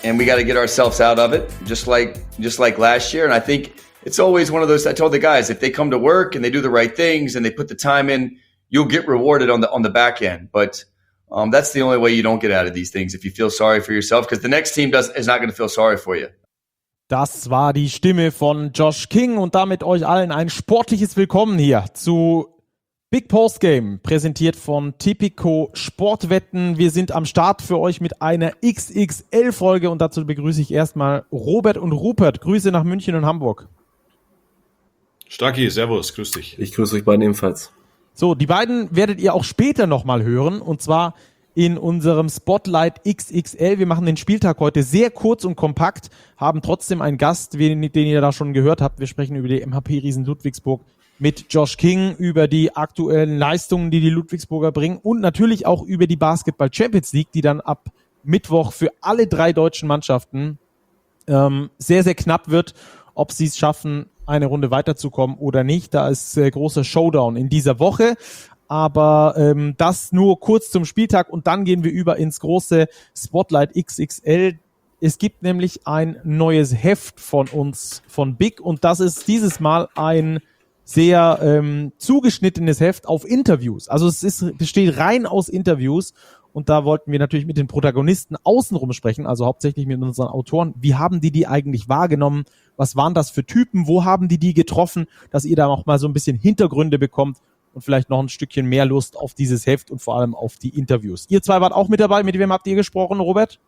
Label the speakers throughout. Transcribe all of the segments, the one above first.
Speaker 1: and we got to get ourselves out of it, just like last year. And I think it's always one of those. I told the guys, if they come to work and they do the right things and they put the time in, you'll get rewarded on the back end. But that's the only way you don't get out of these things, if you feel sorry for yourself, because the next team is not going to feel sorry for you.
Speaker 2: Das war die Stimme von Josh King und damit euch allen ein sportliches Willkommen hier zu Big Post Game, präsentiert von Tipico Sportwetten. Wir sind am Start für euch mit einer XXL-Folge und dazu begrüße ich erstmal Robert und Rupert. Grüße nach München und Hamburg.
Speaker 3: Stacki, servus, grüß dich.
Speaker 4: Ich grüße euch beiden ebenfalls.
Speaker 2: So, die beiden werdet ihr auch später nochmal hören und zwar in unserem Spotlight XXL. Wir machen den Spieltag heute sehr kurz und kompakt, haben trotzdem einen Gast, den ihr da schon gehört habt. Wir sprechen über die MHP-Riesen Ludwigsburg mit Josh King, über die aktuellen Leistungen, die Ludwigsburger bringen und natürlich auch über die Basketball Champions League, die dann ab Mittwoch für alle 3 deutschen Mannschaften sehr, sehr knapp wird, ob sie es schaffen, eine Runde weiterzukommen oder nicht. Da ist großer Showdown in dieser Woche. Aber das nur kurz zum Spieltag und dann gehen wir über ins große Spotlight XXL. Es gibt nämlich ein neues Heft von uns, von Big, und das ist dieses Mal ein sehr zugeschnittenes Heft auf Interviews. Also besteht rein aus Interviews und da wollten wir natürlich mit den Protagonisten außenrum sprechen, also hauptsächlich mit unseren Autoren. Wie haben die eigentlich wahrgenommen? Was waren das für Typen? Wo haben die getroffen? Dass ihr da auch mal so ein bisschen Hintergründe bekommt und vielleicht noch ein Stückchen mehr Lust auf dieses Heft und vor allem auf die Interviews. Ihr zwei wart auch mit dabei. Mit wem habt ihr gesprochen, Robert?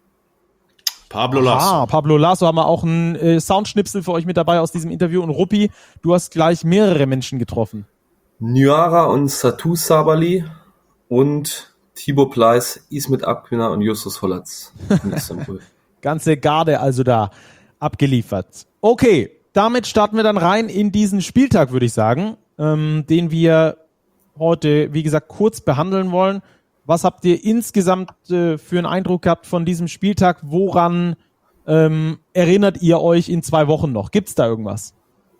Speaker 3: Pablo Lasso.
Speaker 2: Pablo Lasso, haben wir auch einen Soundschnipsel für euch mit dabei aus diesem Interview. Und Ruppi, du hast gleich mehrere Menschen getroffen.
Speaker 4: Nyara und Satu Sabali und Thibaut Pleiss, Ismet Akpina und Justus Hollatz in Istanbul.
Speaker 2: Ganze Garde also da abgeliefert. Okay, damit starten wir dann rein in diesen Spieltag, würde ich sagen, den wir heute, wie gesagt, kurz behandeln wollen. Was habt ihr insgesamt für einen Eindruck gehabt von diesem Spieltag? Woran erinnert ihr euch in 2 Wochen noch? Gibt's da irgendwas?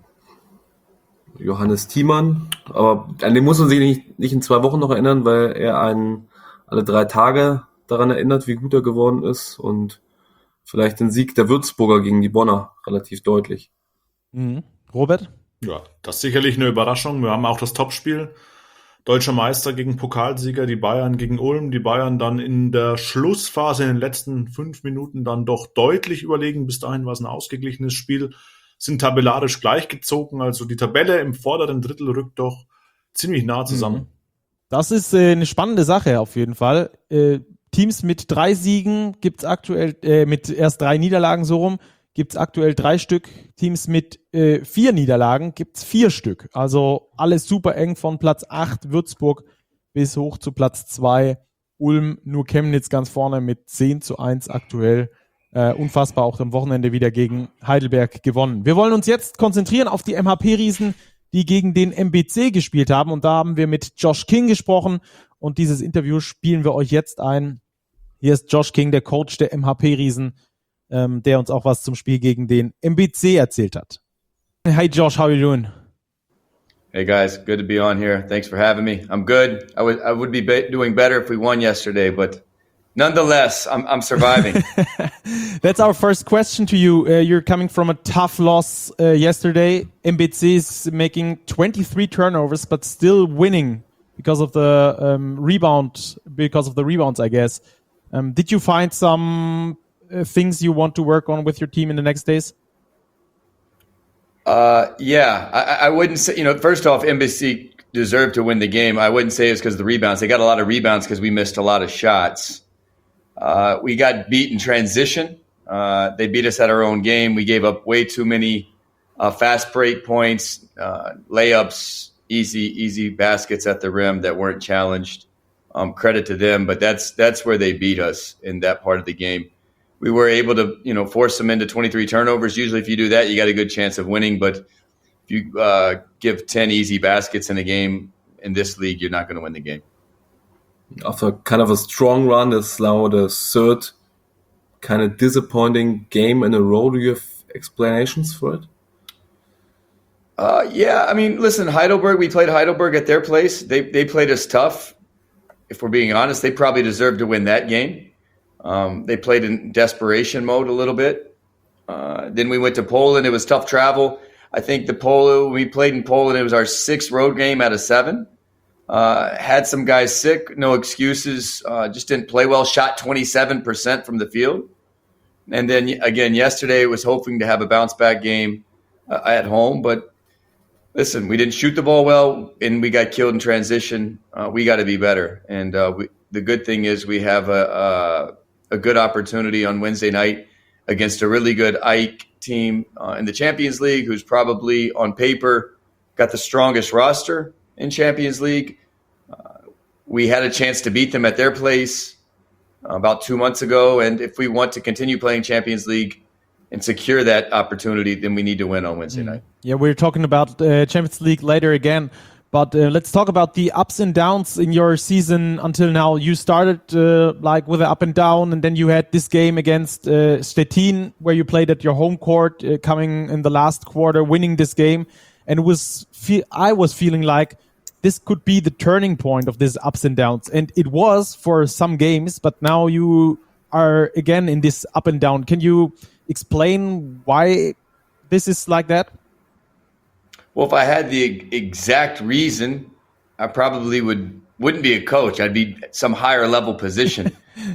Speaker 4: Johannes Thiemann, aber an den muss man sich nicht in 2 Wochen noch erinnern, weil er einen alle 3 Tage daran erinnert, wie gut er geworden ist, und vielleicht den Sieg der Würzburger gegen die Bonner relativ deutlich.
Speaker 2: Mhm. Robert?
Speaker 3: Ja, das ist sicherlich eine Überraschung. Wir haben auch das Topspiel. Deutscher Meister gegen Pokalsieger, die Bayern gegen Ulm. Die Bayern dann in der Schlussphase, in den letzten 5 Minuten dann doch deutlich überlegen. Bis dahin war es ein ausgeglichenes Spiel. Sind tabellarisch gleichgezogen. Also die Tabelle im vorderen Drittel rückt doch ziemlich nah zusammen.
Speaker 2: Das ist eine spannende Sache auf jeden Fall. Teams mit 3 Siegen gibt's aktuell, mit erst 3 Niederlagen so rum, gibt's aktuell 3 Stück. Teams mit 4 Niederlagen gibt's 4 Stück. Also alles super eng von Platz 8 Würzburg bis hoch zu Platz 2 Ulm. Nur Chemnitz ganz vorne mit 10:1 aktuell. Unfassbar, auch am Wochenende wieder gegen Heidelberg gewonnen. Wir wollen uns jetzt konzentrieren auf die MHP-Riesen, die gegen den MBC gespielt haben. Und da haben wir mit Josh King gesprochen. Und dieses Interview spielen wir euch jetzt ein. Hier ist Josh King, der Coach der MHP-Riesen, der uns auch was zum Spiel gegen den MBC erzählt hat. Hi Josh, how are you doing?
Speaker 1: Hey guys, good to be on here. Thanks for having me. I'm good. I would be doing better if we won yesterday, but nonetheless, I'm surviving.
Speaker 2: That's our first question to you. You're coming from a tough loss yesterday. MBC is making 23 turnovers, but still winning because of the rebounds, I guess. Did you find some things you want to work on with your team in the next days?
Speaker 1: Yeah, I wouldn't say, first off, NBC deserved to win the game. I wouldn't say it's because of the rebounds. They got a lot of rebounds because we missed a lot of shots. We got beat in transition. They beat us at our own game. We gave up way too many fast break points, layups, easy baskets at the rim that weren't challenged. Credit to them, but that's where they beat us in that part of the game. We were able to, force them into 23 turnovers. Usually if you do that, you got a good chance of winning. But if you give 10 easy baskets in a game in this league, you're not going to win the game.
Speaker 4: After kind of a strong run, that's now the 3rd kind of disappointing game in a row. Do you have explanations for it?
Speaker 1: Yeah, I mean, listen, Heidelberg, we played Heidelberg at their place. They played us tough. If we're being honest, they probably deserved to win that game. They played in desperation mode a little bit. Then we went to Poland. It was tough travel. I think we played in Poland. It was our 6th road game out of 7. Had some guys sick, no excuses. Just didn't play well. Shot 27% from the field. And then again, yesterday was hoping to have a bounce back game at home. But listen, we didn't shoot the ball well and we got killed in transition. We got to be better. And the good thing is we have a good opportunity on Wednesday night against a really good Ike team in the Champions League, who's probably on paper got the strongest roster in Champions League. We had a chance to beat them at their place about 2 months ago. And if we want to continue playing Champions League and secure that opportunity, then we need to win on Wednesday night.
Speaker 2: Yeah, we're talking about Champions League later again. But let's talk about the ups and downs in your season until now. You started like with an up and down, and then you had this game against Stettin, where you played at your home court, coming in the last quarter, winning this game. And I was feeling like this could be the turning point of these ups and downs. And it was for some games, but now you are again in this up and down. Can you explain why this is like that?
Speaker 1: Well, if I had the exact reason, I probably wouldn't be a coach. I'd be at some higher level position.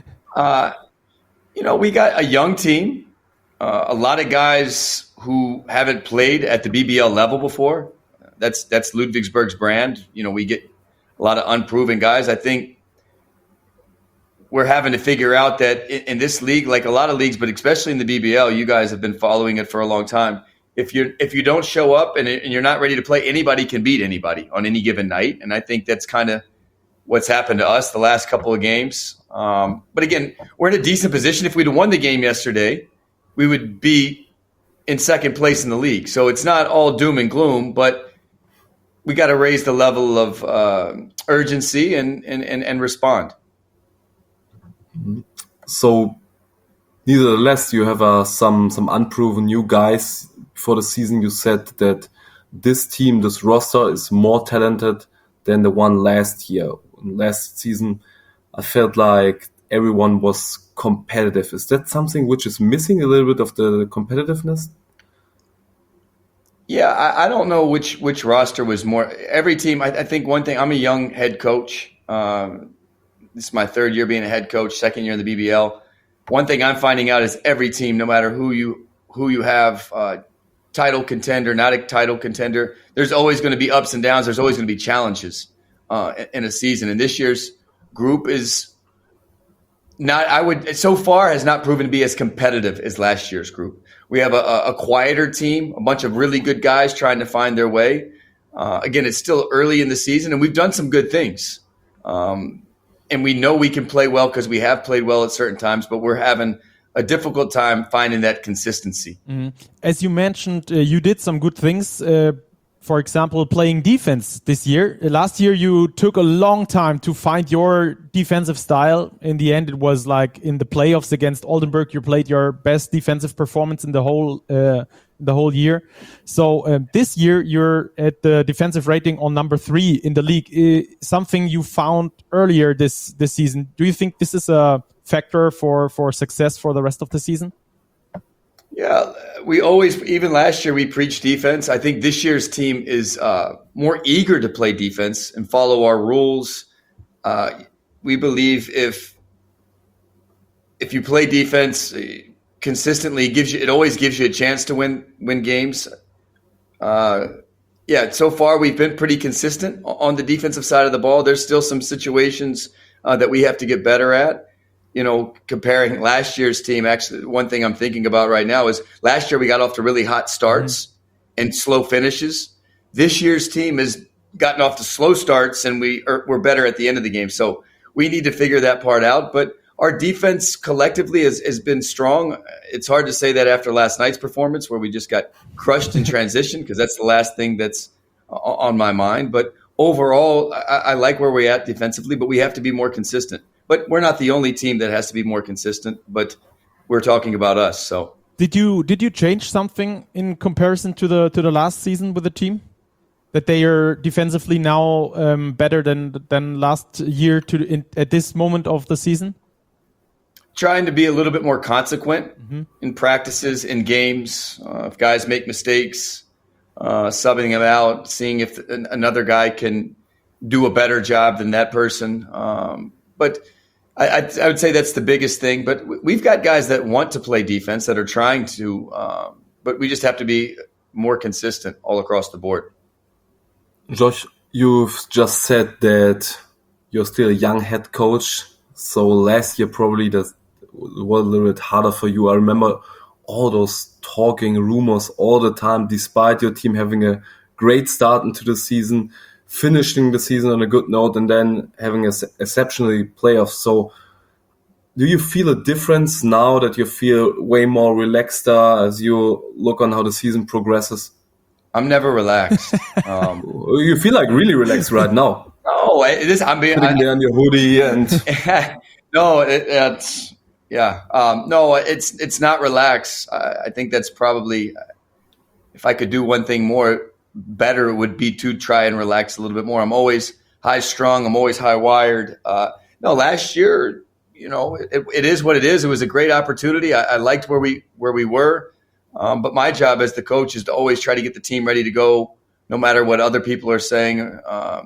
Speaker 1: We got a young team, a lot of guys who haven't played at the BBL level before. That's Ludwigsburg's brand. We get a lot of unproven guys. I think we're having to figure out that in this league, like a lot of leagues, but especially in the BBL, you guys have been following it for a long time. If you don't show up and you're not ready to play, anybody can beat anybody on any given night. And I think that's kind of what's happened to us the last couple of games. But again, we're in a decent position. If we'd have won the game yesterday, we would be in second place in the league. So it's not all doom and gloom, but we got to raise the level of urgency and respond.
Speaker 4: So nevertheless, you have some unproven new guys. Before the season, you said that this team, this roster, is more talented than the one last year. Last season, I felt like everyone was competitive. Is that something which is missing a little bit of the competitiveness?
Speaker 1: Yeah, I don't know which roster was more. Every team, I think one thing, I'm a young head coach. This is my 3rd year being a head coach, 2nd year in the BBL. One thing I'm finding out is every team, no matter who you have, title contender, not a title contender, there's always going to be ups and downs. There's always going to be challenges in a season. And this year's group is so far has not proven to be as competitive as last year's group. We have a quieter team, a bunch of really good guys trying to find their way. Again, it's still early in the season, and we've done some good things. And we know we can play well because we have played well at certain times, but we're having a difficult time finding that consistency.
Speaker 2: Mm-hmm. As you mentioned, you did some good things. For example, playing defense this year. Last year, you took a long time to find your defensive style. In the end, it was like in the playoffs against Oldenburg, you played your best defensive performance in the whole year. So this year, you're at the defensive rating on number 3 in the league. Something you found earlier this season. Do you think this is a factor for success for the rest of the season?
Speaker 1: Yeah, we always, even last year, we preached defense. I think this year's team is more eager to play defense and follow our rules. We believe if you play defense consistently, it always gives you a chance to win games. So far we've been pretty consistent on the defensive side of the ball. There's still some situations that we have to get better at. Comparing last year's team, actually, one thing I'm thinking about right now is last year we got off to really hot starts and slow finishes. This year's team has gotten off to slow starts and we're better at the end of the game. So we need to figure that part out. But our defense collectively has been strong. It's hard to say that after last night's performance where we just got crushed in transition because that's the last thing that's on my mind. But overall, I like where we're at defensively, but we have to be more consistent. But we're not the only team that has to be more consistent, but we're talking about us. So
Speaker 2: did you change something in comparison to the last season with the team? That they are defensively now better than last year at this moment of the season?
Speaker 1: trying to be a little bit more consequent in practices, in games. If guys make mistakes, subbing them out, seeing if another guy can do a better job than that person. But I would say that's the biggest thing. But we've got guys that want to play defense, that are trying to, but we just have to be more consistent all across the board.
Speaker 4: Josh, you've just said that you're still a young head coach. So last year probably that was a little bit harder for you. I remember all those talking rumors all the time, despite your team having a great start into the season, finishing the season on a good note, and then having a exceptionally playoffs. So do you feel a difference now that you feel way more relaxed as you look on how the season progresses?
Speaker 1: I'm never relaxed.
Speaker 4: You feel like really relaxed right now.
Speaker 1: No, I'm being
Speaker 4: sitting there on your hoodie and
Speaker 1: no, it's yeah. No, it's not relaxed. I think that's probably, if I could do one thing more better, it would be to try and relax a little bit more. I'm always high strung. I'm always high wired. No, last year, it is what it is. It was a great opportunity. I liked where we were. But my job as the coach is to always try to get the team ready to go, no matter what other people are saying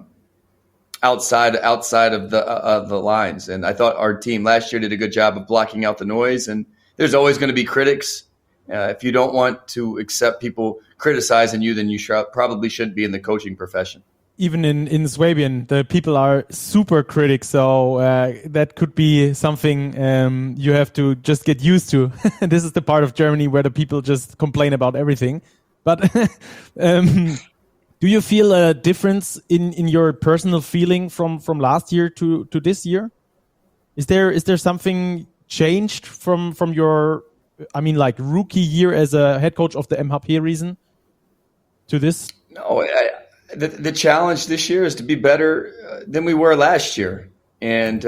Speaker 1: outside of the lines. And I thought our team last year did a good job of blocking out the noise. And there's always going to be critics. If you don't want to accept people criticizing you, then you probably shouldn't be in the coaching profession.
Speaker 2: Even in Swabian, the people are super critics, so that could be something you have to just get used to. This is the part of Germany where the people just complain about everything. But do you feel a difference in your personal feeling from last year to this year? Is there something changed from your, like rookie year as a head coach of the MHP reason to this?
Speaker 1: No, The challenge this year is to be better than we were last year. And,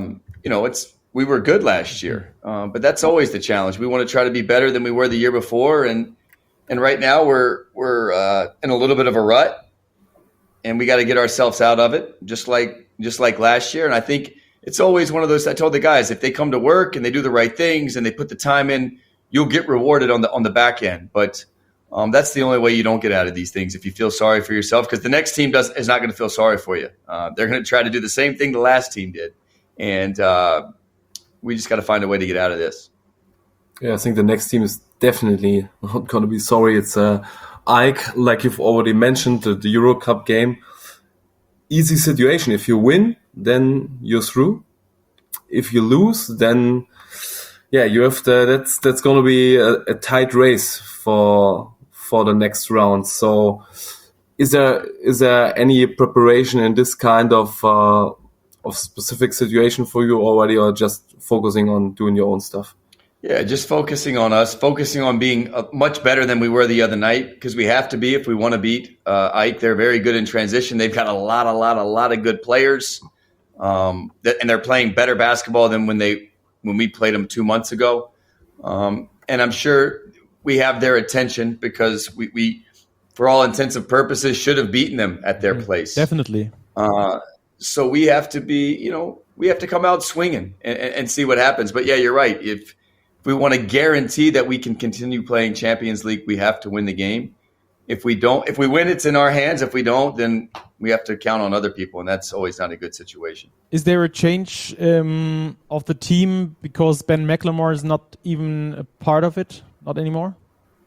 Speaker 1: we were good last year, but that's always the challenge. We want to try to be better than we were the year before. And right now we're in a little bit of a rut, and we got to get ourselves out of it, just like last year. And I think it's always one of those, I told the guys, if they come to work and they do the right things and they put the time in, you'll get rewarded on the back end. But that's the only way you don't get out of these things, if you feel sorry for yourself, because the next team is not going to feel sorry for you. They're going to try to do the same thing the last team did. And we just got to find a way to get out of this.
Speaker 4: Yeah, I think the next team is definitely not going to be sorry. It's Ike, like you've already mentioned, the Euro Cup game. Easy situation. If you win, then you're through. If you lose, then you have that's going to be a tight race for the next round. So is there any preparation in this kind of specific situation for you already, or just focusing on doing your own stuff?
Speaker 1: Yeah, just focusing on us, focusing on being much better than we were the other night, because we have to be if we want to beat Ike. They're very good in transition. They've got a lot of good players, and they're playing better basketball than when we played them 2 months ago. And I'm sure we have their attention, because we for all intents and purposes, should have beaten them at their place.
Speaker 2: Definitely.
Speaker 1: So we have to be, we have to come out swinging and see what happens. But yeah, you're right. If we want to guarantee that we can continue playing Champions League, we have to win the game. If we win, it's in our hands. If we don't, then we have to count on other people, and that's always not a good situation.
Speaker 2: Is there a change of the team because Ben McLemore is not even a part of it? Not anymore?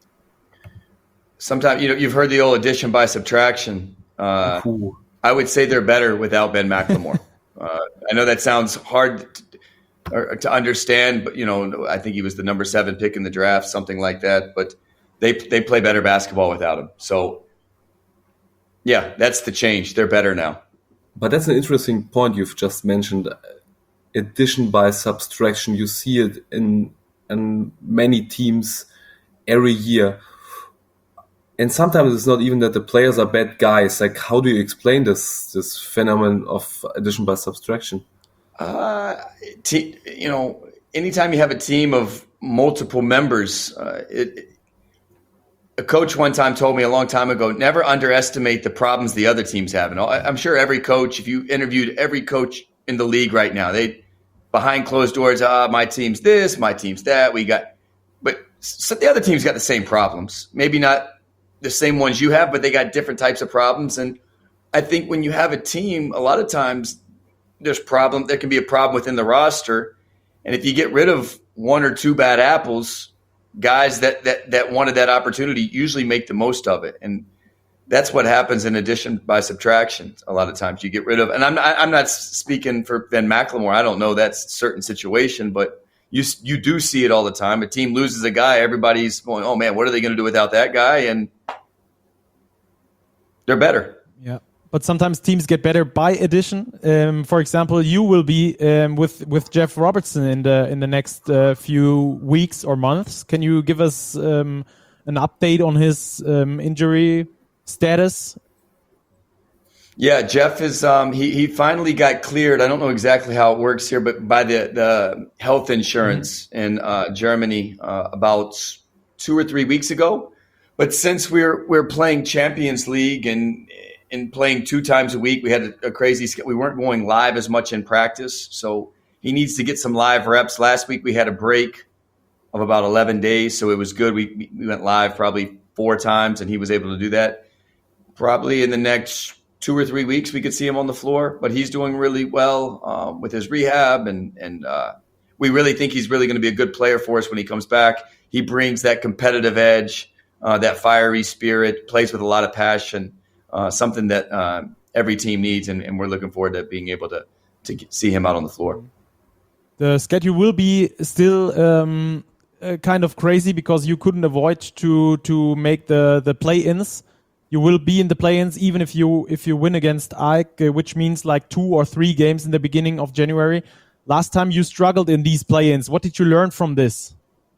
Speaker 1: Sometimes, you've heard the old addition by subtraction. I would say they're better without Ben McLemore. I know that sounds hard to understand, but I think he was the number 7 pick in the draft, something like that. But they play better basketball without him. So yeah, that's the change. They're better now.
Speaker 4: But that's an interesting point you've just mentioned. Addition by subtraction. You see it in many teams every year. And sometimes it's not even that the players are bad guys. Like, how do you explain this phenomenon of addition by subtraction?
Speaker 1: Anytime you have a team of multiple members, a coach one time told me a long time ago, never underestimate the problems the other teams have. And I'm sure every coach, if you interviewed every coach in the league right now, behind closed doors, my team's this, my team's that. But so the other team's got the same problems. Maybe not the same ones you have, but they got different types of problems. And I think when you have a team, a lot of times there can be a problem within the roster. And if you get rid of one or two bad apples, guys that wanted that opportunity usually make the most of it. And that's what happens in addition by subtraction. A lot of times you get rid of, and I'm not speaking for Ben McLemore. I don't know that certain situation, but you do see it all the time. A team loses a guy, everybody's going, oh man, what are they going to do without that guy? And they're better.
Speaker 2: Yeah. But sometimes teams get better by addition. For example, you will be with Jeff Robertson in the next few weeks or months. Can you give us an update on his injury status?
Speaker 1: Yeah, Jeff is he finally got cleared. I don't know exactly how it works here, but by the health insurance in Germany about 2 or 3 weeks ago. But since we're playing Champions League and playing 2 times a week, we had a crazy schedule. We weren't going live as much in practice, so he needs to get some live reps. Last week we had a break of about 11 days, so it was good. We went live probably 4 times, and he was able to do that. Probably in the next 2 or 3 weeks we could see him on the floor, but he's doing really well with his rehab, and we really think he's really going to be a good player for us when he comes back. He brings that competitive edge, that fiery spirit, plays with a lot of passion. Something that every team needs, and we're looking forward to being able to see him out on the floor.
Speaker 2: The schedule will be still kind of crazy because you couldn't avoid to make the play-ins. You will be in the play-ins even if you win against AEK, which means like 2 or 3 games in the beginning of January. Last time you struggled in these play-ins. What did you learn from this?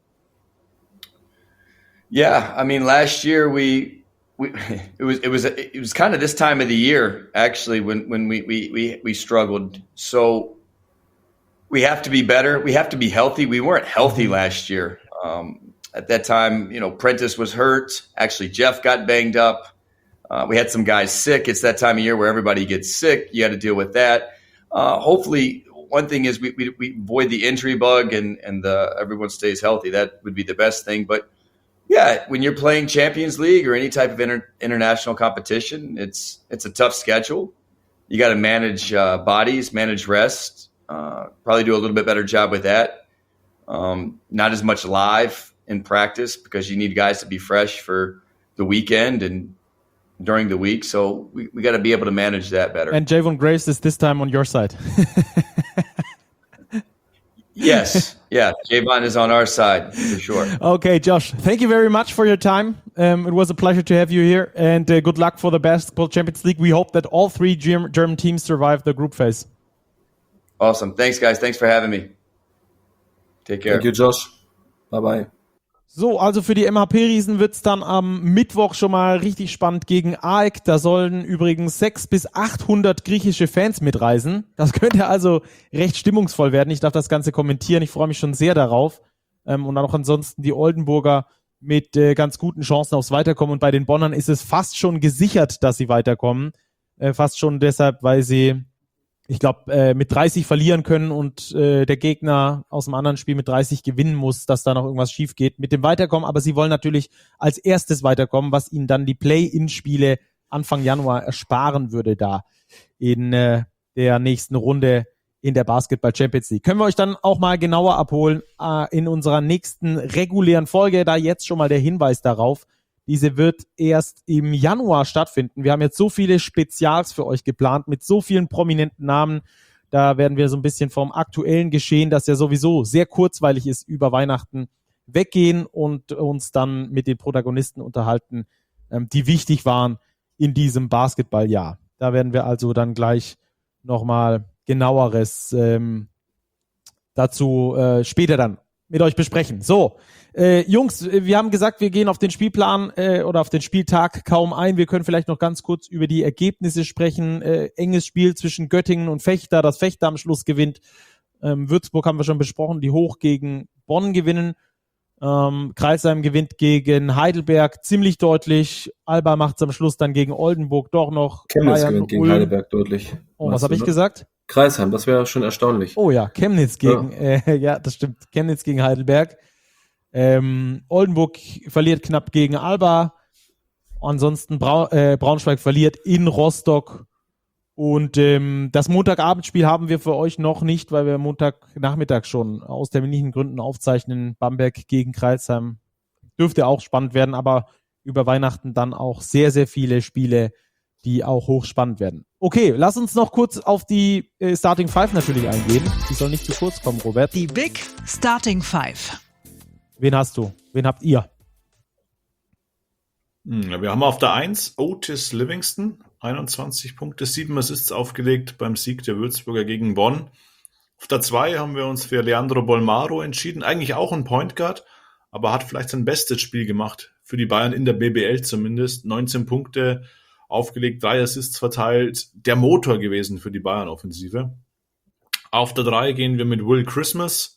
Speaker 1: Yeah, I mean, last year it was kind of this time of the year actually when we struggled. So we have to be better. We have to be healthy. We weren't healthy last year. At that time, Prentice was hurt. Actually, Jeff got banged up. We had some guys sick. It's that time of year where everybody gets sick. You had to deal with that. Hopefully, one thing is we avoid the injury bug and everyone stays healthy. That would be the best thing. But yeah, when you're playing Champions League or any type of international competition, it's a tough schedule. You got to manage bodies, manage rest, probably do a little bit better job with that. Not as much live in practice because you need guys to be fresh for the weekend and during the week. So we got to be able to manage that better.
Speaker 2: And Javon Graves is this time on your side.
Speaker 1: Yes. Yeah. Javon is on our side for sure.
Speaker 2: Okay, Josh, thank you very much for your time. It was a pleasure to have you here, and good luck for the Basketball Champions League. We hope that all 3 German teams survive the group phase.
Speaker 1: Awesome. Thanks, guys. Thanks for having me. Take care.
Speaker 4: Thank you, Josh. Bye-bye.
Speaker 2: So, also für die MHP-Riesen wird's dann am Mittwoch schon mal richtig spannend gegen AEK. Da sollen übrigens 600 bis 800 griechische Fans mitreisen. Das könnte also recht stimmungsvoll werden. Ich darf das Ganze kommentieren. Ich freue mich schon sehr darauf. Und dann auch ansonsten die Oldenburger mit ganz guten Chancen aufs Weiterkommen. Und bei den Bonnern ist es fast schon gesichert, dass sie weiterkommen. Fast schon deshalb, weil sie, ich glaube, mit 30 verlieren können und der Gegner aus dem anderen Spiel mit 30 gewinnen muss, dass da noch irgendwas schief geht mit dem Weiterkommen. Aber sie wollen natürlich als erstes weiterkommen, was ihnen dann die Play-In-Spiele Anfang Januar ersparen würde da in der nächsten Runde in der Basketball Champions League. Können wir euch dann auch mal genauer abholen in unserer nächsten regulären Folge. Da jetzt schon mal der Hinweis darauf. Diese wird erst im Januar stattfinden. Wir haben jetzt so viele Spezials für euch geplant mit so vielen prominenten Namen. Da werden wir so ein bisschen vom aktuellen Geschehen, das ja sowieso sehr kurzweilig ist, über Weihnachten weggehen und uns dann mit den Protagonisten unterhalten, die wichtig waren in diesem Basketballjahr. Da werden wir also dann gleich nochmal genaueres dazu später dann mit euch besprechen. So, Jungs, wir haben gesagt, wir gehen auf den Spielplan oder auf den Spieltag kaum ein. Wir können vielleicht noch ganz kurz über die Ergebnisse sprechen. Enges Spiel zwischen Göttingen und Vechta, das Vechta am Schluss gewinnt. Würzburg haben wir schon besprochen, die hoch gegen Bonn gewinnen. Kreisheim gewinnt gegen Heidelberg ziemlich deutlich. Alba macht es am Schluss dann gegen Oldenburg doch noch.
Speaker 4: Chemnitz gewinnt gegen Heidelberg deutlich.
Speaker 2: Oh, was habe ich gesagt?
Speaker 4: Kreisheim, das wäre schon erstaunlich.
Speaker 2: Oh ja, Chemnitz gegen, ja, das stimmt, Chemnitz gegen Heidelberg. Oldenburg verliert knapp gegen Alba. Ansonsten Braunschweig verliert in Rostock. Und das Montagabendspiel haben wir für euch noch nicht, weil wir Montagnachmittag schon aus terminlichen Gründen aufzeichnen. Bamberg gegen Kreisheim. Dürfte auch spannend werden, aber über Weihnachten dann auch sehr, sehr viele Spiele, die auch hochspannend werden. Okay, lass uns noch kurz auf die Starting Five natürlich eingehen. Die soll nicht zu kurz kommen, Robert.
Speaker 5: Die Big Starting Five.
Speaker 2: Wen hast du? Wen habt ihr?
Speaker 3: Wir haben auf der 1 Otis Livingston, 21 Punkte, 7 Assists aufgelegt beim Sieg der Würzburger gegen Bonn. Auf der 2 haben wir uns für Leandro Bolmaro entschieden, eigentlich auch ein Point Guard, aber hat vielleicht sein bestes Spiel gemacht, für die Bayern in der BBL zumindest. 19 Punkte aufgelegt, 3 Assists verteilt, der Motor gewesen für die Bayern-Offensive. Auf der 3 gehen wir mit Will Christmas,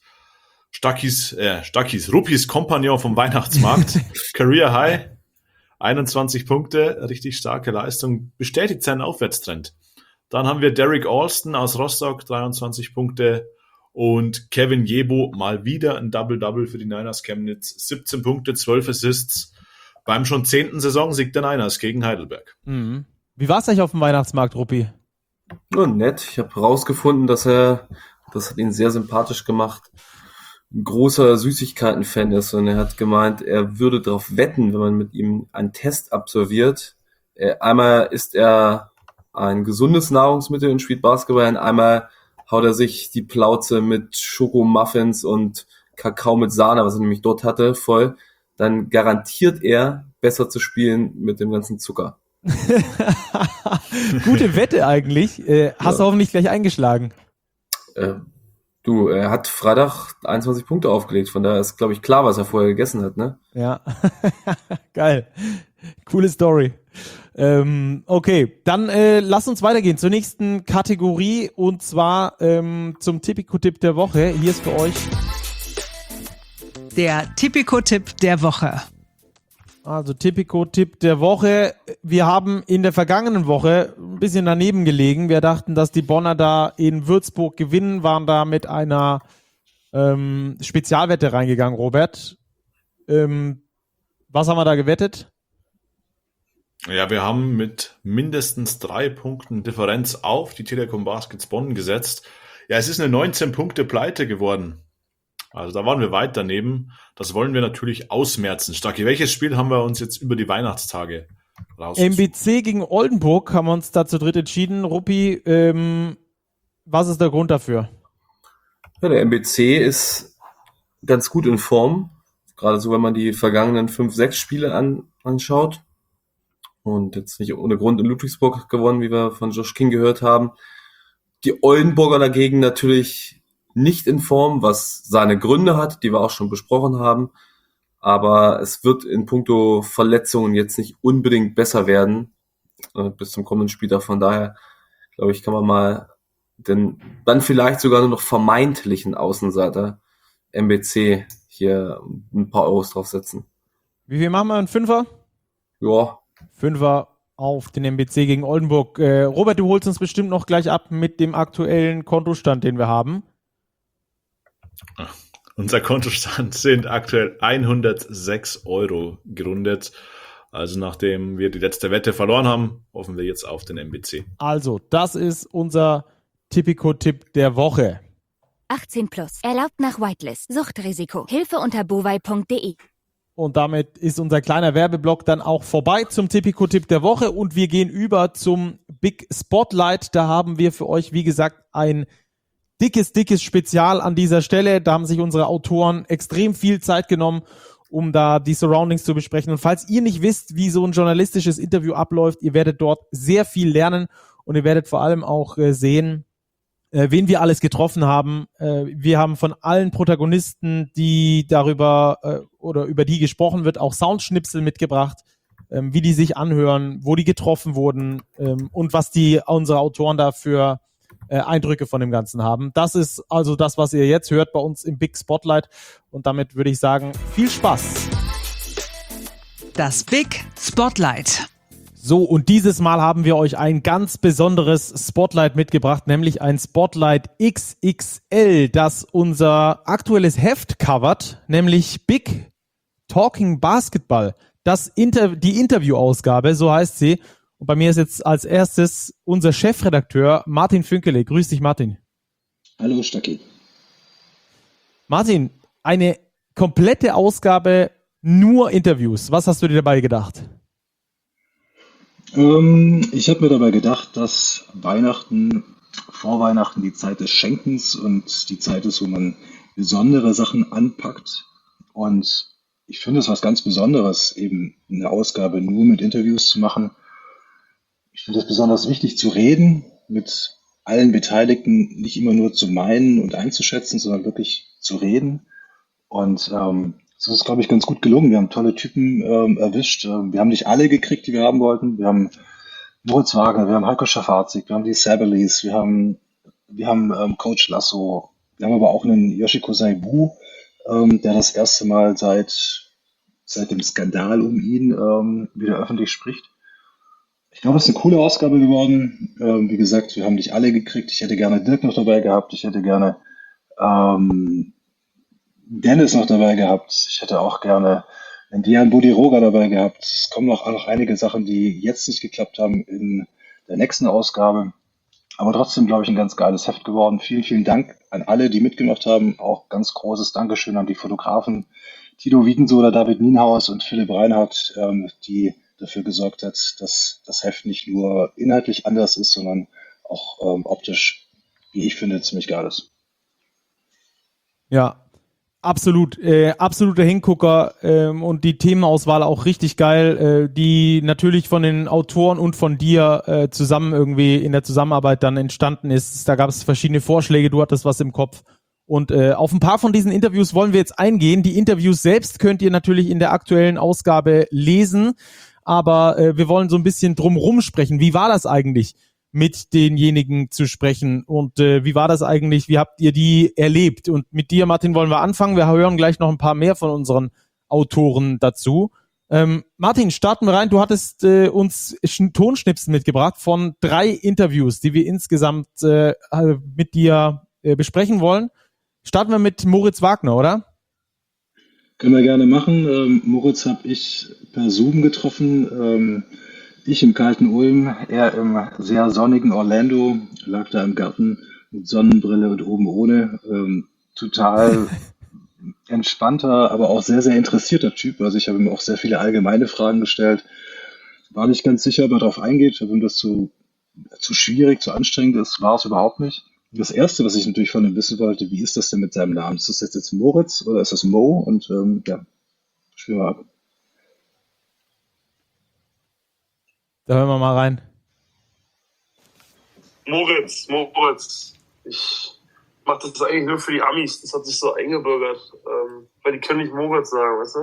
Speaker 3: Ruppis Kompagnon vom Weihnachtsmarkt, Career High, 21 Punkte, richtig starke Leistung, bestätigt seinen Aufwärtstrend. Dann haben wir Derek Alston aus Rostock, 23 Punkte und Kevin Jebo, mal wieder ein Double-Double für die Niners Chemnitz, 17 Punkte, 12 Assists beim schon 10. Saisonsieg der Niners gegen Heidelberg.
Speaker 2: Mhm. Wie war es eigentlich auf dem Weihnachtsmarkt, Ruppi?
Speaker 4: Ja, nett. Ich habe herausgefunden, das hat ihn sehr sympathisch gemacht, ein großer Süßigkeiten-Fan ist und er hat gemeint, er würde darauf wetten, wenn man mit ihm einen Test absolviert. Einmal isst er ein gesundes Nahrungsmittel und spielt Basketball und einmal haut er sich die Plauze mit Schokomuffins und Kakao mit Sahne, was er nämlich dort hatte, voll. Dann garantiert er, besser zu spielen mit dem ganzen Zucker.
Speaker 2: Gute Wette eigentlich. Hast du hoffentlich gleich eingeschlagen.
Speaker 4: Er hat Freitag 21 Punkte aufgelegt, von daher ist, glaube ich, klar, was er vorher gegessen hat, ne?
Speaker 2: Ja, geil. Coole Story. Okay, dann lass uns weitergehen zur nächsten Kategorie und zwar zum Tipico-Tipp der Woche. Hier ist für euch
Speaker 5: der Tipico-Tipp der Woche.
Speaker 2: Also Tipico-Tipp der Woche. Wir haben in der vergangenen Woche ein bisschen daneben gelegen. Wir dachten, dass die Bonner da in Würzburg gewinnen, waren da mit einer Spezialwette reingegangen, Robert. Was haben wir da gewettet?
Speaker 3: Ja, wir haben mit mindestens 3 Punkten Differenz auf die Telekom Baskets Bonn gesetzt. Ja, es ist eine 19-Punkte-Pleite geworden. Also da waren wir weit daneben. Das wollen wir natürlich ausmerzen. Stacki, welches Spiel haben wir uns jetzt über die Weihnachtstage rausgesucht?
Speaker 2: MBC gegen Oldenburg haben wir uns da zu dritt entschieden. Ruppi, was ist der Grund dafür?
Speaker 4: Ja, der MBC ist ganz gut in Form. Gerade so, wenn man die vergangenen 5-6 Spiele anschaut. Und jetzt nicht ohne Grund in Ludwigsburg gewonnen, wie wir von Josh King gehört haben. Die Oldenburger dagegen natürlich nicht in Form, was seine Gründe hat, die wir auch schon besprochen haben. Aber es wird in puncto Verletzungen jetzt nicht unbedingt besser werden bis zum kommenden Spieltag. Von daher, glaube ich, kann man mal den dann vielleicht sogar nur noch vermeintlichen Außenseiter MBC hier ein paar Euros draufsetzen.
Speaker 2: Wie viel machen wir? Ein Fünfer?
Speaker 4: Ja.
Speaker 2: Fünfer auf den MBC gegen Oldenburg. Robert, du holst uns bestimmt noch gleich ab mit dem aktuellen Kontostand, den wir haben.
Speaker 3: Unser Kontostand sind aktuell 106 Euro gerundet. Also nachdem wir die letzte Wette verloren haben, hoffen wir jetzt auf den MBC.
Speaker 2: Also, das ist unser Tipico-Tipp der Woche.
Speaker 6: 18 plus. Erlaubt nach Whitelist. Suchtrisiko. Hilfe unter bovai.de.
Speaker 2: Und damit ist unser kleiner Werbeblock dann auch vorbei zum Tipico-Tipp der Woche und wir gehen über zum Big Spotlight. Da haben wir für euch, wie gesagt, ein dickes Spezial an dieser Stelle. Da haben sich unsere Autoren extrem viel Zeit genommen, um da die Surroundings zu besprechen. Und falls ihr nicht wisst, wie so ein journalistisches Interview abläuft, ihr werdet dort sehr viel lernen und ihr werdet vor allem auch sehen, wen wir alles getroffen haben. Wir haben von allen Protagonisten, die darüber oder über die gesprochen wird, auch Soundschnipsel mitgebracht, wie die sich anhören, wo die getroffen wurden und was unsere Autoren da für Eindrücke von dem Ganzen haben. Das ist also das, was ihr jetzt hört bei uns im Big Spotlight. Und damit würde ich sagen, viel Spaß.
Speaker 5: Das Big Spotlight.
Speaker 2: So, und dieses Mal haben wir euch ein ganz besonderes Spotlight mitgebracht, nämlich ein Spotlight XXL, das unser aktuelles Heft covert, nämlich Big Talking Basketball. Die Interviewausgabe, so heißt sie. Und bei mir ist jetzt als erstes unser Chefredakteur Martin Fünkele. Grüß dich, Martin.
Speaker 7: Hallo, Stacki.
Speaker 2: Martin, eine komplette Ausgabe, nur Interviews. Was hast du dir dabei gedacht?
Speaker 7: Ich habe mir dabei gedacht, dass vor Weihnachten die Zeit des Schenkens und die Zeit ist, wo man besondere Sachen anpackt. Und ich finde es was ganz Besonderes, eben eine Ausgabe nur mit Interviews zu machen. Ich finde es besonders wichtig zu reden, mit allen Beteiligten nicht immer nur zu meinen und einzuschätzen, sondern wirklich zu reden. Und das ist, glaube ich, ganz gut gelungen. Wir haben tolle Typen erwischt. Wir haben nicht alle gekriegt, die wir haben wollten. Wir haben Moritz Wagner, wir haben Heiko Schafazik, wir haben die Sabalis, wir haben Coach Lasso, wir haben aber auch einen Yoshiko Saibu, der das erste Mal seit dem Skandal um ihn wieder öffentlich spricht. Ich glaube, es ist eine coole Ausgabe geworden. Wie gesagt, wir haben nicht alle gekriegt. Ich hätte gerne Dirk noch dabei gehabt. Ich hätte gerne Dennis noch dabei gehabt. Ich hätte auch gerne Dian Bodiroga dabei gehabt. Es kommen noch einige Sachen, die jetzt nicht geklappt haben in der nächsten Ausgabe. Aber trotzdem, glaube ich, ein ganz geiles Heft geworden. Vielen, vielen Dank an alle, die mitgemacht haben. Auch ganz großes Dankeschön an die Fotografen Tito Wiedensohler, David Nienhaus und Philipp Reinhardt, die dafür gesorgt hat, dass das Heft nicht nur inhaltlich anders ist, sondern auch optisch, wie ich finde, ziemlich geil ist.
Speaker 2: Ja, absolut. Absoluter Hingucker und die Themenauswahl auch richtig geil, die natürlich von den Autoren und von dir zusammen irgendwie in der Zusammenarbeit dann entstanden ist. Da gab es verschiedene Vorschläge, du hattest was im Kopf. Und auf ein paar von diesen Interviews wollen wir jetzt eingehen. Die Interviews selbst könnt ihr natürlich in der aktuellen Ausgabe lesen, aber wir wollen so ein bisschen drumrum sprechen. Wie war das eigentlich, mit denjenigen zu sprechen? Und wie war das eigentlich? Wie habt ihr die erlebt? Und mit dir, Martin, wollen wir anfangen. Wir hören gleich noch ein paar mehr von unseren Autoren dazu. Martin, starten wir rein. Du hattest uns Tonschnipsen mitgebracht von 3 Interviews, die wir insgesamt mit dir besprechen wollen. Starten wir mit Moritz Wagner, oder?
Speaker 7: Können wir gerne machen. Moritz habe ich per Zoom getroffen. Ich im kalten Ulm, er im sehr sonnigen Orlando, lag da im Garten mit Sonnenbrille und oben ohne. Total entspannter, aber auch sehr, sehr interessierter Typ. Also ich habe ihm auch sehr viele allgemeine Fragen gestellt. War nicht ganz sicher, ob er darauf eingeht, ob ihm das zu schwierig, zu anstrengend ist. War es überhaupt nicht. Das Erste, was ich natürlich von ihm wissen wollte, wie ist das denn mit seinem Namen? Ist das jetzt Moritz oder ist das Mo? Und ja, spielen wir ab.
Speaker 2: Da hören wir mal rein.
Speaker 8: Moritz. Ich mache das eigentlich nur für die Amis. Das hat sich so eingebürgert. Weil die können nicht Moritz sagen, weißt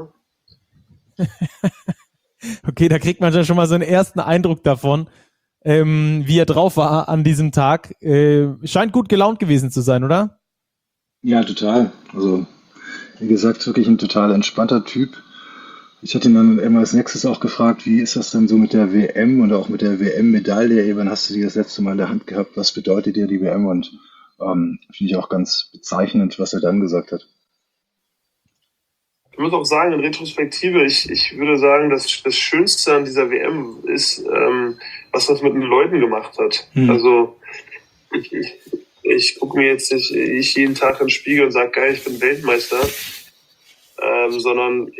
Speaker 8: du?
Speaker 2: Okay, da kriegt man ja schon mal so einen ersten Eindruck davon, wie er drauf war an diesem Tag. Scheint gut gelaunt gewesen zu sein, oder?
Speaker 7: Ja, total. Also, wie gesagt, wirklich ein total entspannter Typ. Ich hatte ihn dann immer als nächstes auch gefragt, wie ist das denn so mit der WM und auch mit der WM-Medaille? Wann hast du die das letzte Mal in der Hand gehabt? Was bedeutet dir die WM? Und finde ich auch ganz bezeichnend, was er dann gesagt hat.
Speaker 8: Ich muss auch sagen, in Retrospektive, ich würde sagen, dass das Schönste an dieser WM ist, was das mit den Leuten gemacht hat. Also ich gucke mir jetzt nicht jeden Tag in den Spiegel und sage, geil, ich bin Weltmeister, sondern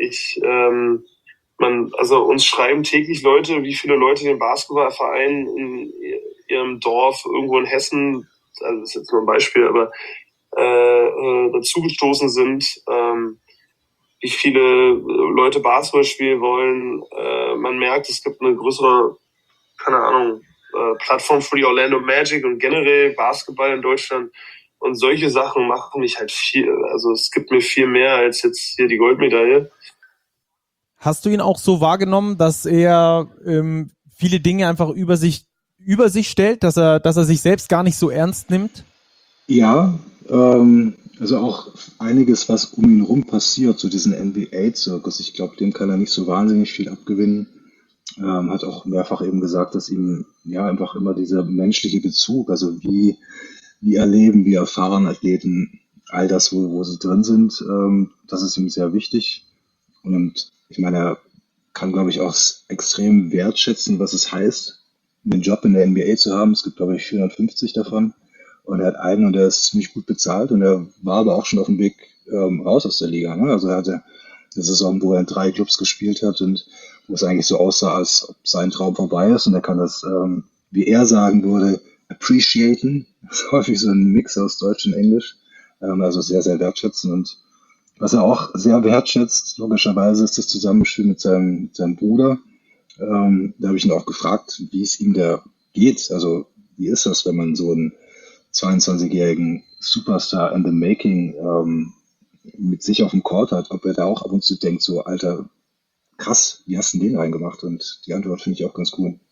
Speaker 8: uns schreiben täglich Leute, wie viele Leute den Basketballverein in ihrem Dorf irgendwo in Hessen, also das ist jetzt nur ein Beispiel, aber dazugestoßen sind, wie viele Leute Basketball spielen wollen. Man merkt, es gibt eine größere, keine Ahnung, Plattform für die Orlando Magic und generell Basketball in Deutschland. Und solche Sachen machen mich halt es gibt mir viel mehr als jetzt hier die Goldmedaille.
Speaker 2: Hast du ihn auch so wahrgenommen, dass er viele Dinge einfach über sich stellt, dass er sich selbst gar nicht so ernst nimmt?
Speaker 7: Ja, also auch einiges, was um ihn rum passiert, so diesen NBA-Zirkus. Ich glaube, dem kann er nicht so wahnsinnig viel abgewinnen. hat auch mehrfach eben gesagt, dass ihm ja einfach immer dieser menschliche Bezug, also wie erleben, wie erfahren Athleten all das, wo sie drin sind, das ist ihm sehr wichtig. Und ich meine, er kann, glaube ich, auch extrem wertschätzen, was es heißt, einen Job in der NBA zu haben. Es gibt, glaube ich, 450 davon. Und er hat einen und der ist ziemlich gut bezahlt und er war aber auch schon auf dem Weg raus aus der Liga. Ne? Also er hatte eine Saison, wo er in 3 Clubs gespielt hat und wo es eigentlich so aussah, als ob sein Traum vorbei ist. Und er kann das, wie er sagen würde, appreciaten. Das ist häufig so ein Mix aus Deutsch und Englisch. Also sehr, sehr wertschätzen. Und was er auch sehr wertschätzt, logischerweise, ist das Zusammenspiel mit seinem Bruder. Da habe ich ihn auch gefragt, wie es ihm da geht. Also wie ist das, wenn man so einen 22-jährigen Superstar in the making mit sich auf dem Court hat, ob er da auch ab und zu denkt, so, Alter, krass, wie hast du den reingemacht? Und die Antwort finde ich auch ganz cool.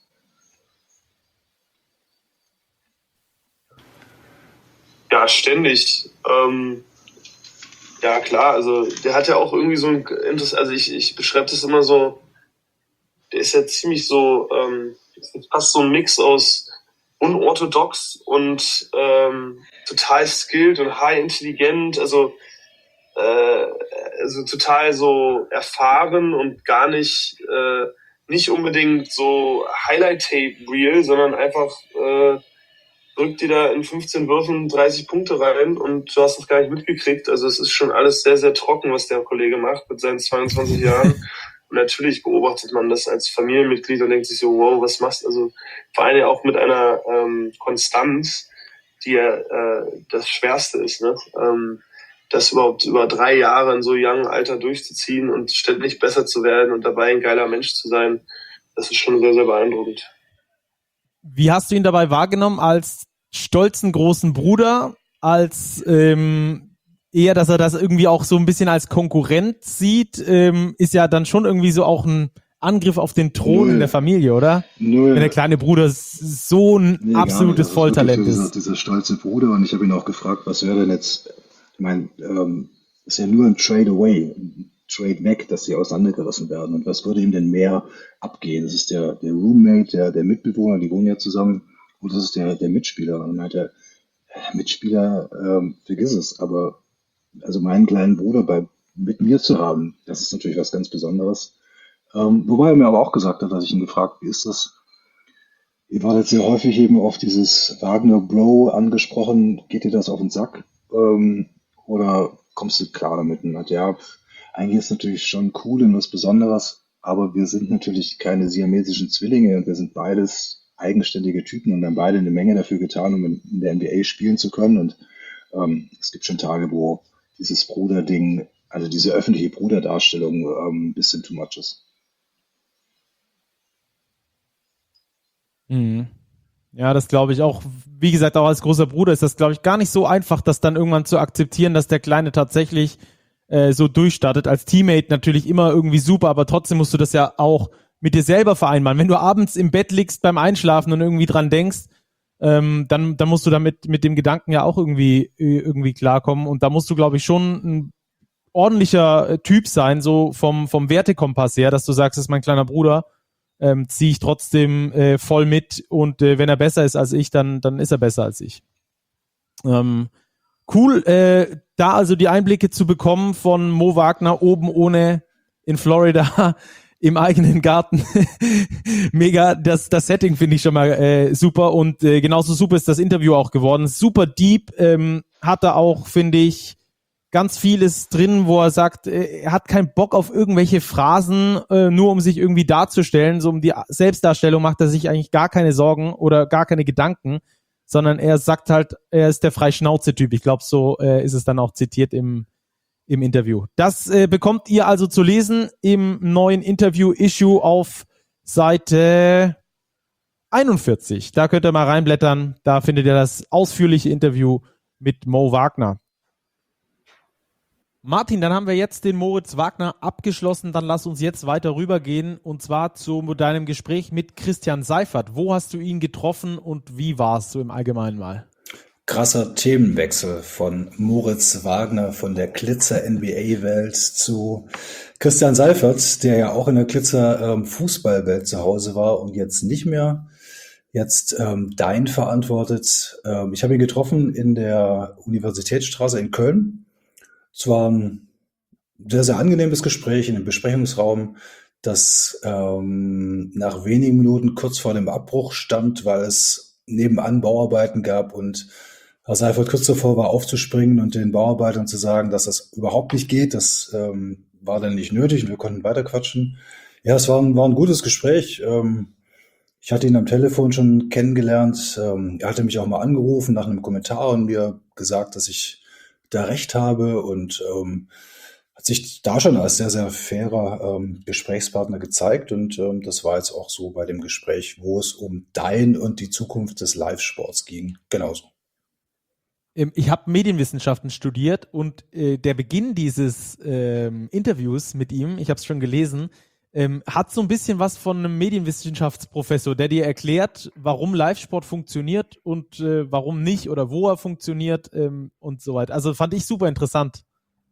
Speaker 8: Ja, ständig. Ja, klar, also der hat ja auch irgendwie so ein also ich beschreibe das immer so, der ist ja ziemlich so, fast so ein Mix aus unorthodox und total skilled und high intelligent, also total so erfahren und gar nicht unbedingt so Highlight-Tape-Reel, sondern einfach drückt dir da in 15 Würfen 30 Punkte rein und du hast das gar nicht mitgekriegt. Also es ist schon alles sehr, sehr trocken, was der Kollege macht mit seinen 22 Jahren. Und natürlich beobachtet man das als Familienmitglied und denkt sich so, wow, was machst du? Also vor allem auch mit einer Konstanz, die ja das Schwerste ist, ne? Das überhaupt über 3 Jahre in so jungen Alter durchzuziehen und ständig besser zu werden und dabei ein geiler Mensch zu sein, das ist schon sehr, sehr beeindruckend.
Speaker 2: Wie hast du ihn dabei wahrgenommen als stolzen großen Bruder, als eher, dass er das irgendwie auch so ein bisschen als Konkurrent sieht, ist ja dann schon irgendwie so auch ein Angriff auf den Thron in der Familie, oder?
Speaker 7: Null.
Speaker 2: Wenn der kleine Bruder so ein absolutes
Speaker 7: Also
Speaker 2: Volltalent
Speaker 7: wirklich
Speaker 2: ist.
Speaker 7: dieser stolze Bruder und ich habe ihn auch gefragt, was wäre denn jetzt, ich meine, ist ja nur ein Trade away, ein Trade weg, dass sie auseinandergerissen werden und was würde ihm denn mehr abgehen? Das ist der Roommate, der Mitbewohner, die wohnen ja zusammen und das ist der Mitspieler. Und dann meinte er, Mitspieler, vergiss es, aber also meinen kleinen Bruder mit mir zu haben, das ist natürlich was ganz Besonderes. Wobei er mir aber auch gesagt hat, dass ich ihn gefragt, wie ist das? Ihr wart jetzt sehr häufig eben auf dieses Wagner Bro angesprochen. Geht dir das auf den Sack? Oder kommst du klar damit? Und hat, ja, eigentlich ist es natürlich schon cool und was Besonderes, aber wir sind natürlich keine siamesischen Zwillinge und wir sind beides eigenständige Typen und haben beide eine Menge dafür getan, um in der NBA spielen zu können. Und es gibt schon Tage, wo dieses Bruderding, also diese öffentliche Bruderdarstellung, ein bisschen too much ist.
Speaker 2: Mhm. Ja, das glaube ich auch. Wie gesagt, auch als großer Bruder ist das, glaube ich, gar nicht so einfach, das dann irgendwann zu akzeptieren, dass der Kleine tatsächlich so durchstartet. Als Teammate natürlich immer irgendwie super, aber trotzdem musst du das ja auch mit dir selber vereinbaren. Wenn du abends im Bett liegst beim Einschlafen und irgendwie dran denkst, dann musst du damit mit dem Gedanken ja auch irgendwie klarkommen. Und da musst du, glaube ich, schon ein ordentlicher Typ sein, so vom Wertekompass her, dass du sagst, das ist mein kleiner Bruder, ziehe ich trotzdem voll mit und wenn er besser ist als ich, dann ist er besser als ich. Cool, da also die Einblicke zu bekommen von Mo Wagner oben ohne in Florida im eigenen Garten. Mega, das Setting finde ich schon mal super und genauso super ist das Interview auch geworden. Super deep, hat er auch, finde ich, ganz vieles drin, wo er sagt, er hat keinen Bock auf irgendwelche Phrasen, nur um sich irgendwie darzustellen. So um die Selbstdarstellung macht er sich eigentlich gar keine Sorgen oder gar keine Gedanken, sondern er sagt halt, er ist der Freischnauze-Typ. Ich glaube, so ist es dann auch zitiert im Interview. Das bekommt ihr also zu lesen im neuen Interview-Issue auf Seite 41. Da könnt ihr mal reinblättern. Da findet ihr das ausführliche Interview mit Mo Wagner. Martin, dann haben wir jetzt den Moritz Wagner abgeschlossen. Dann lass uns jetzt weiter rübergehen und zwar zu deinem Gespräch mit Christian Seifert. Wo hast du ihn getroffen und wie war es so im Allgemeinen mal?
Speaker 9: krasser Themenwechsel von Moritz Wagner von der Glitzer-NBA-Welt zu Christian Seifert, der ja auch in der Glitzer-Fußballwelt zu Hause war und jetzt nicht mehr. Jetzt Dein verantwortet. Ich habe ihn getroffen in der Universitätsstraße in Köln. Es war ein sehr, sehr angenehmes Gespräch in einem Besprechungsraum, das nach wenigen Minuten kurz vor dem Abbruch stand, weil es nebenan Bauarbeiten gab und Herr Seifert kurz davor war, aufzuspringen und den Bauarbeitern zu sagen, dass das überhaupt nicht geht. Das war dann nicht nötig und wir konnten weiterquatschen. Ja, es war ein gutes Gespräch. Ich hatte ihn am Telefon schon kennengelernt. Er hatte mich auch mal angerufen nach einem Kommentar und mir gesagt, dass ich da recht habe und hat sich da schon als sehr, sehr fairer Gesprächspartner gezeigt. Und das war jetzt auch so bei dem Gespräch, wo es um Dein und die Zukunft des Live-Sports ging. Genauso.
Speaker 2: Ich habe Medienwissenschaften studiert und der Beginn dieses Interviews mit ihm, ich habe es schon gelesen, hat so ein bisschen was von einem Medienwissenschaftsprofessor, der dir erklärt, warum Live-Sport funktioniert und warum nicht oder wo er funktioniert und so weiter. Also fand ich super interessant.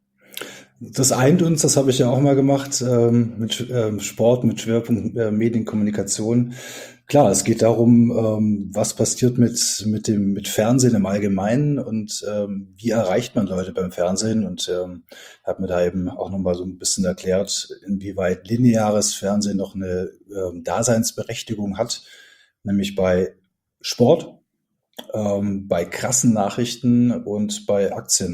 Speaker 9: Das eint uns, das habe ich ja auch mal gemacht, mit Sport, mit Schwerpunkt Medienkommunikation. Klar, es geht darum, was passiert mit Fernsehen im Allgemeinen und wie erreicht man Leute beim Fernsehen und habe mir da eben auch nochmal so ein bisschen erklärt, inwieweit lineares Fernsehen noch eine Daseinsberechtigung hat, nämlich bei Sport, bei krassen Nachrichten und bei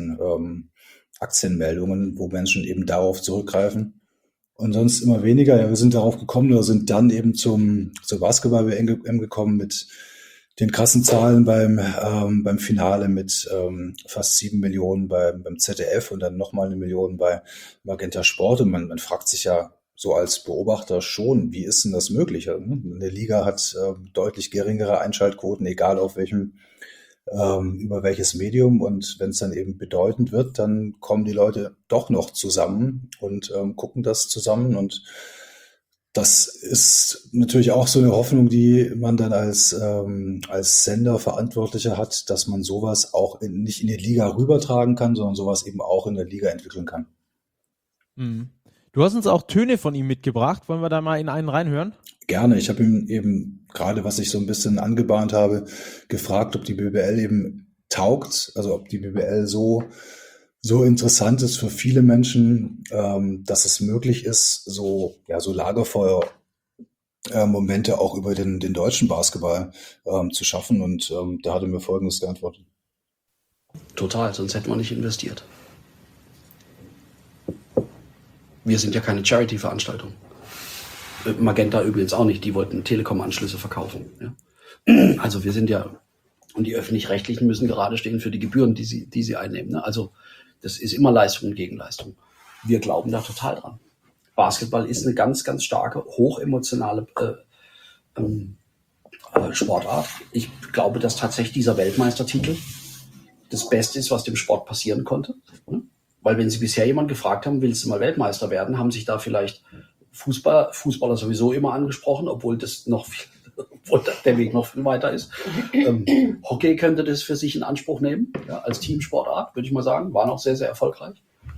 Speaker 9: Aktienmeldungen, wo Menschen eben darauf zurückgreifen. Und sonst immer weniger. Ja, wir sind darauf gekommen oder sind dann eben zur Basketball-WM gekommen mit den krassen Zahlen beim Finale mit fast 7 Millionen beim ZDF und dann nochmal 1 Million bei Magenta Sport. Und man fragt sich ja so als Beobachter schon, wie ist denn das möglich? Eine Liga hat deutlich geringere Einschaltquoten, egal auf über welches Medium, und wenn es dann eben bedeutend wird, dann kommen die Leute doch noch zusammen und gucken das zusammen, und das ist natürlich auch so eine Hoffnung, die man dann als Senderverantwortlicher hat, dass man sowas auch nicht in die Liga rübertragen kann, sondern sowas eben auch in der Liga entwickeln kann.
Speaker 2: Mhm. Du hast uns auch Töne von ihm mitgebracht. Wollen wir da mal in einen reinhören?
Speaker 9: Gerne. Ich habe ihn eben gerade, was ich so ein bisschen angebahnt habe, gefragt, ob die BBL eben taugt, also ob die BBL so interessant ist für viele Menschen, dass es möglich ist, so Lagerfeuer-Momente auch über den deutschen Basketball zu schaffen. Und da hat er mir Folgendes geantwortet.
Speaker 10: Total, sonst hätten wir nicht investiert. Wir sind ja keine Charity-Veranstaltung. Magenta übrigens auch nicht, die wollten Telekom-Anschlüsse verkaufen. Ja. Also wir sind ja, und die Öffentlich-Rechtlichen müssen gerade stehen für die Gebühren, die sie einnehmen. Ne? Also das ist immer Leistung und Gegenleistung. Wir glauben da total dran. Basketball ist eine ganz, ganz starke, hochemotionale Sportart. Ich glaube, dass tatsächlich dieser Weltmeistertitel das Beste ist, was dem Sport passieren konnte. Ne? Weil wenn Sie bisher jemanden gefragt haben, willst du mal Weltmeister werden, haben sich da vielleicht Fußballer sowieso immer angesprochen, obwohl der Weg noch viel weiter ist. Hockey könnte das für sich in Anspruch nehmen, ja, als Teamsportart, würde ich mal sagen. War noch sehr, sehr erfolgreich.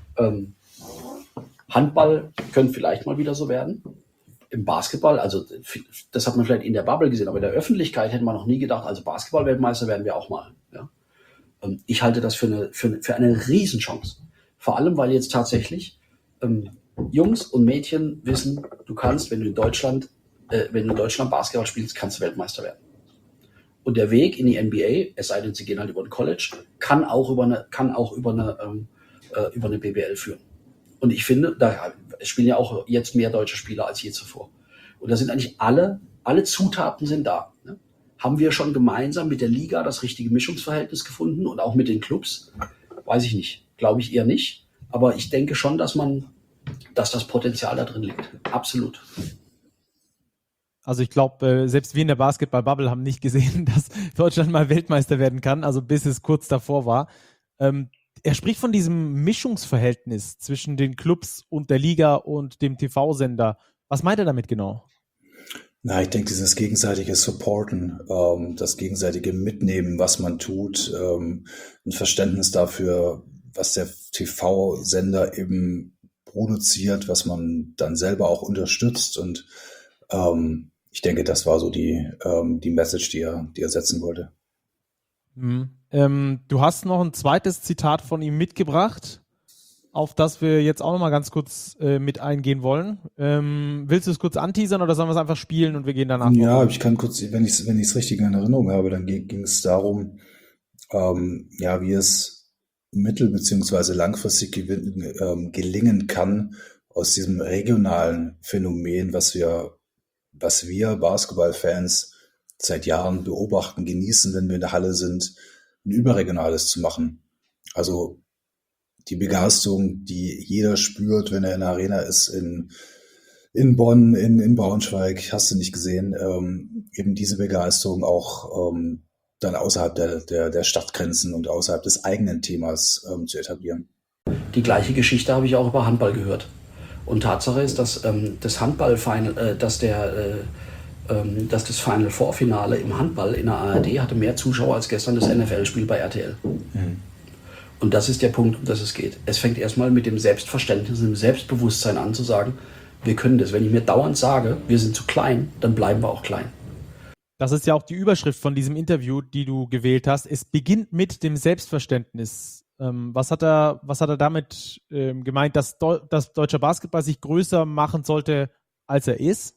Speaker 10: Handball könnte vielleicht mal wieder so werden. Im Basketball, also das hat man vielleicht in der Bubble gesehen, aber in der Öffentlichkeit hätte man noch nie gedacht, also Basketball-Weltmeister werden wir auch mal. Ja. Ich halte das für eine Riesenchance. Vor allem, weil jetzt tatsächlich Jungs und Mädchen wissen, du kannst, wenn du in Deutschland Basketball spielst, kannst du Weltmeister werden. Und der Weg in die NBA, es sei denn, sie gehen halt über ein College, kann auch über eine BBL führen. Und ich finde, da spielen ja auch jetzt mehr deutsche Spieler als je zuvor. Und da sind eigentlich alle Zutaten sind da. Ne? Haben wir schon gemeinsam mit der Liga das richtige Mischungsverhältnis gefunden und auch mit den Clubs? Weiß ich nicht. Glaube ich eher nicht. Aber ich denke schon, dass das Potenzial da drin liegt. Absolut.
Speaker 2: Also ich glaube, selbst wir in der Basketball-Bubble haben nicht gesehen, dass Deutschland mal Weltmeister werden kann, also bis es kurz davor war. Er spricht von diesem Mischungsverhältnis zwischen den Clubs und der Liga und dem TV-Sender. Was meint er damit genau?
Speaker 9: Na, ich denke, dieses gegenseitige Supporten, das gegenseitige Mitnehmen, was man tut, ein Verständnis dafür, was der TV-Sender eben produziert, was man dann selber auch unterstützt. Und ich denke, das war so die Message, die er setzen wollte.
Speaker 2: Du hast noch ein zweites Zitat von ihm mitgebracht, auf das wir jetzt auch noch mal ganz kurz mit eingehen wollen. Willst du es kurz anteasern oder sollen wir es einfach spielen und wir gehen danach?
Speaker 9: Ja, ich kann kurz, wenn ich es richtig in Erinnerung habe, dann ging es darum, wie es mittel- beziehungsweise langfristig gelingen kann, aus diesem regionalen Phänomen, was wir Basketballfans seit Jahren beobachten, genießen, wenn wir in der Halle sind, ein überregionales zu machen. Also die Begeisterung, die jeder spürt, wenn er in der Arena ist, in Bonn, in Braunschweig, hast du nicht gesehen, eben diese Begeisterung auch dann außerhalb der Stadtgrenzen und außerhalb des eigenen Themas zu etablieren.
Speaker 10: Die gleiche Geschichte habe ich auch über Handball gehört. Und Tatsache ist, dass das Handball-Final, dass das Final Four Finale im Handball in der ARD hatte mehr Zuschauer als gestern das NFL-Spiel bei RTL. Und das ist der Punkt, um das es geht. Es fängt erstmal mit dem Selbstverständnis, dem Selbstbewusstsein an zu sagen, wir können das. Wenn ich mir dauernd sage, wir sind zu klein, dann bleiben wir auch klein.
Speaker 2: Das ist ja auch die Überschrift von diesem Interview, die du gewählt hast. Es beginnt mit dem Selbstverständnis. Was hat er damit gemeint, dass deutscher Basketball sich größer machen sollte, als er ist?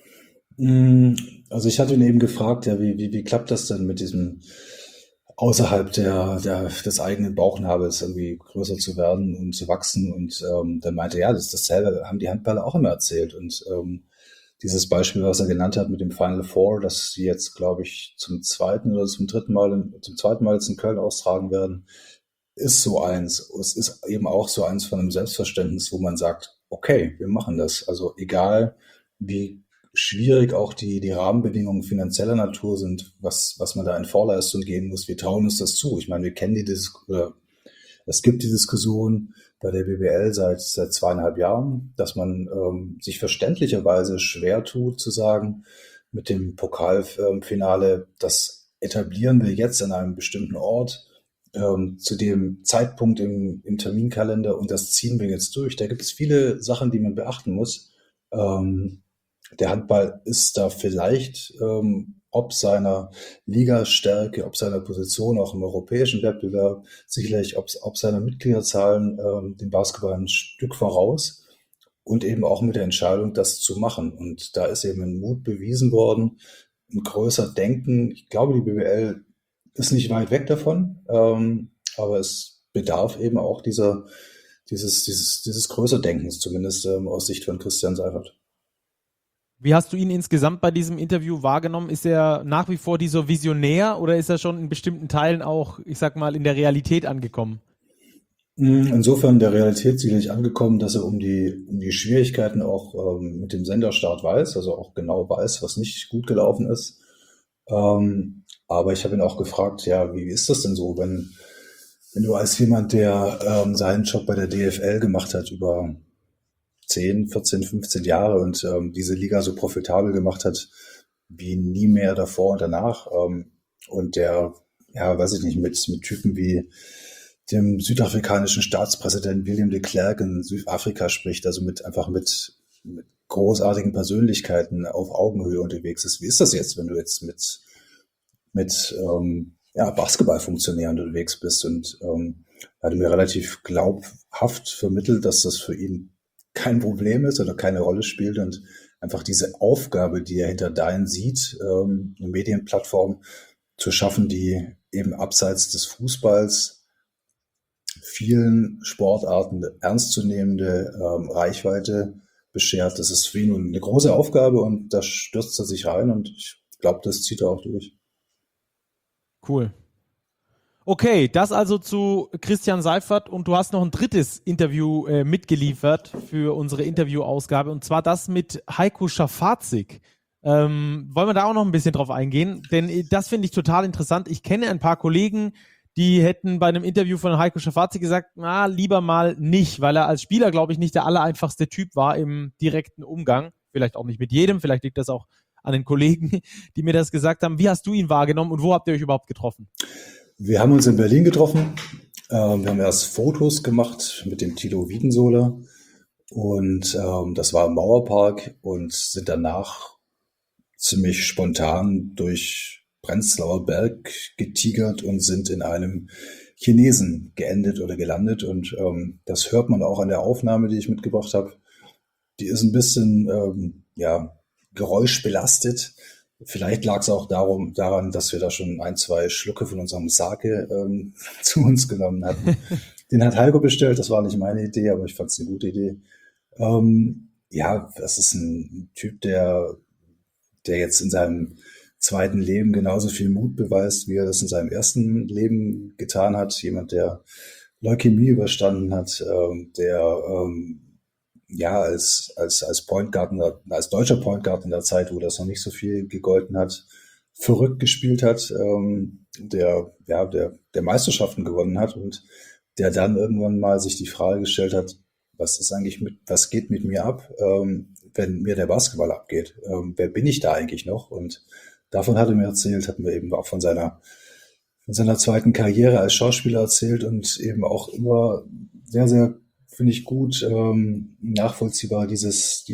Speaker 9: Also ich hatte ihn eben gefragt, ja, wie klappt das denn mit diesem außerhalb des eigenen Bauchnabels irgendwie größer zu werden und zu wachsen? Und dann meinte er, ja, dasselbe haben die Handballer auch immer erzählt. Und dieses Beispiel, was er genannt hat mit dem Final Four, das sie jetzt, glaube ich, zum zweiten Mal jetzt in Köln austragen werden, ist so eins. Es ist eben auch so eins von einem Selbstverständnis, wo man sagt, okay, wir machen das. Also egal, wie schwierig auch die Rahmenbedingungen finanzieller Natur sind, was man da in Vorleistung gehen muss. Wir trauen uns das zu. Ich meine, wir kennen es gibt die Diskussion bei der BBL seit 2,5 Jahren, dass man sich verständlicherweise schwer tut zu sagen, mit dem Pokalfinale, das etablieren wir jetzt an einem bestimmten Ort, zu dem Zeitpunkt im Terminkalender und das ziehen wir jetzt durch. Da gibt es viele Sachen, die man beachten muss. Der Handball ist da vielleicht ob seiner Ligastärke, ob seiner Position auch im europäischen Wettbewerb, sicherlich ob seiner Mitgliederzahlen dem Basketball ein Stück voraus und eben auch mit der Entscheidung, das zu machen. Und da ist eben ein Mut bewiesen worden, ein größer Denken. Ich glaube, die BBL ist nicht weit weg davon, aber es bedarf eben auch dieses größer Denkens, zumindest aus Sicht von Christian Seifert.
Speaker 2: Wie hast du ihn insgesamt bei diesem Interview wahrgenommen? Ist er nach wie vor dieser Visionär oder ist er schon in bestimmten Teilen auch, ich sag mal, in der Realität angekommen?
Speaker 9: Insofern der Realität sicherlich angekommen, dass er um die Schwierigkeiten auch mit dem Senderstart weiß, also auch genau weiß, was nicht gut gelaufen ist. Aber ich habe ihn auch gefragt, ja, wie ist das denn so, wenn du als jemand, der seinen Job bei der DFL gemacht hat über 10, 14, 15 Jahre und diese Liga so profitabel gemacht hat wie nie mehr davor und danach. Und der, ja, weiß ich nicht, mit Typen wie dem südafrikanischen Staatspräsidenten William de Klerk in Südafrika spricht, also mit großartigen Persönlichkeiten auf Augenhöhe unterwegs ist. Wie ist das jetzt, wenn du jetzt mit Basketballfunktionären unterwegs bist? Und er hatte mir relativ glaubhaft vermittelt, dass das für ihn kein Problem ist oder keine Rolle spielt und einfach diese Aufgabe, die er hinter Dein sieht, eine Medienplattform zu schaffen, die eben abseits des Fußballs vielen Sportarten ernstzunehmende Reichweite beschert. Das ist für ihn eine große Aufgabe und da stürzt er sich rein und ich glaube, das zieht er auch durch.
Speaker 2: Cool. Okay, das also zu Christian Seifert und du hast noch ein drittes Interview mitgeliefert für unsere Interviewausgabe und zwar das mit Heiko Schafazik. Wollen wir da auch noch ein bisschen drauf eingehen? Denn das finde ich total interessant. Ich kenne ein paar Kollegen, die hätten bei einem Interview von Heiko Schafazik gesagt, na, lieber mal nicht, weil er als Spieler, glaube ich, nicht der allereinfachste Typ war im direkten Umgang. Vielleicht auch nicht mit jedem, vielleicht liegt das auch an den Kollegen, die mir das gesagt haben. Wie hast du ihn wahrgenommen und wo habt ihr euch überhaupt getroffen?
Speaker 9: Wir haben uns in Berlin getroffen. Wir haben erst Fotos gemacht mit dem Thilo Wiedensohler und das war im Mauerpark und sind danach ziemlich spontan durch Prenzlauer Berg getigert und sind in einem Chinesen geendet oder gelandet. Und das hört man auch an der Aufnahme, die ich mitgebracht habe. Die ist ein bisschen geräuschbelastet. Vielleicht lag es auch daran, dass wir da schon 1-2 Schlucke von unserem Sake zu uns genommen hatten. Den hat Heiko bestellt, das war nicht meine Idee, aber ich fand es eine gute Idee. Das ist ein Typ, der jetzt in seinem zweiten Leben genauso viel Mut beweist, wie er das in seinem ersten Leben getan hat. Jemand, der Leukämie überstanden hat, als Point Guard, als deutscher Point Guard in der Zeit, wo das noch nicht so viel gegolten hat, verrückt gespielt hat, der Meisterschaften gewonnen hat und der dann irgendwann mal sich die Frage gestellt hat, was geht mit mir ab, wenn mir der Basketball abgeht? Wer bin ich da eigentlich noch? Und davon hat er mir erzählt, hat mir eben auch von seiner zweiten Karriere als Schauspieler erzählt und eben auch immer sehr, sehr, finde ich gut, nachvollziehbar die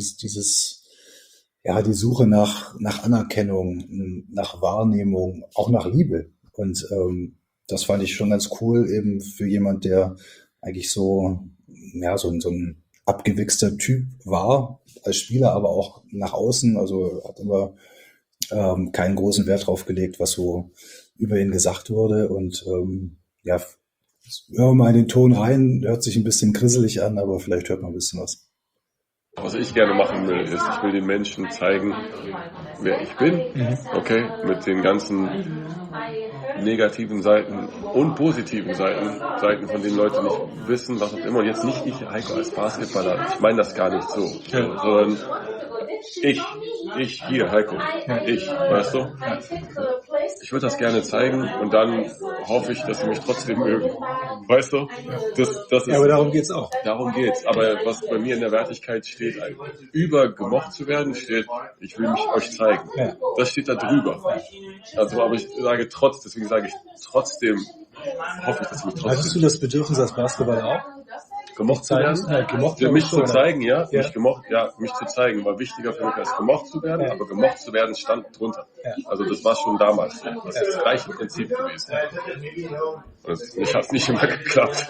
Speaker 9: Suche nach Anerkennung, nach Wahrnehmung, auch nach Liebe. Und das fand ich schon ganz cool, eben für jemand, der eigentlich so ein abgewichster Typ war als Spieler, aber auch nach außen, also hat immer keinen großen Wert drauf gelegt, was so über ihn gesagt wurde. Und hören wir mal in den Ton rein, hört sich ein bisschen grisselig an, aber vielleicht hört man ein bisschen was.
Speaker 11: Was ich gerne machen will, ist, ich will den Menschen zeigen, wer ich bin, okay, mit den ganzen negativen Seiten und positiven Seiten, von denen Leute nicht wissen, was auch immer. Und jetzt nicht ich, Heiko, als Basketballer, ich meine das gar nicht so, sondern ich hier, Heiko, weißt du? Ich würde das gerne zeigen und dann hoffe ich, dass sie mich trotzdem mögen. Weißt du? Das ist,
Speaker 9: aber darum geht's auch.
Speaker 11: Darum geht's. Aber was bei mir in der Wertigkeit steht, über gemocht zu werden, steht, ich will mich euch zeigen. Ja. Das steht da drüber. Also, aber ich sage deswegen sage ich trotzdem, hoffe ich, dass sie mich trotzdem.
Speaker 9: Hattest du das Bedürfnis als Basketballer auch?
Speaker 11: Gemocht zu werden?
Speaker 9: Ja,
Speaker 11: mich zu zeigen, mich zu zeigen war wichtiger für mich als gemocht zu werden, aber gemocht zu werden stand drunter. Ja. Also das war schon damals. Das ist das gleiche Prinzip gewesen. Und es hat nicht immer geklappt.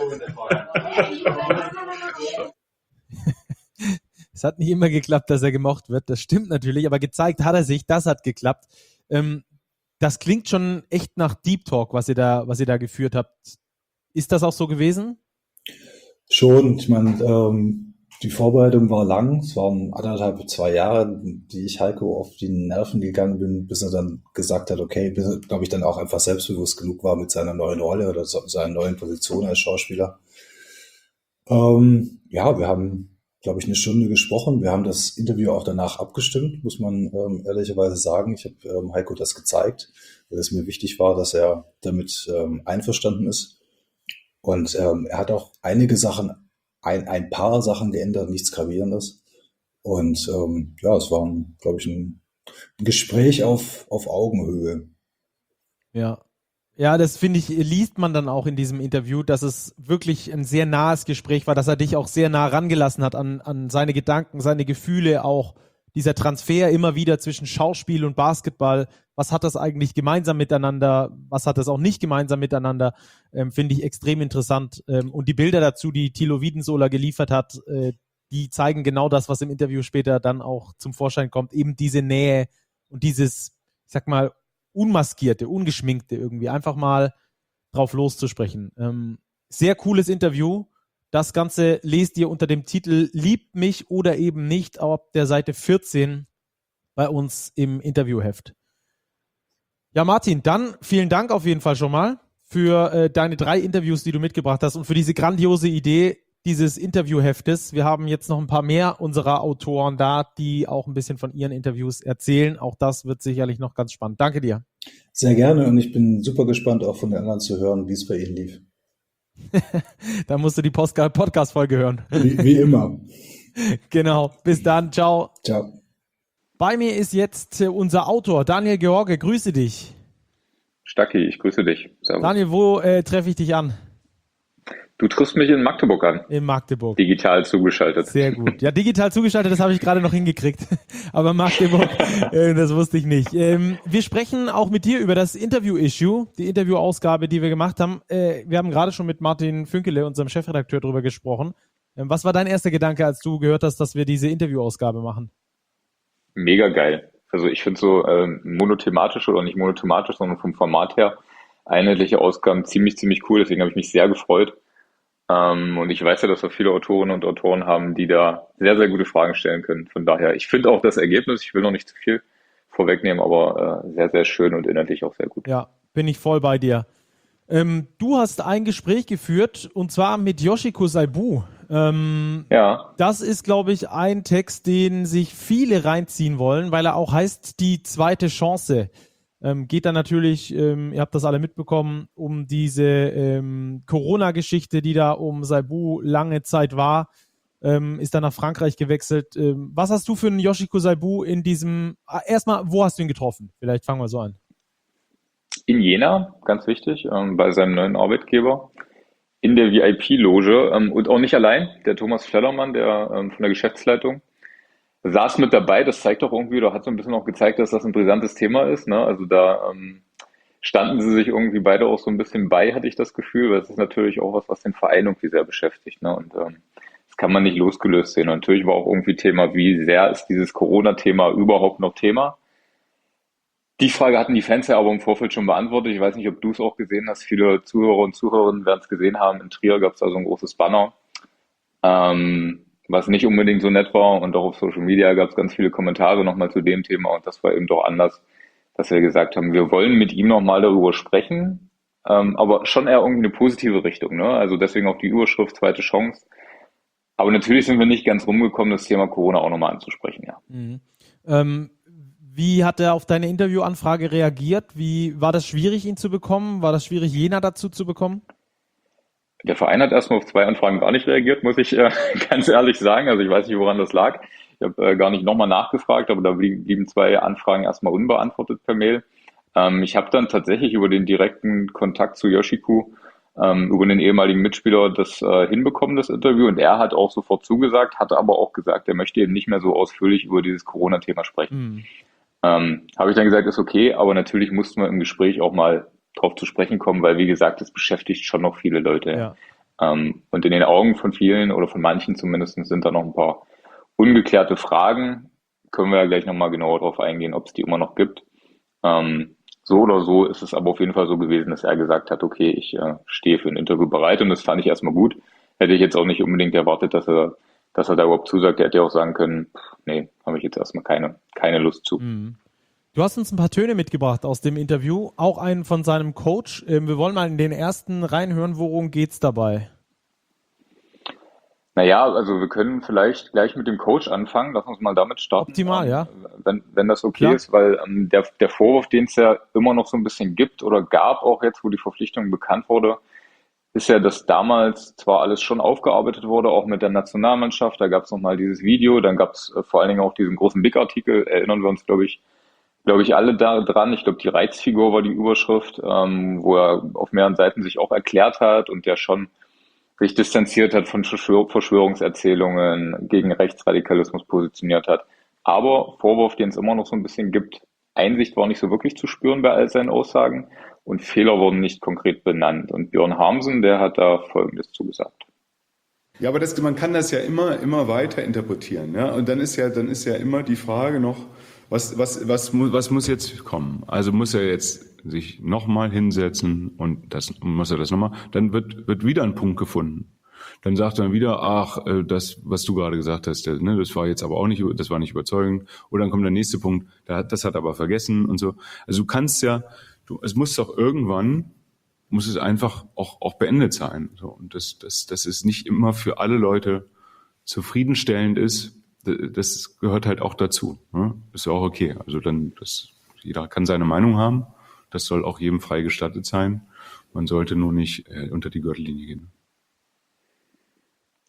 Speaker 2: Es hat nicht immer geklappt, dass er gemocht wird, das stimmt natürlich, aber gezeigt hat er sich, das hat geklappt. Das klingt schon echt nach Deep Talk, was ihr da geführt habt. Ist das auch so gewesen?
Speaker 9: Schon, ich meine, die Vorbereitung war lang, es waren 1,5-2 Jahre, die ich Heiko auf die Nerven gegangen bin, bis er dann gesagt hat, okay, bis er, glaube ich, dann auch einfach selbstbewusst genug war mit seiner neuen Rolle oder seiner neuen Position als Schauspieler. Wir haben, glaube ich, 1 Stunde gesprochen, wir haben das Interview auch danach abgestimmt, muss man ehrlicherweise sagen. Ich habe Heiko das gezeigt, weil es mir wichtig war, dass er damit einverstanden ist. Und er hat auch einige Sachen, ein paar Sachen geändert, nichts Gravierendes. Und es war, glaube ich, ein Gespräch auf Augenhöhe.
Speaker 2: Ja, das finde ich, liest man dann auch in diesem Interview, dass es wirklich ein sehr nahes Gespräch war, dass er dich auch sehr nah rangelassen hat an seine Gedanken, seine Gefühle auch. Dieser Transfer immer wieder zwischen Schauspiel und Basketball, was hat das eigentlich gemeinsam miteinander, was hat das auch nicht gemeinsam miteinander, finde ich extrem interessant. Und die Bilder dazu, die Thilo Wiedensohler geliefert hat, die zeigen genau das, was im Interview später dann auch zum Vorschein kommt, eben diese Nähe und dieses, ich sag mal, unmaskierte, ungeschminkte irgendwie, einfach mal drauf loszusprechen. Sehr cooles Interview. Das Ganze lest ihr unter dem Titel Liebt mich oder eben nicht auf der Seite 14 bei uns im Interviewheft. Ja, Martin, dann vielen Dank auf jeden Fall schon mal für deine 3 Interviews, die du mitgebracht hast und für diese grandiose Idee dieses Interviewheftes. Wir haben jetzt noch ein paar mehr unserer Autoren da, die auch ein bisschen von ihren Interviews erzählen. Auch das wird sicherlich noch ganz spannend. Danke dir.
Speaker 9: Sehr gerne und ich bin super gespannt, auch von den anderen zu hören, wie es bei Ihnen lief.
Speaker 2: Da musst du die Podcast-Folge hören.
Speaker 9: Wie immer.
Speaker 2: Genau. Bis dann. Ciao.
Speaker 9: Ciao.
Speaker 2: Bei mir ist jetzt unser Autor Daniel George. Grüße dich.
Speaker 12: Stacki, ich grüße dich. Servus.
Speaker 2: Daniel, wo treffe ich dich an?
Speaker 12: Du triffst mich in Magdeburg an.
Speaker 2: In Magdeburg.
Speaker 12: Digital zugeschaltet.
Speaker 2: Sehr gut. Ja, digital zugeschaltet, das habe ich gerade noch hingekriegt. Aber Magdeburg, das wusste ich nicht. Wir sprechen auch mit dir über das Interview-Issue, die Interviewausgabe, die wir gemacht haben. Wir haben gerade schon mit Martin Fünkele, unserem Chefredakteur, darüber gesprochen. Was war dein erster Gedanke, als du gehört hast, dass wir diese Interviewausgabe machen?
Speaker 12: Mega geil. Also ich finde so monothematisch oder nicht monothematisch, sondern vom Format her einheitliche Ausgaben ziemlich cool. Deswegen habe ich mich sehr gefreut. Und ich weiß ja, dass wir viele Autorinnen und Autoren haben, die da sehr, sehr gute Fragen stellen können. Von daher, ich finde auch das Ergebnis, ich will noch nicht zu viel vorwegnehmen, aber sehr, sehr schön und inhaltlich auch sehr gut.
Speaker 2: Ja, bin ich voll bei dir. Du hast ein Gespräch geführt, und zwar mit Yoshiko Saibu.
Speaker 12: Ja.
Speaker 2: Das ist, glaube ich, ein Text, den sich viele reinziehen wollen, weil er auch heißt, die zweite Chance. Geht dann natürlich, ihr habt das alle mitbekommen, um diese Corona-Geschichte, die da um Saibu lange Zeit war, ist dann nach Frankreich gewechselt. Was hast du für einen Yoshiko Saibu in diesem, erstmal, wo hast du ihn getroffen? Vielleicht fangen wir so an.
Speaker 12: In Jena, ganz wichtig, bei seinem neuen Arbeitgeber, in der VIP-Loge und auch nicht allein, der Thomas Schlellermann, der von der Geschäftsleitung, saß mit dabei. Das zeigt doch irgendwie, oder hat so ein bisschen auch gezeigt, dass das ein brisantes Thema ist, ne? Also da standen sie sich irgendwie beide auch so ein bisschen bei, hatte ich das Gefühl, weil es ist natürlich auch was den Verein irgendwie sehr beschäftigt, ne? Und das kann man nicht losgelöst sehen. Und natürlich war auch irgendwie Thema, wie sehr ist dieses Corona-Thema überhaupt noch Thema? Die Frage hatten die Fans ja aber im Vorfeld schon beantwortet. Ich weiß nicht, ob du es auch gesehen hast. Viele Zuhörer und Zuhörerinnen werden es gesehen haben. In Trier gab es da so ein großes Banner, was nicht unbedingt so nett war. Und auch auf Social Media gab es ganz viele Kommentare nochmal zu dem Thema. Und das war eben doch anders, dass wir gesagt haben, wir wollen mit ihm nochmal darüber sprechen, aber schon eher irgendwie eine positive Richtung, ne? Also deswegen auch die Überschrift zweite Chance. Aber natürlich sind wir nicht ganz rumgekommen, das Thema Corona auch nochmal anzusprechen, ja.
Speaker 2: Mhm. Wie hat er auf deine Interviewanfrage reagiert? Wie war das schwierig, ihn zu bekommen? War das schwierig, Jena dazu zu bekommen?
Speaker 12: Der Verein hat erstmal auf 2 Anfragen gar nicht reagiert, muss ich ganz ehrlich sagen. Also ich weiß nicht, woran das lag. Ich habe gar nicht nochmal nachgefragt, aber da blieben 2 Anfragen erstmal unbeantwortet per Mail. Ich habe dann tatsächlich über den direkten Kontakt zu Yoshiko, über den ehemaligen Mitspieler, das hinbekommen, das Interview. Und er hat auch sofort zugesagt, hatte aber auch gesagt, er möchte eben nicht mehr so ausführlich über dieses Corona-Thema sprechen. Habe ich dann gesagt, ist okay, aber natürlich mussten wir im Gespräch auch mal drauf zu sprechen kommen, weil wie gesagt, es beschäftigt schon noch viele Leute.
Speaker 2: Ja.
Speaker 12: Und in den Augen von vielen oder von manchen zumindest sind da noch ein paar ungeklärte Fragen. Können wir ja gleich nochmal genauer drauf eingehen, ob es die immer noch gibt. So oder so ist es aber auf jeden Fall so gewesen, dass er gesagt hat, okay, ich stehe für ein Interview bereit, und das fand ich erstmal gut. Hätte ich jetzt auch nicht unbedingt erwartet, dass er da überhaupt zusagt. Er hätte ja auch sagen können, nee, habe ich jetzt erstmal keine Lust zu.
Speaker 2: Mhm. Du hast uns ein paar Töne mitgebracht aus dem Interview, auch einen von seinem Coach. Wir wollen mal in den ersten reinhören, worum geht's dabei?
Speaker 12: Naja, also wir können vielleicht gleich mit dem Coach anfangen. Lass uns mal damit starten.
Speaker 2: Optimal, ja.
Speaker 12: Wenn das okay
Speaker 2: Klar.
Speaker 12: ist, weil der Vorwurf, den es ja immer noch so ein bisschen gibt oder gab, auch jetzt, wo die Verpflichtung bekannt wurde, ist ja, dass damals zwar alles schon aufgearbeitet wurde, auch mit der Nationalmannschaft. Da gab es nochmal dieses Video, dann gab es vor allen Dingen auch diesen großen Big-Artikel, erinnern wir uns, glaube ich, alle da dran. Ich glaube, die Reizfigur war die Überschrift, wo er auf mehreren Seiten sich auch erklärt hat und der schon sich distanziert hat von Verschwörungserzählungen, gegen Rechtsradikalismus positioniert hat. Aber Vorwurf, den es immer noch so ein bisschen gibt, Einsicht war nicht so wirklich zu spüren bei all seinen Aussagen und Fehler wurden nicht konkret benannt. Und Björn Harmsen, der hat da Folgendes zugesagt.
Speaker 13: Ja, aber man kann das ja immer weiter interpretieren. Ja? Und dann ist ja immer die Frage noch, was muss jetzt kommen? Also muss er jetzt sich nochmal hinsetzen und muss er das nochmal, dann wird wieder ein Punkt gefunden. Dann sagt er wieder, das, was du gerade gesagt hast, das war jetzt aber auch nicht, das war nicht überzeugend. Oder dann kommt der nächste Punkt, das hat er aber vergessen und so. Also du kannst ja, es muss doch irgendwann, muss es einfach auch beendet sein. So. Und dass es nicht immer für alle Leute zufriedenstellend ist, das gehört halt auch dazu. Ne? Ist ja auch okay. Also jeder kann seine Meinung haben. Das soll auch jedem frei gestattet sein. Man sollte nur nicht unter die Gürtellinie gehen.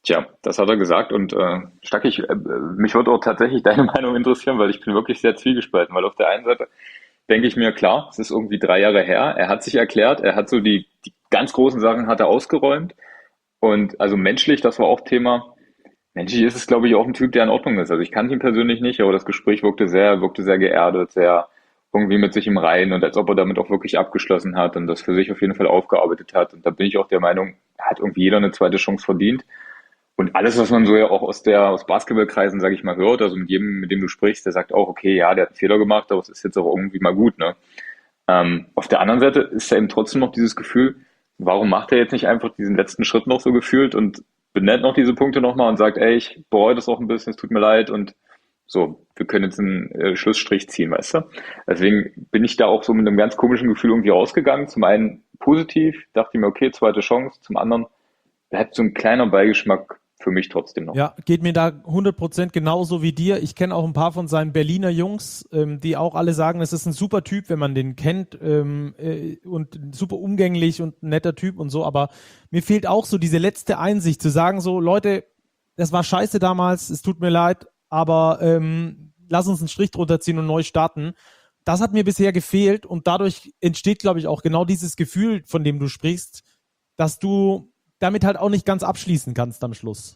Speaker 12: Tja, das hat er gesagt und Stackig, mich würde auch tatsächlich deine Meinung interessieren, weil ich bin wirklich sehr zwiegespalten, weil auf der einen Seite denke ich mir, klar, es ist irgendwie 3 Jahre her, er hat sich erklärt, er hat so die ganz großen Sachen hat er ausgeräumt und also menschlich, das war auch Thema, menschlich ist es glaube ich auch ein Typ, der in Ordnung ist, also ich kannte ihn persönlich nicht, aber das Gespräch wirkte sehr geerdet, sehr irgendwie mit sich im Reinen und als ob er damit auch wirklich abgeschlossen hat und das für sich auf jeden Fall aufgearbeitet hat und da bin ich auch der Meinung, hat irgendwie jeder eine zweite Chance verdient. Und alles, was man so ja auch aus Basketballkreisen, sage ich mal, hört, also mit jedem, mit dem du sprichst, der sagt auch, okay, ja, der hat einen Fehler gemacht, aber es ist jetzt auch irgendwie mal gut, ne? Auf der anderen Seite ist ja eben trotzdem noch dieses Gefühl, warum macht er jetzt nicht einfach diesen letzten Schritt noch so gefühlt und benennt noch diese Punkte nochmal und sagt, ey, ich bereue das auch ein bisschen, es tut mir leid und so, wir können jetzt einen Schlussstrich ziehen, weißt du? Deswegen bin ich da auch so mit einem ganz komischen Gefühl irgendwie rausgegangen. Zum einen positiv, dachte ich mir, okay, zweite Chance, zum anderen bleibt so ein kleiner Beigeschmack für mich trotzdem noch.
Speaker 2: Ja, geht mir da 100% genauso wie dir. Ich kenne auch ein paar von seinen Berliner Jungs, die auch alle sagen, es ist ein super Typ, wenn man den kennt und super umgänglich und ein netter Typ und so, aber mir fehlt auch so diese letzte Einsicht zu sagen so, Leute, das war scheiße damals, es tut mir leid, aber lass uns einen Strich drunter ziehen und neu starten. Das hat mir bisher gefehlt und dadurch entsteht, glaube ich, auch genau dieses Gefühl, von dem du sprichst, dass du damit halt auch nicht ganz abschließen kannst am Schluss.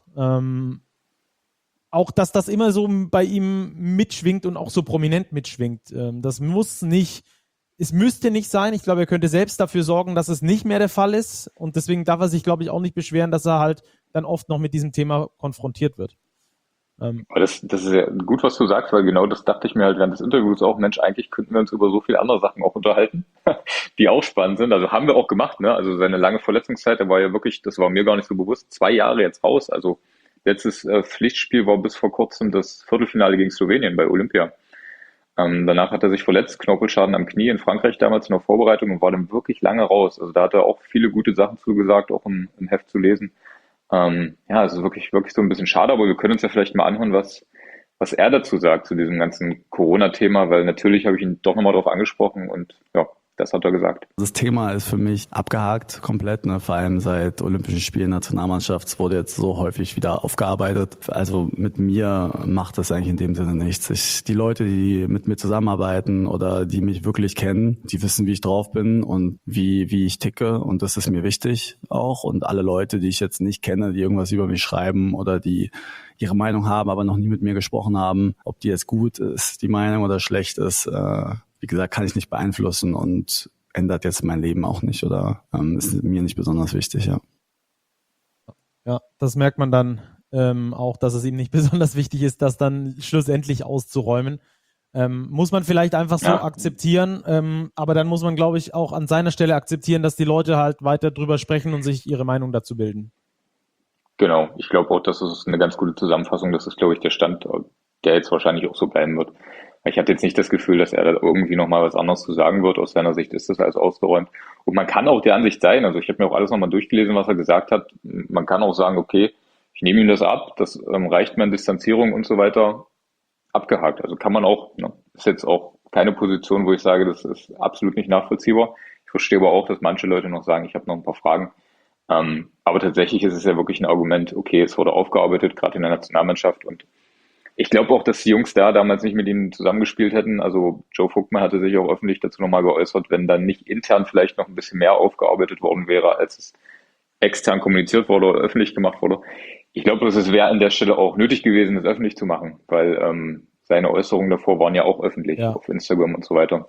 Speaker 2: Auch, dass das immer so bei ihm mitschwingt und auch so prominent mitschwingt. Das müsste nicht sein. Ich glaube, er könnte selbst dafür sorgen, dass es nicht mehr der Fall ist. Und deswegen darf er sich, glaube ich, auch nicht beschweren, dass er halt dann oft noch mit diesem Thema konfrontiert wird.
Speaker 12: Aber das ist ja gut, was du sagst, weil genau das dachte ich mir halt während des Interviews auch, Mensch, eigentlich könnten wir uns über so viele andere Sachen auch unterhalten, die auch spannend sind. Also haben wir auch gemacht, ne? Also seine lange Verletzungszeit, der war ja wirklich, das war mir gar nicht so bewusst, 2 Jahre jetzt raus. Also letztes Pflichtspiel war bis vor kurzem das Viertelfinale gegen Slowenien bei Olympia. Danach hat er sich verletzt, Knorpelschaden am Knie in Frankreich damals in der Vorbereitung und war dann wirklich lange raus. Also da hat er auch viele gute Sachen zugesagt, auch im Heft zu lesen. Ja, es ist wirklich so ein bisschen schade, aber wir können uns ja vielleicht mal anhören, was er dazu sagt zu diesem ganzen Corona-Thema, weil natürlich habe ich ihn doch nochmal drauf angesprochen und ja, das hat er gesagt.
Speaker 14: Das Thema ist für mich abgehakt komplett, ne? Vor allem seit Olympischen Spielen Nationalmannschaft. Es wurde jetzt so häufig wieder aufgearbeitet. Also mit mir macht das eigentlich in dem Sinne nichts. Die Leute, die mit mir zusammenarbeiten oder die mich wirklich kennen, die wissen, wie ich drauf bin und wie ich ticke und das ist mir wichtig auch. Und alle Leute, die ich jetzt nicht kenne, die irgendwas über mich schreiben oder die ihre Meinung haben, aber noch nie mit mir gesprochen haben, ob die jetzt gut ist, die Meinung oder schlecht ist, wie gesagt, kann ich nicht beeinflussen und ändert jetzt mein Leben auch nicht oder ist mir nicht besonders wichtig, ja.
Speaker 2: Ja, das merkt man dann auch, dass es ihm nicht besonders wichtig ist, das dann schlussendlich auszuräumen. Muss man vielleicht einfach so akzeptieren, aber dann muss man, glaube ich, auch an seiner Stelle akzeptieren, dass die Leute halt weiter drüber sprechen und sich ihre Meinung dazu bilden.
Speaker 12: Genau, ich glaube auch, das ist eine ganz gute Zusammenfassung. Das ist, glaube ich, der Stand, der jetzt wahrscheinlich auch so bleiben wird. Ich hatte jetzt nicht das Gefühl, dass er da irgendwie nochmal was anderes zu sagen wird. Aus seiner Sicht ist das alles ausgeräumt. Und man kann auch der Ansicht sein, also ich habe mir auch alles nochmal durchgelesen, was er gesagt hat. Man kann auch sagen, okay, ich nehme ihm das ab, das reicht mir an Distanzierung und so weiter, abgehakt. Also kann man auch, ne? Ist jetzt auch keine Position, wo ich sage, das ist absolut nicht nachvollziehbar. Ich verstehe aber auch, dass manche Leute noch sagen, ich habe noch ein paar Fragen. Aber tatsächlich ist es ja wirklich ein Argument, okay, es wurde aufgearbeitet, gerade in der Nationalmannschaft und ich glaube auch, dass die Jungs da damals nicht mit ihm zusammengespielt hätten. Also Joe Vogtmann hatte sich auch öffentlich dazu nochmal geäußert, wenn dann nicht intern vielleicht noch ein bisschen mehr aufgearbeitet worden wäre, als es extern kommuniziert wurde oder öffentlich gemacht wurde. Ich glaube, es wäre an der Stelle auch nötig gewesen, das öffentlich zu machen, weil seine Äußerungen davor waren ja auch öffentlich auf Instagram und so weiter.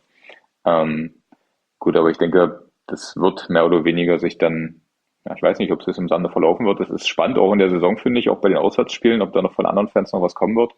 Speaker 12: Gut, aber ich denke, das wird mehr oder weniger sich dann, ja, ich weiß nicht, ob es jetzt im Sande verlaufen wird. Das ist spannend, auch in der Saison, finde ich, auch bei den Auswärtsspielen, ob da noch von anderen Fans noch was kommen wird.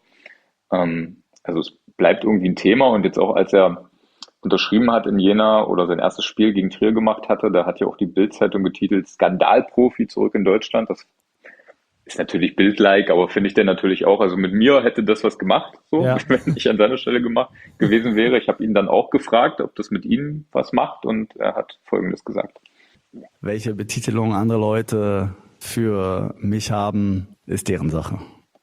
Speaker 12: Also es bleibt irgendwie ein Thema und jetzt auch, als er unterschrieben hat in Jena oder sein erstes Spiel gegen Trier gemacht hatte, da hat ja auch die Bild-Zeitung getitelt, Skandalprofi zurück in Deutschland. Das ist natürlich Bild-like, aber finde ich denn natürlich auch. Also mit mir hätte das was gemacht, so, wenn ich an seiner Stelle gewesen wäre. Ich habe ihn dann auch gefragt, ob das mit ihm was macht und er hat Folgendes gesagt.
Speaker 14: Welche Betitelung andere Leute für mich haben, ist deren Sache.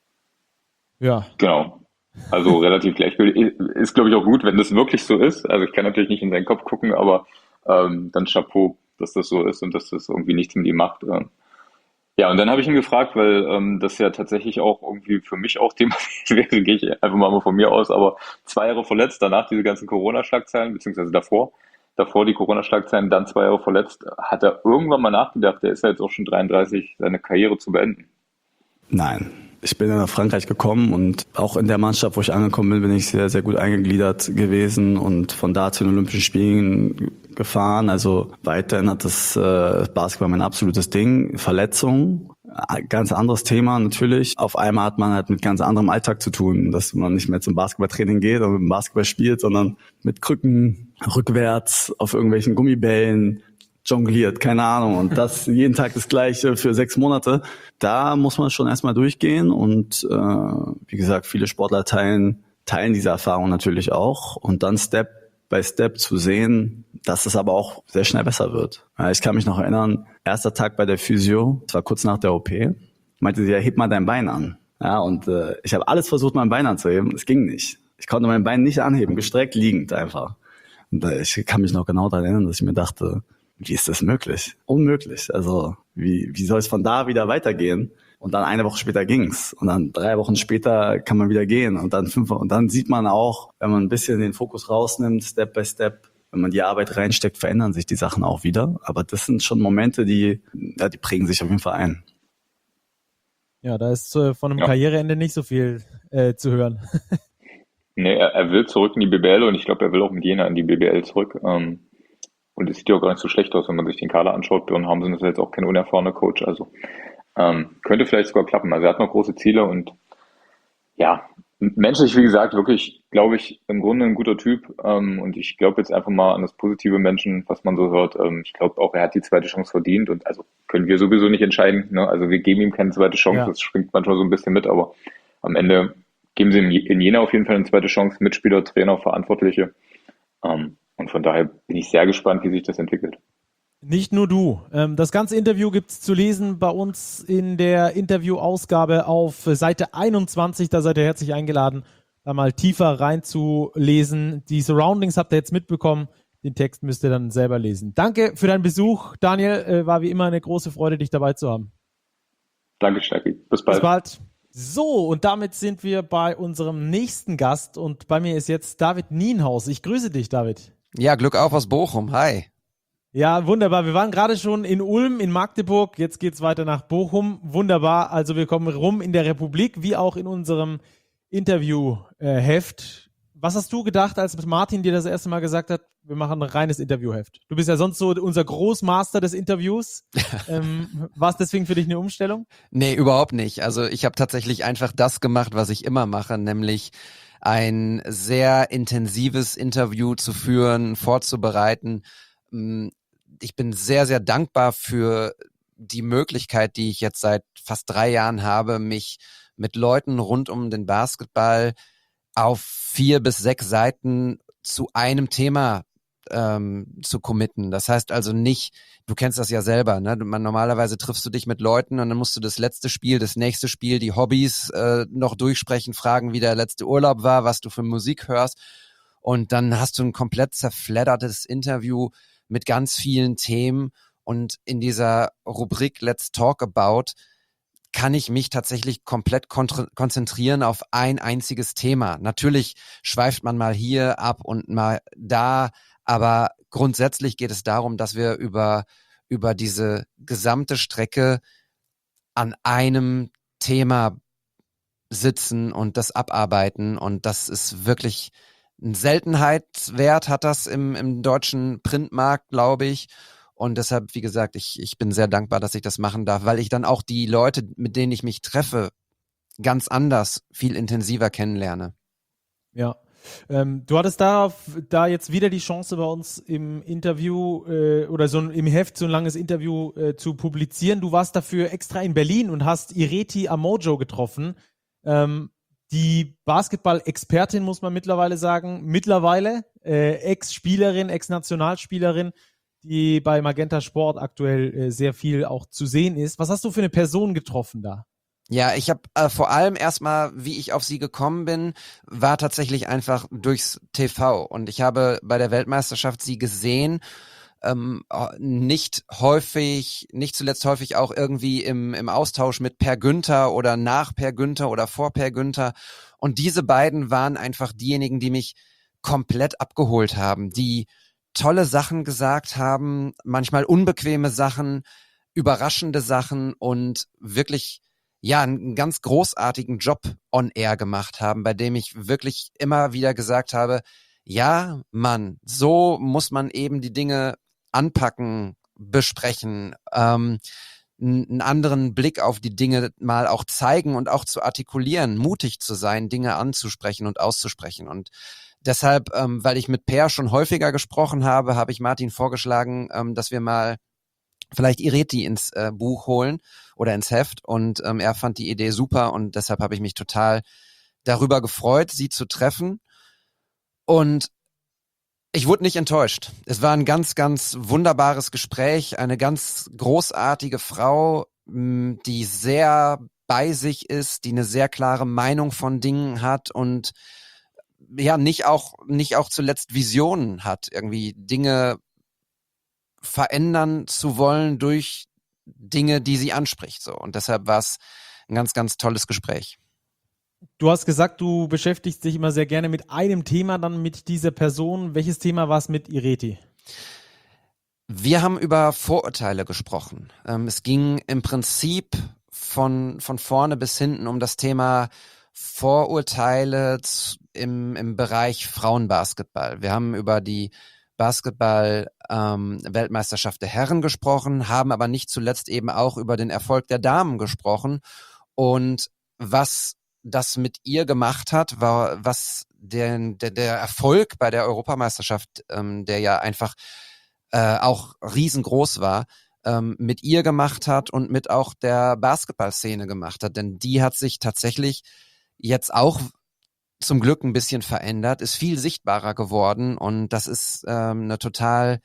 Speaker 2: Ja.
Speaker 12: Genau. Also relativ gleichgültig. Ist, glaube ich, auch gut, wenn das wirklich so ist. Also ich kann natürlich nicht in seinen Kopf gucken, aber dann Chapeau, dass das so ist und dass das irgendwie nichts mit ihm macht. Ja, und dann habe ich ihn gefragt, weil das ja tatsächlich auch irgendwie für mich auch Thema wäre, gehe ich einfach mal von mir aus, aber 2 Jahre verletzt, danach diese ganzen Corona-Schlagzeilen, beziehungsweise davor die Corona-Schlagzeilen, dann 2 Jahre verletzt, hat er irgendwann mal nachgedacht, der ist ja jetzt auch schon 33, seine Karriere zu beenden?
Speaker 14: Nein. Ich bin nach Frankreich gekommen und auch in der Mannschaft, wo ich angekommen bin, bin ich sehr, sehr gut eingegliedert gewesen und von da zu den Olympischen Spielen gefahren. Also weiterhin hat das Basketball mein absolutes Ding. Verletzungen, ganz anderes Thema natürlich. Auf einmal hat man halt mit ganz anderem Alltag zu tun, dass man nicht mehr zum Basketballtraining geht oder mit dem Basketball spielt, sondern mit Krücken, rückwärts, auf irgendwelchen Gummibällen, jongliert, keine Ahnung. Und das jeden Tag das Gleiche für 6 Monate. Da muss man schon erstmal durchgehen. Und wie gesagt, viele Sportler teilen diese Erfahrung natürlich auch. Und dann Step by Step zu sehen, dass es aber auch sehr schnell besser wird. Ich kann mich noch erinnern, erster Tag bei der Physio, das war kurz nach der OP, meinte sie, ja, heb mal dein Bein an. Ja, und ich habe alles versucht, mein Bein anzuheben. Es ging nicht. Ich konnte mein Bein nicht anheben, gestreckt liegend einfach. Und ich kann mich noch genau daran erinnern, dass ich mir dachte, wie ist das möglich? Unmöglich. Also wie soll es von da wieder weitergehen? Und dann 1 Woche später ging's. Und dann 3 Wochen später kann man wieder gehen. Und dann 5 Wochen. Und dann sieht man auch, wenn man ein bisschen den Fokus rausnimmt, Step by Step, wenn man die Arbeit reinsteckt, verändern sich die Sachen auch wieder. Aber das sind schon Momente, die prägen sich auf jeden Fall ein.
Speaker 2: Ja, da ist von einem Karriereende nicht so viel zu hören.
Speaker 12: Nee, er will zurück in die BBL und ich glaube, er will auch mit Jena in die BBL zurück. Und es sieht ja auch gar nicht so schlecht aus, wenn man sich den Kader anschaut. Björn Hamsen ist jetzt auch kein unerfahrener Coach, also könnte vielleicht sogar klappen. Also er hat noch große Ziele und ja, menschlich, wie gesagt, wirklich, glaube ich, im Grunde ein guter Typ. Und ich glaube jetzt einfach mal an das positive Menschen, was man so hört. Ich glaube auch, er hat die zweite Chance verdient und also können wir sowieso nicht entscheiden. Ne? Also wir geben ihm keine zweite Chance, das schwingt manchmal so ein bisschen mit, aber am Ende geben sie ihm in Jena auf jeden Fall eine zweite Chance, Mitspieler, Trainer, Verantwortliche. Und von daher bin ich sehr gespannt, wie sich das entwickelt.
Speaker 2: Nicht nur du. Das ganze Interview gibt's zu lesen bei uns in der Interviewausgabe auf Seite 21. Da seid ihr herzlich eingeladen, da mal tiefer reinzulesen. Die Surroundings habt ihr jetzt mitbekommen. Den Text müsst ihr dann selber lesen. Danke für deinen Besuch, Daniel. War wie immer eine große Freude, dich dabei zu haben.
Speaker 12: Danke, Steffi. Bis bald.
Speaker 2: Bis bald. So, und damit sind wir bei unserem nächsten Gast. Und bei mir ist jetzt David Nienhaus. Ich grüße dich, David.
Speaker 15: Ja, Glück auf aus Bochum. Hi.
Speaker 2: Ja, wunderbar. Wir waren gerade schon in Ulm, in Magdeburg. Jetzt geht's weiter nach Bochum. Wunderbar. Also wir kommen rum in der Republik, wie auch in unserem Interviewheft. Was hast du gedacht, als Martin dir das erste Mal gesagt hat, wir machen ein reines Interviewheft? Du bist ja sonst so unser Großmaster des Interviews. War es deswegen für dich eine Umstellung?
Speaker 15: Nee, überhaupt nicht. Also ich habe tatsächlich einfach das gemacht, was ich immer mache, nämlich ein sehr intensives Interview zu führen, vorzubereiten. Ich bin sehr, sehr dankbar für die Möglichkeit, die ich jetzt seit fast 3 Jahren habe, mich mit Leuten rund um den Basketball auf 4 bis 6 Seiten zu einem Thema zu committen. Das heißt also nicht, du kennst das ja selber, ne? Normalerweise triffst du dich mit Leuten und dann musst du das letzte Spiel, das nächste Spiel, die Hobbys noch durchsprechen, fragen, wie der letzte Urlaub war, was du für Musik hörst und dann hast du ein komplett zerfleddertes Interview mit ganz vielen Themen und in dieser Rubrik Let's Talk About kann ich mich tatsächlich komplett konzentrieren auf ein einziges Thema. Natürlich schweift man mal hier ab und mal da, aber grundsätzlich geht es darum, dass wir über diese gesamte Strecke an einem Thema sitzen und das abarbeiten und das ist wirklich ein Seltenheitswert, hat das im deutschen Printmarkt, glaube ich. Und deshalb, wie gesagt, ich bin sehr dankbar, dass ich das machen darf, weil ich dann auch die Leute, mit denen ich mich treffe, ganz anders, viel intensiver kennenlerne.
Speaker 2: Ja. Du hattest da jetzt wieder die Chance bei uns im Interview oder so im Heft so ein langes Interview zu publizieren. Du warst dafür extra in Berlin und hast Ireti Amojo getroffen. Die Basketball-Expertin, muss man mittlerweile sagen, Ex-Spielerin, Ex-Nationalspielerin, die bei Magenta Sport aktuell sehr viel auch zu sehen ist. Was hast du für eine Person getroffen da?
Speaker 15: Ja, ich habe vor allem erstmal, wie ich auf sie gekommen bin, war tatsächlich einfach durchs TV. Und ich habe bei der Weltmeisterschaft sie gesehen nicht zuletzt häufig auch irgendwie im Austausch mit Per Günther oder nach Per Günther oder vor Per Günther. Und diese beiden waren einfach diejenigen, die mich komplett abgeholt haben, die tolle Sachen gesagt haben, manchmal unbequeme Sachen, überraschende Sachen und wirklich einen ganz großartigen Job on air gemacht haben, bei dem ich wirklich immer wieder gesagt habe, ja, Mann, so muss man eben die Dinge anpacken, besprechen, einen anderen Blick auf die Dinge mal auch zeigen und auch zu artikulieren, mutig zu sein, Dinge anzusprechen und auszusprechen. Und deshalb, weil ich mit Per schon häufiger gesprochen habe, habe ich Martin vorgeschlagen, dass wir mal vielleicht Ireti ins Buch holen oder ins Heft. Und er fand die Idee super und deshalb habe ich mich total darüber gefreut, sie zu treffen. Und ich wurde nicht enttäuscht. Es war ein ganz, ganz wunderbares Gespräch. Eine ganz großartige Frau, die sehr bei sich ist, die eine sehr klare Meinung von Dingen hat und nicht auch zuletzt Visionen hat, irgendwie Dinge verändern zu wollen durch Dinge, die sie anspricht. So. Und deshalb war es ein ganz, ganz tolles Gespräch.
Speaker 2: Du hast gesagt, du beschäftigst dich immer sehr gerne mit einem Thema, dann mit dieser Person. Welches Thema war es mit Ireti?
Speaker 15: Wir haben über Vorurteile gesprochen. Es ging im Prinzip von vorne bis hinten um das Thema Vorurteile im Bereich Frauenbasketball. Wir haben über die Basketball-Weltmeisterschaft der Herren gesprochen, haben aber nicht zuletzt eben auch über den Erfolg der Damen gesprochen. Und was das mit ihr gemacht hat, war, was der Erfolg bei der Europameisterschaft, der ja einfach auch riesengroß war, mit ihr gemacht hat und mit auch der Basketballszene gemacht hat. Denn die hat sich tatsächlich jetzt auch zum Glück ein bisschen verändert, ist viel sichtbarer geworden und das ist eine total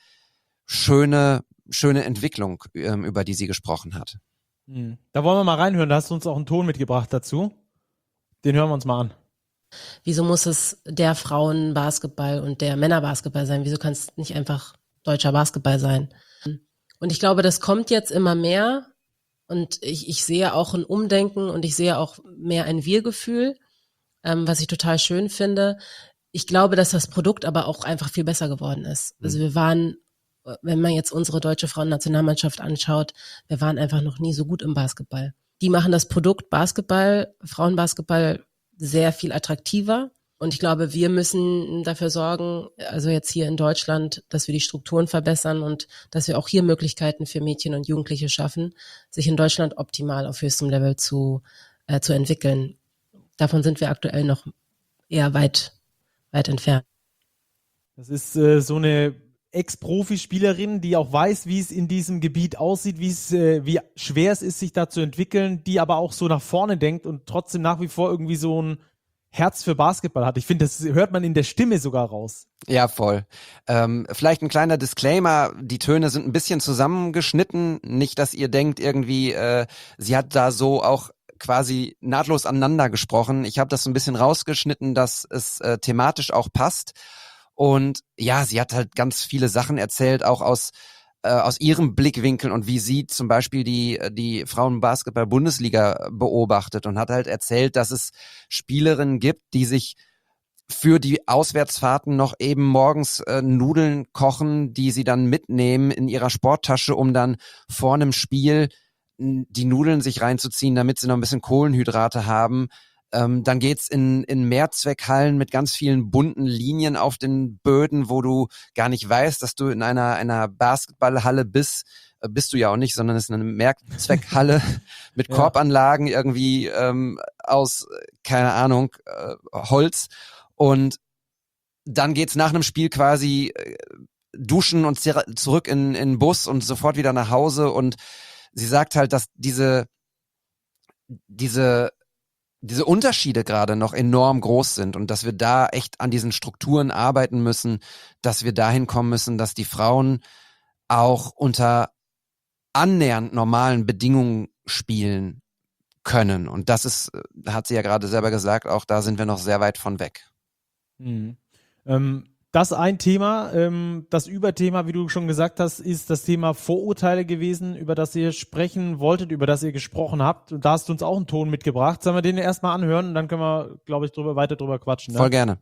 Speaker 15: schöne Entwicklung, über die sie gesprochen hat.
Speaker 2: Da wollen wir mal reinhören, da hast du uns auch einen Ton mitgebracht dazu. Den hören wir uns mal an.
Speaker 16: Wieso muss es der Frauenbasketball und der Männerbasketball sein? Wieso kann es nicht einfach deutscher Basketball sein? Und ich glaube, das kommt jetzt immer mehr und ich sehe auch ein Umdenken und ich sehe auch mehr ein Wir-Gefühl, was ich total schön finde. Ich glaube, dass das Produkt aber auch einfach viel besser geworden ist. Also wir waren, wenn man jetzt unsere deutsche Frauennationalmannschaft anschaut, wir waren einfach noch nie so gut im Basketball. Die machen das Produkt Basketball, Frauenbasketball sehr viel attraktiver. Und ich glaube, wir müssen dafür sorgen, also jetzt hier in Deutschland, dass wir die Strukturen verbessern und dass wir auch hier Möglichkeiten für Mädchen und Jugendliche schaffen, sich in Deutschland optimal auf höchstem Level zu entwickeln. Davon sind wir aktuell noch eher weit entfernt.
Speaker 2: Das ist so eine Ex-Profispielerin, die auch weiß, wie es in diesem Gebiet aussieht, wie schwer es ist, sich da zu entwickeln, die aber auch so nach vorne denkt und trotzdem nach wie vor irgendwie so ein Herz für Basketball hat. Ich finde, das hört man in der Stimme sogar raus.
Speaker 15: Ja, voll. Vielleicht ein kleiner Disclaimer, die Töne sind ein bisschen zusammengeschnitten. Nicht, dass ihr denkt irgendwie, sie hat da so auch quasi nahtlos aneinander gesprochen. Ich habe das so ein bisschen rausgeschnitten, dass es thematisch auch passt. Und ja, sie hat halt ganz viele Sachen erzählt, auch aus ihrem Blickwinkel und wie sie zum Beispiel die Frauenbasketball-Bundesliga beobachtet und hat halt erzählt, dass es Spielerinnen gibt, die sich für die Auswärtsfahrten noch eben morgens Nudeln kochen, die sie dann mitnehmen in ihrer Sporttasche, um dann vor einem Spiel die Nudeln sich reinzuziehen, damit sie noch ein bisschen Kohlenhydrate haben. Dann geht's in Mehrzweckhallen mit ganz vielen bunten Linien auf den Böden, wo du gar nicht weißt, dass du in einer Basketballhalle bist du ja auch nicht, sondern es ist eine Mehrzweckhalle mit Korbanlagen irgendwie aus, keine Ahnung, Holz. Und dann geht's nach einem Spiel quasi duschen und zurück in den Bus und sofort wieder nach Hause. Und sie sagt halt, dass diese Unterschiede gerade noch enorm groß sind und dass wir da echt an diesen Strukturen arbeiten müssen, dass wir dahin kommen müssen, dass die Frauen auch unter annähernd normalen Bedingungen spielen können. Und das ist, hat sie ja gerade selber gesagt, auch da sind wir noch sehr weit von weg.
Speaker 2: Mhm. Das ein Thema. Das Überthema, wie du schon gesagt hast, ist das Thema Vorurteile gewesen, über das ihr sprechen wolltet, über das ihr gesprochen habt. Und da hast du uns auch einen Ton mitgebracht. Sollen wir den erstmal anhören und dann können wir, glaube ich, weiter drüber quatschen. Ne?
Speaker 15: Voll gerne.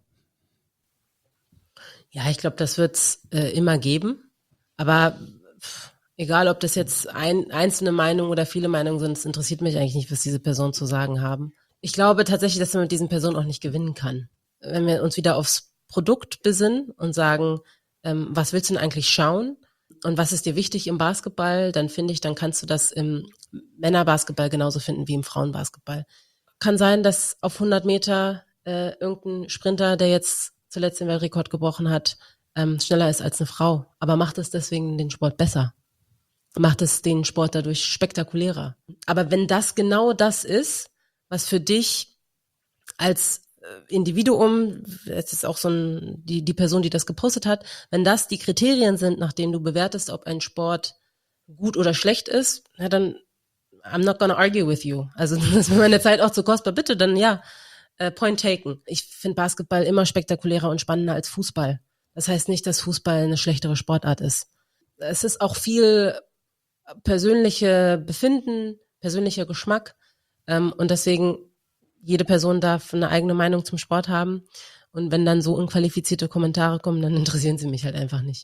Speaker 16: Ja, ich glaube, das wird's immer geben. Aber egal, ob das jetzt einzelne Meinungen oder viele Meinungen sind, es interessiert mich eigentlich nicht, was diese Personen zu sagen haben. Ich glaube tatsächlich, dass man mit diesen Personen auch nicht gewinnen kann. Wenn wir uns wieder aufs Produkt besinnen und sagen, was willst du denn eigentlich schauen und was ist dir wichtig im Basketball, dann finde ich, dann kannst du das im Männerbasketball genauso finden wie im Frauenbasketball. Kann sein, dass auf 100 Meter irgendein Sprinter, der jetzt zuletzt den Weltrekord gebrochen hat, schneller ist als eine Frau. Aber macht es deswegen den Sport besser? Macht es den Sport dadurch spektakulärer? Aber wenn das genau das ist, was für dich als Individuum, es ist auch so die Person, die das gepostet hat, wenn das die Kriterien sind, nach denen du bewertest, ob ein Sport gut oder schlecht ist, ja, dann I'm not gonna argue with you. Also das ist mir meine Zeit auch zu kostbar. Bitte, dann ja, point taken. Ich finde Basketball immer spektakulärer und spannender als Fußball. Das heißt nicht, dass Fußball eine schlechtere Sportart ist. Es ist auch viel persönliche Befinden, persönlicher Geschmack und deswegen jede Person darf eine eigene Meinung zum Sport haben. Und wenn dann so unqualifizierte Kommentare kommen, dann interessieren sie mich halt einfach nicht.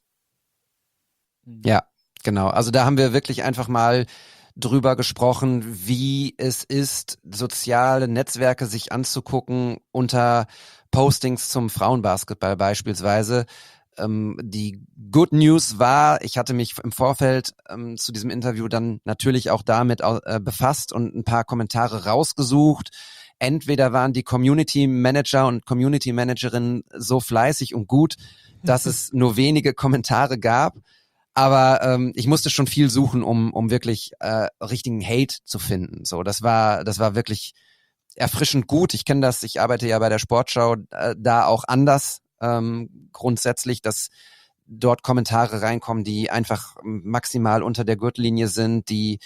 Speaker 15: Ja, genau. Also da haben wir wirklich einfach mal drüber gesprochen, wie es ist, soziale Netzwerke sich anzugucken unter Postings zum Frauenbasketball beispielsweise. Die Good News war, ich hatte mich im Vorfeld zu diesem Interview dann natürlich auch damit befasst und ein paar Kommentare rausgesucht. Entweder waren die Community Manager und Community Managerinnen so fleißig und gut, dass es nur wenige Kommentare gab. Aber ich musste schon viel suchen, um wirklich richtigen Hate zu finden. So, das war wirklich erfrischend gut. Ich kenne das, ich arbeite ja bei der Sportschau da auch anders grundsätzlich, dass dort Kommentare reinkommen, die einfach maximal unter der Gürtellinie sind, die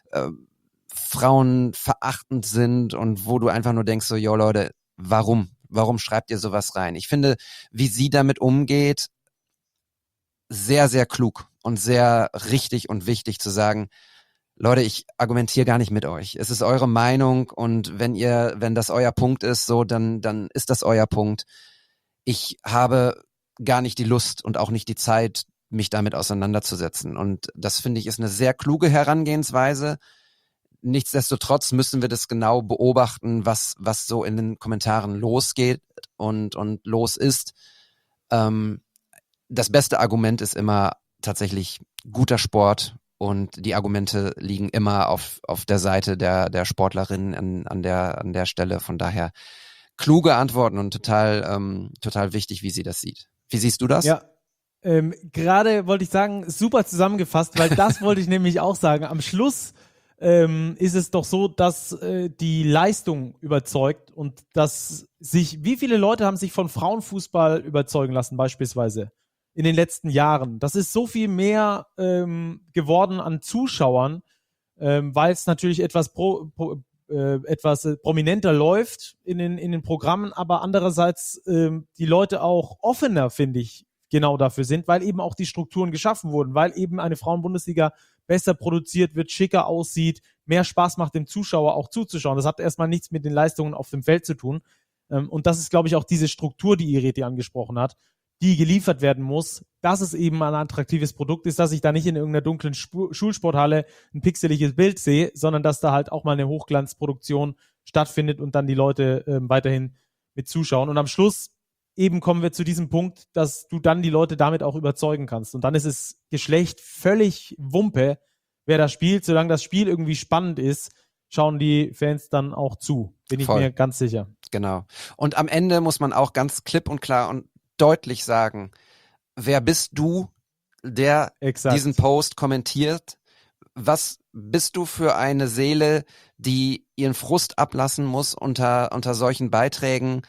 Speaker 15: Frauen verachtend sind und wo du einfach nur denkst so, yo Leute, warum schreibt ihr sowas rein? Ich finde, wie sie damit umgeht, sehr, sehr klug und sehr richtig und wichtig zu sagen, Leute, ich argumentiere gar nicht mit euch. Es ist eure Meinung und wenn das euer Punkt ist, so, dann ist das euer Punkt. Ich habe gar nicht die Lust und auch nicht die Zeit, mich damit auseinanderzusetzen. Und das finde ich ist eine sehr kluge Herangehensweise. Nichtsdestotrotz müssen wir das genau beobachten, was so in den Kommentaren losgeht und los ist. Das beste Argument ist immer tatsächlich guter Sport und die Argumente liegen immer auf der Seite der Sportlerin an der Stelle. Von daher kluge Antworten und total wichtig, wie sie das sieht. Wie siehst du das?
Speaker 2: Ja, gerade wollte ich sagen, super zusammengefasst, weil das wollte ich nämlich auch sagen. Am Schluss ist es doch so, dass die Leistung überzeugt und dass wie viele Leute haben sich von Frauenfußball überzeugen lassen beispielsweise in den letzten Jahren. Das ist so viel mehr geworden an Zuschauern, weil es natürlich etwas prominenter läuft in den Programmen, aber andererseits die Leute auch offener, finde ich, genau dafür sind, weil eben auch die Strukturen geschaffen wurden, weil eben eine Frauenbundesliga besser produziert wird, schicker aussieht, mehr Spaß macht dem Zuschauer auch zuzuschauen. Das hat erstmal nichts mit den Leistungen auf dem Feld zu tun. Und das ist, glaube ich, auch diese Struktur, die Ireti angesprochen hat, die geliefert werden muss, dass es eben ein attraktives Produkt ist, dass ich da nicht in irgendeiner dunklen Schulsporthalle ein pixeliges Bild sehe, sondern dass da halt auch mal eine Hochglanzproduktion stattfindet und dann die Leute weiterhin mit zuschauen. Und am Schluss eben kommen wir zu diesem Punkt, dass du dann die Leute damit auch überzeugen kannst. Und dann ist es Geschlecht völlig Wumpe, wer da spielt. Solange das Spiel irgendwie spannend ist, schauen die Fans dann auch zu. Bin ich mir ganz sicher.
Speaker 15: Genau. Und am Ende muss man auch ganz klipp und klar und deutlich sagen, wer bist du, der diesen Post kommentiert? Was bist du für eine Seele, die ihren Frust ablassen muss unter solchen Beiträgen?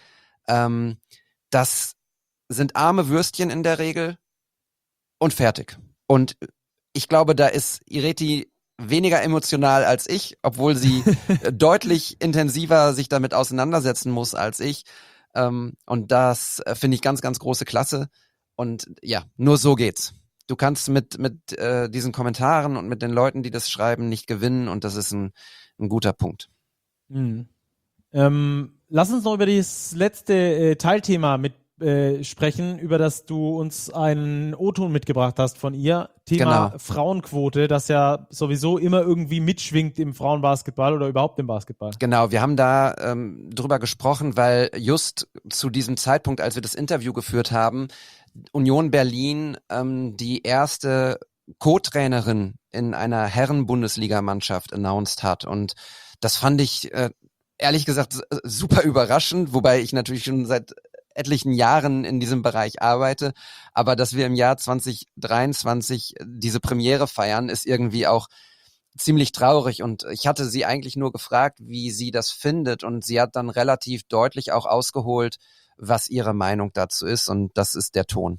Speaker 15: Das sind arme Würstchen in der Regel und fertig. Und ich glaube, da ist Ireti weniger emotional als ich, obwohl sie deutlich intensiver sich damit auseinandersetzen muss als ich. Und das finde ich ganz, ganz große Klasse. Und ja, nur so geht's. Du kannst mit diesen Kommentaren und mit den Leuten, die das schreiben, nicht gewinnen und das ist ein guter Punkt.
Speaker 2: Mhm. Lass uns noch über das letzte Teilthema sprechen, über das du uns einen O-Ton mitgebracht hast von ihr. Thema
Speaker 15: Genau.
Speaker 2: Frauenquote, das ja sowieso immer irgendwie mitschwingt im Frauenbasketball oder überhaupt im Basketball.
Speaker 15: Genau, wir haben da drüber gesprochen, weil just zu diesem Zeitpunkt, als wir das Interview geführt haben, Union Berlin die erste Co-Trainerin in einer Herren-Bundesligamannschaft announced hat. Und das fand ich ehrlich gesagt super überraschend, wobei ich natürlich schon seit etlichen Jahren in diesem Bereich arbeite, aber dass wir im Jahr 2023 diese Premiere feiern, ist irgendwie auch ziemlich traurig und ich hatte sie eigentlich nur gefragt, wie sie das findet und sie hat dann relativ deutlich auch ausgeholt, was ihre Meinung dazu ist und das ist der Ton.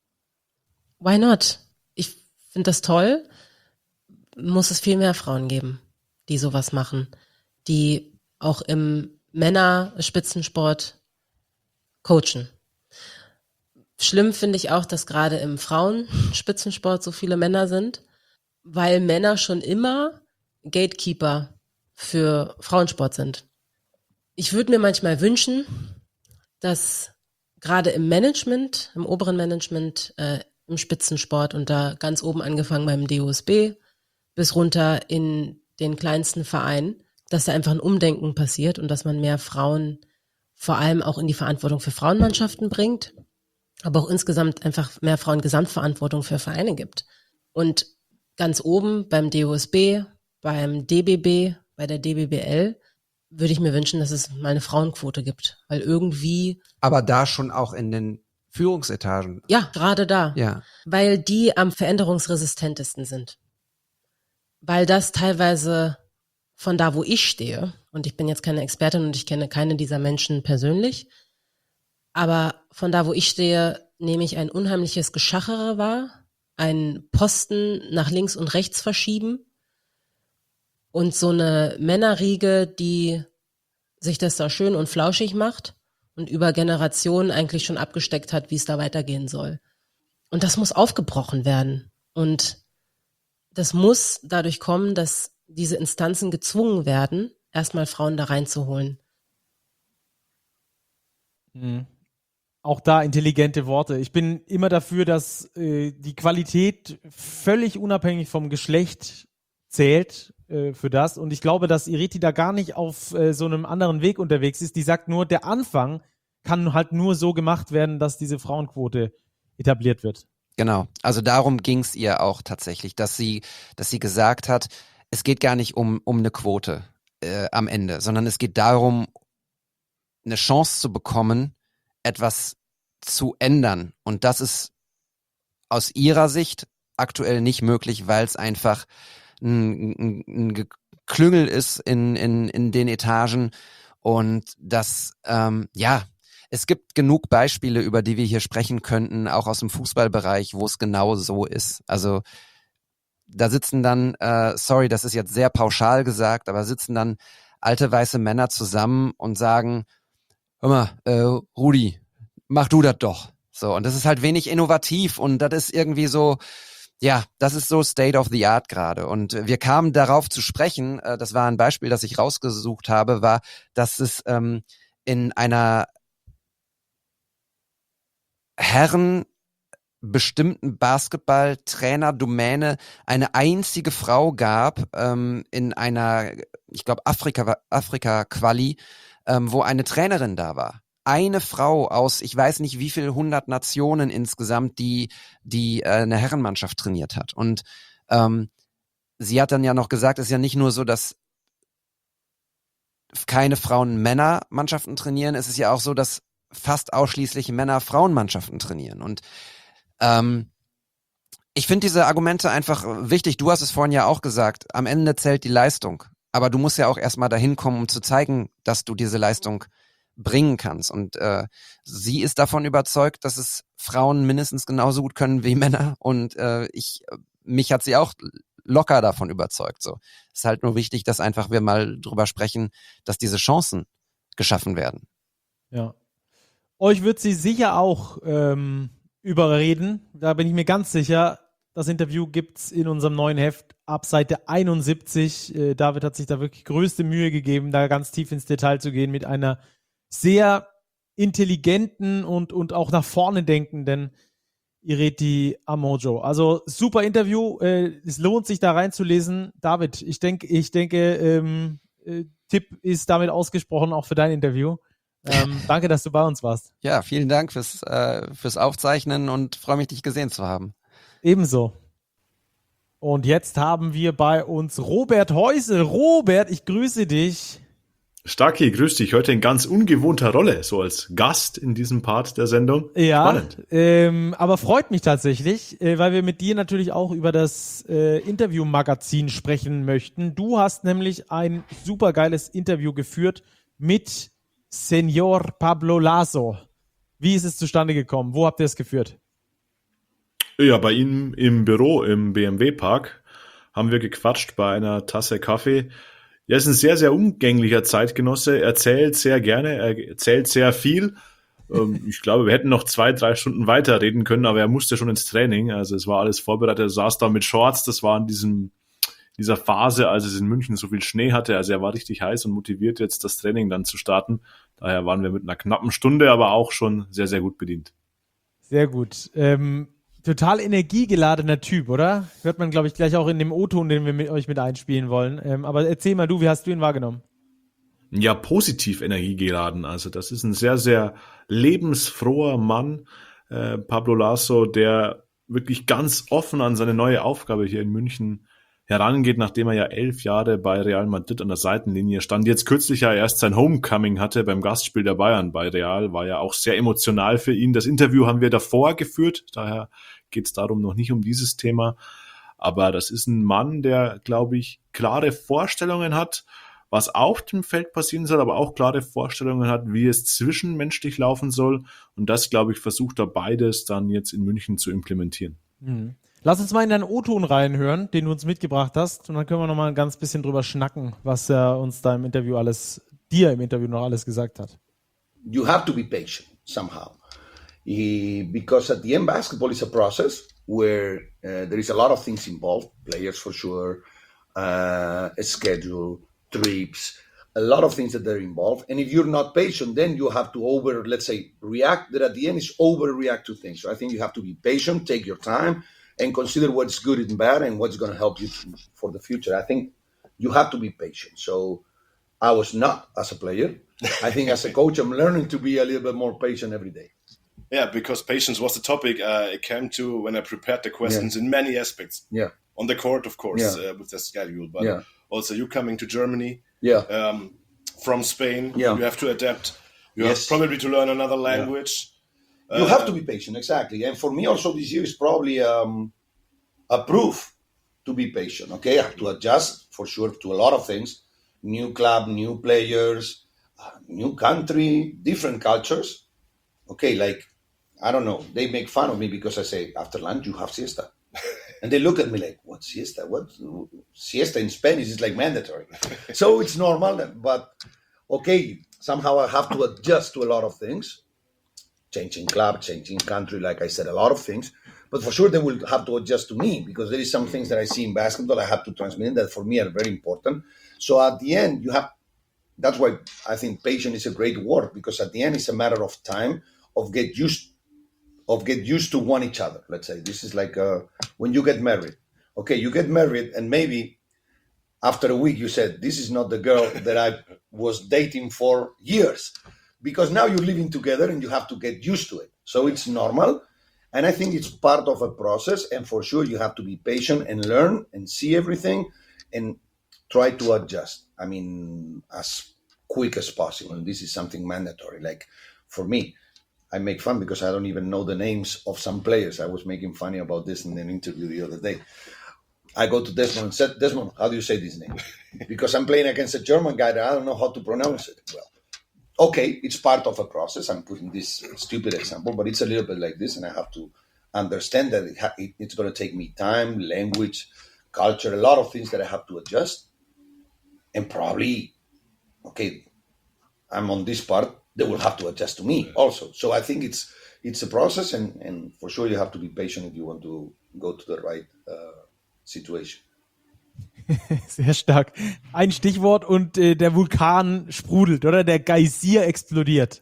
Speaker 16: Why not? Ich finde das toll. Muss es viel mehr Frauen geben, die sowas machen, die auch im Männerspitzensport coachen. Schlimm finde ich auch, dass gerade im Frauenspitzensport so viele Männer sind, weil Männer schon immer Gatekeeper für Frauensport sind. Ich würde mir manchmal wünschen, dass gerade im Management, im oberen Management, im Spitzensport und da ganz oben angefangen beim DOSB bis runter in den kleinsten Verein, dass da einfach ein Umdenken passiert und dass man mehr Frauen vor allem auch in die Verantwortung für Frauenmannschaften bringt, aber auch insgesamt einfach mehr Frauen Gesamtverantwortung für Vereine gibt. Und ganz oben beim DOSB, beim DBB, bei der DBBL würde ich mir wünschen, dass es mal eine Frauenquote gibt, weil irgendwie...
Speaker 15: Aber da schon auch in den Führungsetagen.
Speaker 16: Ja, gerade da.
Speaker 15: Ja.
Speaker 16: Weil die am veränderungsresistentesten sind. Weil das teilweise von da, wo ich stehe, und ich bin jetzt keine Expertin und ich kenne keine dieser Menschen persönlich, aber von da, wo ich stehe, nehme ich ein unheimliches Geschachere wahr, einen Posten nach links und rechts verschieben und so eine Männerriege, die sich das da schön und flauschig macht und über Generationen eigentlich schon abgesteckt hat, wie es da weitergehen soll. Und das muss aufgebrochen werden. Und das muss dadurch kommen, dass diese Instanzen gezwungen werden, erstmal Frauen da reinzuholen.
Speaker 2: Mhm. Auch da intelligente Worte. Ich bin immer dafür, dass die Qualität völlig unabhängig vom Geschlecht zählt für das. Und ich glaube, dass Ireti da gar nicht auf so einem anderen Weg unterwegs ist. Die sagt nur, der Anfang kann halt nur so gemacht werden, dass diese Frauenquote etabliert wird.
Speaker 15: Genau. Also darum ging es ihr auch tatsächlich, dass sie gesagt hat, es geht gar nicht um eine Quote am Ende, sondern es geht darum, eine Chance zu bekommen, etwas zu ändern. Und das ist aus ihrer Sicht aktuell nicht möglich, weil es einfach ein Geklüngel ist in den Etagen. Und das, es gibt genug Beispiele, über die wir hier sprechen könnten, auch aus dem Fußballbereich, wo es genau so ist. Also da sitzen dann, sorry, das ist jetzt sehr pauschal gesagt, aber sitzen dann alte weiße Männer zusammen und sagen, hör mal, Rudi, mach du das doch. So, und das ist halt wenig innovativ und das ist irgendwie so, ja, das ist so State of the Art gerade. Und wir kamen darauf zu sprechen, das war ein Beispiel, das ich rausgesucht habe, war, dass es in einer Herren bestimmten Basketball-Trainer-Domäne eine einzige Frau gab in einer, ich glaube, Afrika-Quali, wo eine Trainerin da war. Eine Frau aus, ich weiß nicht wie viel 100 Nationen insgesamt, die eine Herrenmannschaft trainiert hat. Und sie hat dann ja noch gesagt, es ist ja nicht nur so, dass keine Frauen Männermannschaften trainieren, es ist ja auch so, dass fast ausschließlich Männer Frauenmannschaften trainieren. Und ich finde diese Argumente einfach wichtig. Du hast es vorhin ja auch gesagt, am Ende zählt die Leistung. Aber du musst ja auch erstmal dahin kommen, um zu zeigen, dass du diese Leistung bringen kannst. Und sie ist davon überzeugt, dass es Frauen mindestens genauso gut können wie Männer. Und mich hat sie auch locker davon überzeugt. So, es ist halt nur wichtig, dass einfach wir mal drüber sprechen, dass diese Chancen geschaffen werden.
Speaker 2: Ja. Euch wird sie sicher auch überreden. Da bin ich mir ganz sicher. Das Interview gibt's in unserem neuen Heft ab Seite 71. David hat sich da wirklich größte Mühe gegeben, da ganz tief ins Detail zu gehen mit einer sehr intelligenten und auch nach vorne denkenden Ireti Amojo. Also super Interview. Es lohnt sich da reinzulesen. David, ich denke, Tipp ist damit ausgesprochen, auch für dein Interview. Danke, dass du bei uns warst.
Speaker 15: Ja, vielen Dank fürs Aufzeichnen und freue mich, dich gesehen zu haben.
Speaker 2: Ebenso. Und jetzt haben wir bei uns Robert Heusel. Robert, ich grüße dich.
Speaker 3: Starki, grüß dich. Heute in ganz ungewohnter Rolle, so als Gast in diesem Part der Sendung.
Speaker 2: Ja,
Speaker 3: spannend.
Speaker 2: Aber freut mich tatsächlich, weil wir mit dir natürlich auch über das Interviewmagazin sprechen möchten. Du hast nämlich ein supergeiles Interview geführt mit Senor Pablo Laso. Wie ist es zustande gekommen? Wo habt ihr es geführt?
Speaker 3: Ja, bei ihm im Büro im BMW-Park haben wir gequatscht bei einer Tasse Kaffee. Er ist ein sehr, sehr umgänglicher Zeitgenosse, erzählt sehr gerne, er erzählt sehr viel. Ich glaube, wir hätten noch 2-3 Stunden weiter reden können, aber er musste schon ins Training. Also es war alles vorbereitet, er saß da mit Shorts, das war in dieser Phase, als es in München so viel Schnee hatte. Also er war richtig heiß und motiviert, jetzt das Training dann zu starten. Daher waren wir mit einer knappen Stunde, aber auch schon sehr, sehr gut bedient.
Speaker 2: Sehr gut. Total energiegeladener Typ, oder? Hört man, glaube ich, gleich auch in dem O-Ton, den wir mit euch mit einspielen wollen. Aber erzähl mal du, wie hast du ihn wahrgenommen?
Speaker 3: Ja, positiv energiegeladen. Also das ist ein sehr, sehr lebensfroher Mann, Pablo Laso, der wirklich ganz offen an seine neue Aufgabe hier in München herangeht, nachdem er ja 11 Jahre bei Real Madrid an der Seitenlinie stand. Jetzt kürzlich ja erst sein Homecoming hatte beim Gastspiel der Bayern bei Real, war ja auch sehr emotional für ihn. Das Interview haben wir davor geführt, daher geht es darum noch nicht um dieses Thema. Aber das ist ein Mann, der, glaube ich, klare Vorstellungen hat, was auf dem Feld passieren soll, aber auch klare Vorstellungen hat, wie es zwischenmenschlich laufen soll. Und das, glaube ich, versucht er beides dann jetzt in München zu implementieren.
Speaker 2: Mhm. Lass uns mal in deinen O-Ton reinhören, den du uns mitgebracht hast. Und dann können wir noch mal ein ganz bisschen drüber schnacken, was er uns da im Interview dir im Interview noch alles gesagt hat.
Speaker 17: You have to be patient somehow. Because at the end, basketball is a process where there is a lot of things involved, players for sure, a schedule, trips, a lot of things that are involved. And if you're not patient, then you have to react, that at the end is overreact to things. So I think you have to be patient, take your time, and consider what's good and bad and what's going to help you for the future. I think you have to be patient. So I was not as a player. I think as a coach, I'm learning to be a little bit more patient every day.
Speaker 18: Yeah, because patience was the topic it came to when I prepared the questions in many aspects.
Speaker 17: Yeah.
Speaker 18: On the court, of course, with the schedule, but also you coming to Germany from Spain, you have to adapt. You have probably to learn another language.
Speaker 17: You have to be patient, exactly. And for me also this year is probably a proof to be patient, okay? I have to adjust for sure to a lot of things. New club, new players, new country, different cultures. Okay, like, I don't know, they make fun of me because I say, after lunch you have siesta. And they look at me like, what siesta? What? Siesta in Spanish is like mandatory. So it's normal, but okay, somehow I have to adjust to a lot of things. Changing club, changing country, like I said, a lot of things. But for sure they will have to adjust to me because there is some things that I see in basketball I have to transmit that for me are very important. So at the end, that's why I think patience is a great word, because at the end it's a matter of time of get used to one each other. Let's say this is like when you get married. Okay, you get married and maybe after a week you said, this is not the girl that I was dating for years, because now you're living together and you have to get used to it. So it's normal. And I think it's part of a process. And for sure you have to be patient and learn and see everything and try to adjust. I mean, as quick as possible. And this is something mandatory. Like for me, I make fun because I don't even know the names of some players. I was making funny about this in an interview the other day. I go to Desmond and said, Desmond, how do you say this name? Because I'm playing against a German guy that I don't know how to pronounce it well. Okay, it's part of a process. I'm putting this stupid example, but it's a little bit like this, and I have to understand that it's going to take me time, language, culture, a lot of things that I have to adjust. And probably, okay, I'm on this part, they will have to adjust to me also. So I think it's it's a process, and for sure you have to be patient if you want to go to the right situation.
Speaker 2: Sehr stark. Ein Stichwort und der Vulkan sprudelt, oder? Der Geysir explodiert.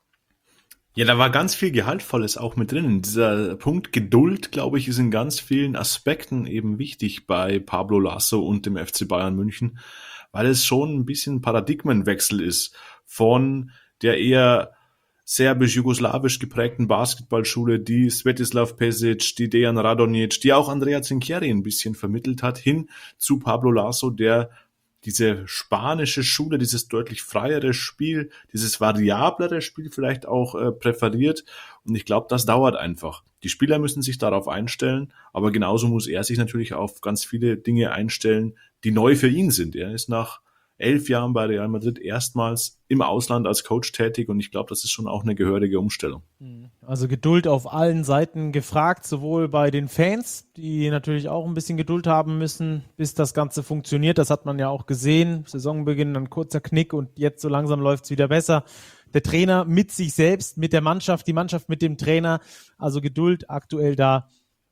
Speaker 3: Ja, da war ganz viel Gehaltvolles auch mit drin. Dieser Punkt Geduld, glaube ich, ist in ganz vielen Aspekten eben wichtig bei Pablo Laso und dem FC Bayern München, weil es schon ein bisschen Paradigmenwechsel ist von der eher serbisch-jugoslawisch geprägten Basketballschule, die Svetislav Pesic, die Dejan Radonjic, die auch Andrea Trinchieri ein bisschen vermittelt hat, hin zu Pablo Laso, der diese spanische Schule, dieses deutlich freiere Spiel, dieses variablere Spiel vielleicht auch präferiert. Und ich glaube, das dauert einfach. Die Spieler müssen sich darauf einstellen, aber genauso muss er sich natürlich auf ganz viele Dinge einstellen, die neu für ihn sind. Er ist nach 11 Jahren bei Real Madrid erstmals im Ausland als Coach tätig und ich glaube, das ist schon auch eine gehörige Umstellung.
Speaker 2: Also Geduld auf allen Seiten gefragt, sowohl bei den Fans, die natürlich auch ein bisschen Geduld haben müssen, bis das Ganze funktioniert. Das hat man ja auch gesehen. Saisonbeginn, ein kurzer Knick und jetzt so langsam läuft es wieder besser. Der Trainer mit sich selbst, mit der Mannschaft, die Mannschaft mit dem Trainer. Also Geduld aktuell da.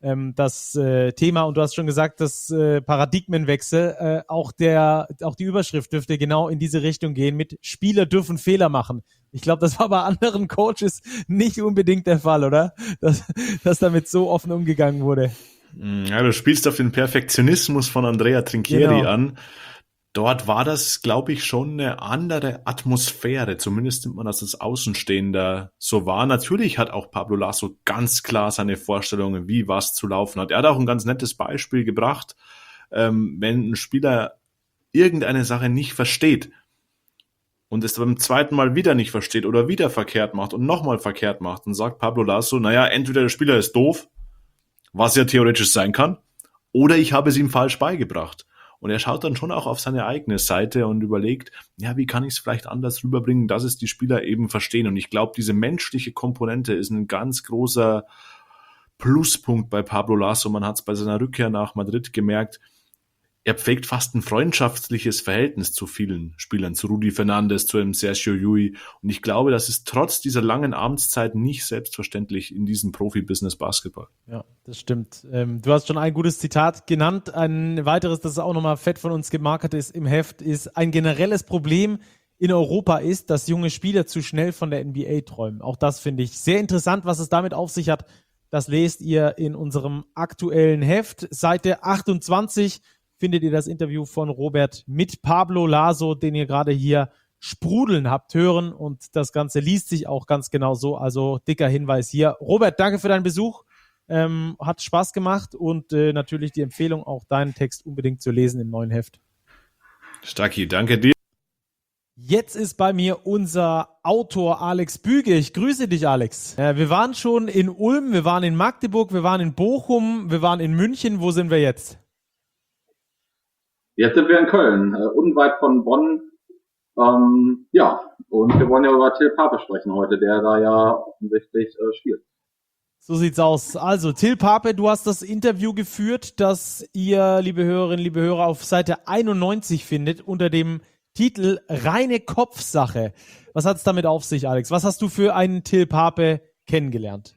Speaker 2: Das Thema, und du hast schon gesagt, das Paradigmenwechsel, auch die Überschrift dürfte genau in diese Richtung gehen, mit Spieler dürfen Fehler machen. Ich glaube, das war bei anderen Coaches nicht unbedingt der Fall, oder? Dass damit so offen umgegangen wurde.
Speaker 3: Ja, du spielst auf den Perfektionismus von Andrea Trinchieri an. Dort war das, glaube ich, schon eine andere Atmosphäre. Zumindest nimmt man das als Außenstehender so wahr. Natürlich hat auch Pablo Laso ganz klar seine Vorstellungen, wie was zu laufen hat. Er hat auch ein ganz nettes Beispiel gebracht. Wenn ein Spieler irgendeine Sache nicht versteht und es beim zweiten Mal wieder nicht versteht oder wieder verkehrt macht und nochmal verkehrt macht, dann sagt Pablo Laso, naja, entweder der Spieler ist doof, was ja theoretisch sein kann, oder ich habe es ihm falsch beigebracht. Und er schaut dann schon auch auf seine eigene Seite und überlegt, ja, wie kann ich es vielleicht anders rüberbringen, dass es die Spieler eben verstehen. Und ich glaube, diese menschliche Komponente ist ein ganz großer Pluspunkt bei Pablo Laso. Man hat es bei seiner Rückkehr nach Madrid gemerkt, er pflegt fast ein freundschaftliches Verhältnis zu vielen Spielern, zu Rudi Fernandes, zu dem Sergio Llull. Und ich glaube, das ist trotz dieser langen Amtszeit nicht selbstverständlich in diesem Profi-Business Basketball.
Speaker 2: Ja, das stimmt. Du hast schon ein gutes Zitat genannt. Ein weiteres, das auch nochmal fett von uns gemarkert ist im Heft, ist: Ein generelles Problem in Europa ist, dass junge Spieler zu schnell von der NBA träumen. Auch das finde ich sehr interessant, was es damit auf sich hat. Das lest ihr in unserem aktuellen Heft. Seite 28 findet ihr das Interview von Robert mit Pablo Laso, den ihr gerade hier sprudeln habt hören. Und das Ganze liest sich auch ganz genau so. Also dicker Hinweis hier. Robert, danke für deinen Besuch. Hat Spaß gemacht und natürlich die Empfehlung, auch deinen Text unbedingt zu lesen im neuen Heft.
Speaker 3: Stacki, danke dir.
Speaker 2: Jetzt ist bei mir unser Autor Alex Büge. Ich grüße dich, Alex. Wir waren schon in Ulm, wir waren in Magdeburg, wir waren in Bochum, wir waren in München. Wo sind wir jetzt?
Speaker 19: Jetzt sind wir in Köln, unweit von Bonn. Ja, und wir wollen ja über Till Pape sprechen heute, der da ja offensichtlich spielt.
Speaker 2: So sieht's aus. Also, Till Pape, du hast das Interview geführt, das ihr, liebe Hörerinnen, liebe Hörer, auf Seite 91 findet, unter dem Titel Reine Kopfsache. Was hat's damit auf sich, Alex? Was hast du für einen Till Pape kennengelernt?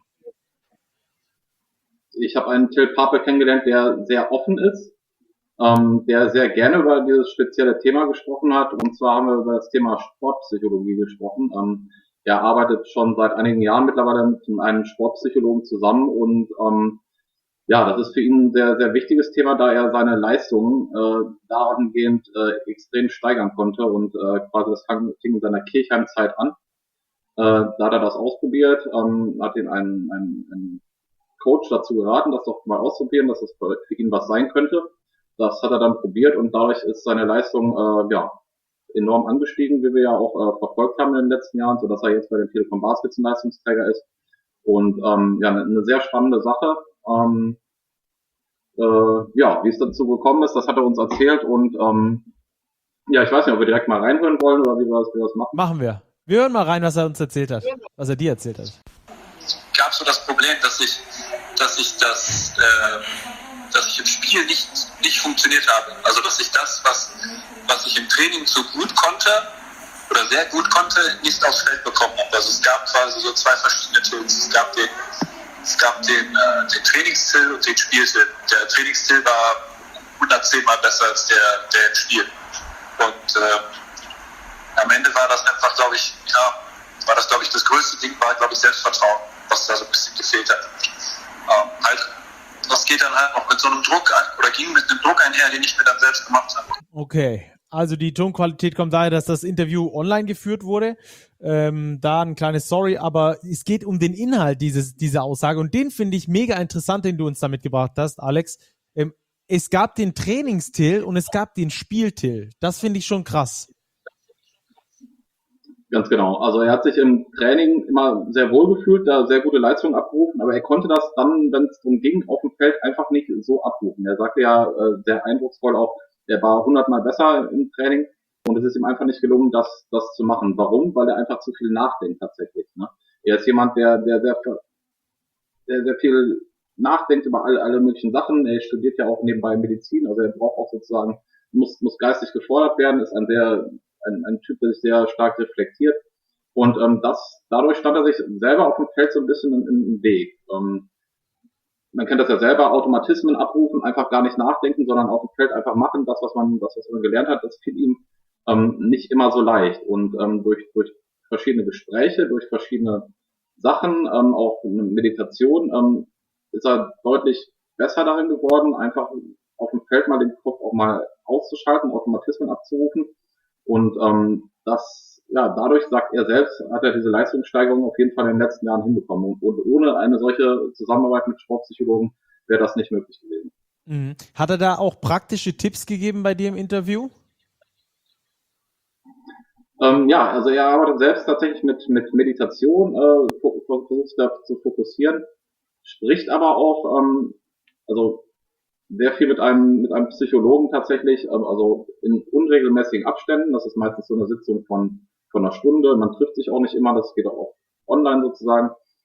Speaker 19: Ich habe einen Till Pape kennengelernt, der sehr offen ist, der sehr gerne über dieses spezielle Thema gesprochen hat. Und zwar haben wir über das Thema Sportpsychologie gesprochen. Er arbeitet schon seit einigen Jahren mittlerweile mit einem Sportpsychologen zusammen und ja, das ist für ihn ein sehr, sehr wichtiges Thema, da er seine Leistungen dahingehend extrem steigern konnte und quasi das fing in seiner Kirchheim-Zeit an. Da hat er das ausprobiert, hat ihn einen Coach dazu geraten, das doch mal auszuprobieren, dass das für ihn was sein könnte. Das hat er dann probiert und dadurch ist seine Leistung ja enorm angestiegen, wie wir ja auch verfolgt haben in den letzten Jahren, so dass er jetzt bei den Telekom Baskets ein Leistungsträger ist. Und ja, eine sehr spannende Sache. Ja, wie es dazu gekommen ist, das hat er uns erzählt und ja, ich weiß nicht, ob wir direkt mal reinhören wollen oder wie wir das machen.
Speaker 2: Machen wir. Wir hören mal rein, was er uns erzählt hat, was er dir erzählt hat.
Speaker 20: Es gab so das Problem, dass ich im Spiel nicht funktioniert habe. Also dass ich das, was ich im Training so gut konnte, oder sehr gut konnte, nicht aufs Feld bekommen habe. Also es gab quasi so zwei verschiedene Tills. Es gab den Trainingstill und den Spieltill. Der Trainingstill war 110 Mal besser als der im Spiel. Und am Ende war das einfach, glaube ich, das größte Ding war, glaube ich, Selbstvertrauen, was da so ein bisschen gefehlt hat. Das geht dann halt auch mit so einem Druck oder ging mit einem Druck einher, den ich mir dann selbst gemacht habe.
Speaker 2: Okay, also die Tonqualität kommt daher, dass das Interview online geführt wurde. Da ein kleines Sorry, aber es geht um den Inhalt dieser Aussage und den finde ich mega interessant, den du uns da mitgebracht hast, Alex. Es gab den Trainingstill und es gab den Spieltill. Das finde ich schon krass.
Speaker 19: Ganz genau. Also er hat sich im Training immer sehr wohl gefühlt, da sehr gute Leistungen abgerufen, aber er konnte das dann, wenn es darum ging, auf dem Feld einfach nicht so abrufen. Er sagte ja sehr eindrucksvoll auch, er war 100-mal besser im Training und es ist ihm einfach nicht gelungen, das zu machen. Warum? Weil er einfach zu viel nachdenkt tatsächlich. Ne? Er ist jemand, der sehr viel nachdenkt über alle möglichen Sachen. Er studiert ja auch nebenbei Medizin, also er braucht auch sozusagen, muss geistig gefordert werden, ist ein Typ, der sich sehr stark reflektiert. Und dadurch stand er sich selber auf dem Feld so ein bisschen im Weg. Man kennt das ja selber, Automatismen abrufen, einfach gar nicht nachdenken, sondern auf dem Feld einfach machen, das, was man gelernt hat, das fiel ihm nicht immer so leicht. Und durch verschiedene Gespräche, durch verschiedene Sachen, auch Meditation, ist er deutlich besser darin geworden, einfach auf dem Feld mal den Kopf auch mal auszuschalten, Automatismen abzurufen. Und dadurch, sagt er selbst, hat er diese Leistungssteigerung auf jeden Fall in den letzten Jahren hinbekommen. Und ohne eine solche Zusammenarbeit mit Sportpsychologen wäre das nicht möglich gewesen.
Speaker 2: Mhm. Hat er da auch praktische Tipps gegeben bei dir im Interview?
Speaker 19: Also er arbeitet selbst tatsächlich mit Meditation, versucht sich da zu fokussieren, spricht aber auch, sehr viel mit einem Psychologen tatsächlich, also in unregelmäßigen Abständen. Das ist meistens so eine Sitzung von einer Stunde. Man trifft sich auch nicht immer, das geht auch online sozusagen.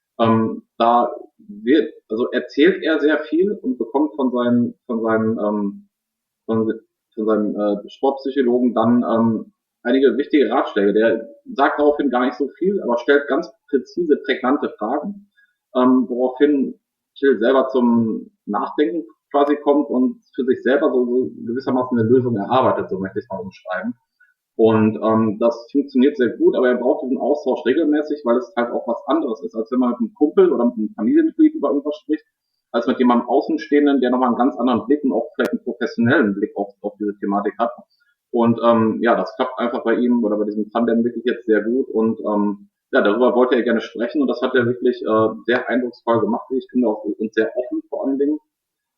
Speaker 19: Erzählt er sehr viel und bekommt von seinem Sportpsychologen dann einige wichtige Ratschläge. Der sagt daraufhin gar nicht so viel, aber stellt ganz präzise, prägnante Fragen, woraufhin Till selber zum Nachdenken quasi kommt und für sich selber so gewissermaßen eine Lösung erarbeitet, so möchte ich es mal umschreiben. Und das funktioniert sehr gut, aber er braucht diesen Austausch regelmäßig, weil es halt auch was anderes ist, als wenn man mit einem Kumpel oder mit einem Familienmitglied über irgendwas spricht, als mit jemandem Außenstehenden, der nochmal einen ganz anderen Blick und auch vielleicht einen professionellen Blick auf diese Thematik hat. Und das klappt einfach bei ihm oder bei diesem Tandem wirklich jetzt sehr gut und darüber wollte er gerne sprechen und das hat er wirklich sehr eindrucksvoll gemacht, wie ich finde, auch und sehr offen vor allen Dingen.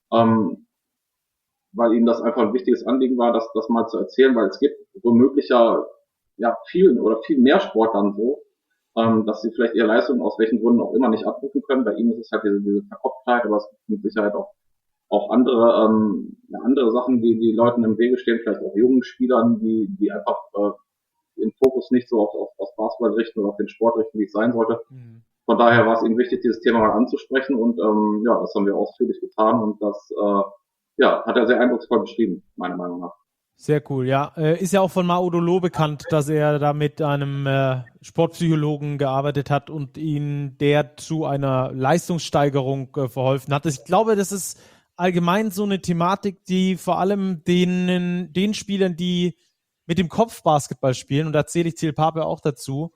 Speaker 19: Weil ihm das einfach ein wichtiges Anliegen war, das mal zu erzählen, weil es gibt womöglich vielen oder viel mehr Sportlern so, dass sie vielleicht ihre Leistung aus welchen Gründen auch immer nicht abrufen können. Bei ihm ist es halt diese Verkopftheit, aber es gibt mit Sicherheit auch andere Sachen, die Leuten im Wege stehen, vielleicht auch jungen Spielern, die einfach den Fokus nicht so auf Basketball richten oder auf den Sport richten, wie es sein sollte. Mhm. Von daher war es ihm wichtig, dieses Thema mal anzusprechen und das haben wir ausführlich getan und das hat er sehr eindrucksvoll beschrieben, meiner Meinung nach.
Speaker 2: Sehr cool, ja. Ist ja auch von Maudolo bekannt, dass er da mit einem Sportpsychologen gearbeitet hat und der zu einer Leistungssteigerung verholfen hat. Ich glaube, das ist allgemein so eine Thematik, die vor allem den Spielern, die mit dem Kopf Basketball spielen, und da zähle ich Till Pape auch dazu,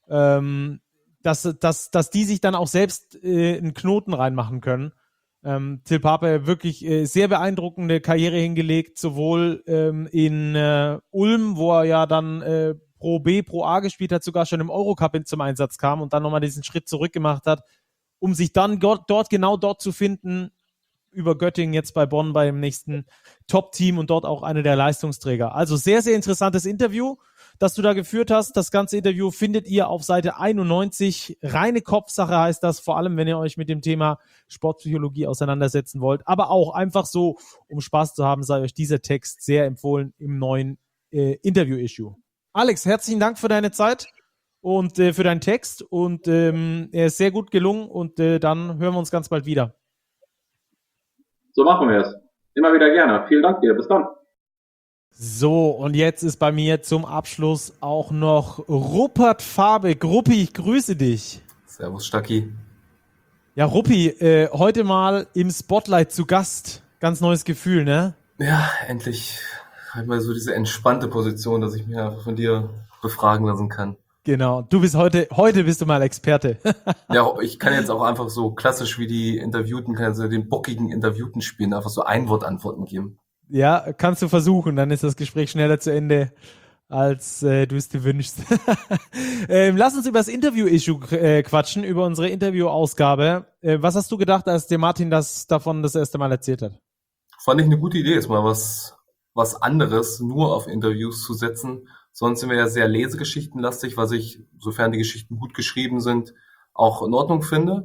Speaker 2: dass die sich dann auch selbst einen Knoten reinmachen können. Till Pape wirklich sehr beeindruckende Karriere hingelegt, sowohl in Ulm, wo er ja dann Pro B, Pro A gespielt hat, sogar schon im Eurocup zum Einsatz kam und dann nochmal diesen Schritt zurück gemacht hat, um sich dann genau dort zu finden, über Göttingen jetzt bei Bonn beim nächsten Top-Team und dort auch einer der Leistungsträger. Also sehr, sehr interessantes Interview, das du da geführt hast. Das ganze Interview findet ihr auf Seite 91. Reine Kopfsache heißt das, vor allem wenn ihr euch mit dem Thema Sportpsychologie auseinandersetzen wollt. Aber auch einfach so, um Spaß zu haben, sei euch dieser Text sehr empfohlen im neuen Interview-Issue. Alex, herzlichen Dank für deine Zeit und für deinen Text und er ist sehr gut gelungen und dann hören wir uns ganz bald wieder.
Speaker 19: So machen wir es. Immer wieder gerne. Vielen Dank dir. Bis dann.
Speaker 2: So, und jetzt ist bei mir zum Abschluss auch noch Rupert Fabek. Ruppi, ich grüße dich.
Speaker 4: Servus, Stacki.
Speaker 2: Ja, Ruppi, heute mal im Spotlight zu Gast. Ganz neues Gefühl, ne?
Speaker 4: Ja, endlich halt mal so diese entspannte Position, dass ich mich einfach von dir befragen lassen kann.
Speaker 2: Genau, du bist heute bist du mal Experte.
Speaker 4: Ja, ich kann jetzt auch einfach so klassisch wie die Interviewten, kann jetzt den bockigen Interviewten spielen, einfach so Einwortantworten geben.
Speaker 2: Ja, kannst du versuchen, dann ist das Gespräch schneller zu Ende, als du es dir wünschst. Lass uns über das Interview-Issue quatschen, über unsere Interview-Ausgabe. Was hast du gedacht, als dir Martin davon das erste Mal erzählt hat?
Speaker 4: Fand ich eine gute Idee, ist mal was anderes, nur auf Interviews zu setzen. Sonst sind wir ja sehr lesegeschichtenlastig, was ich, sofern die Geschichten gut geschrieben sind, auch in Ordnung finde.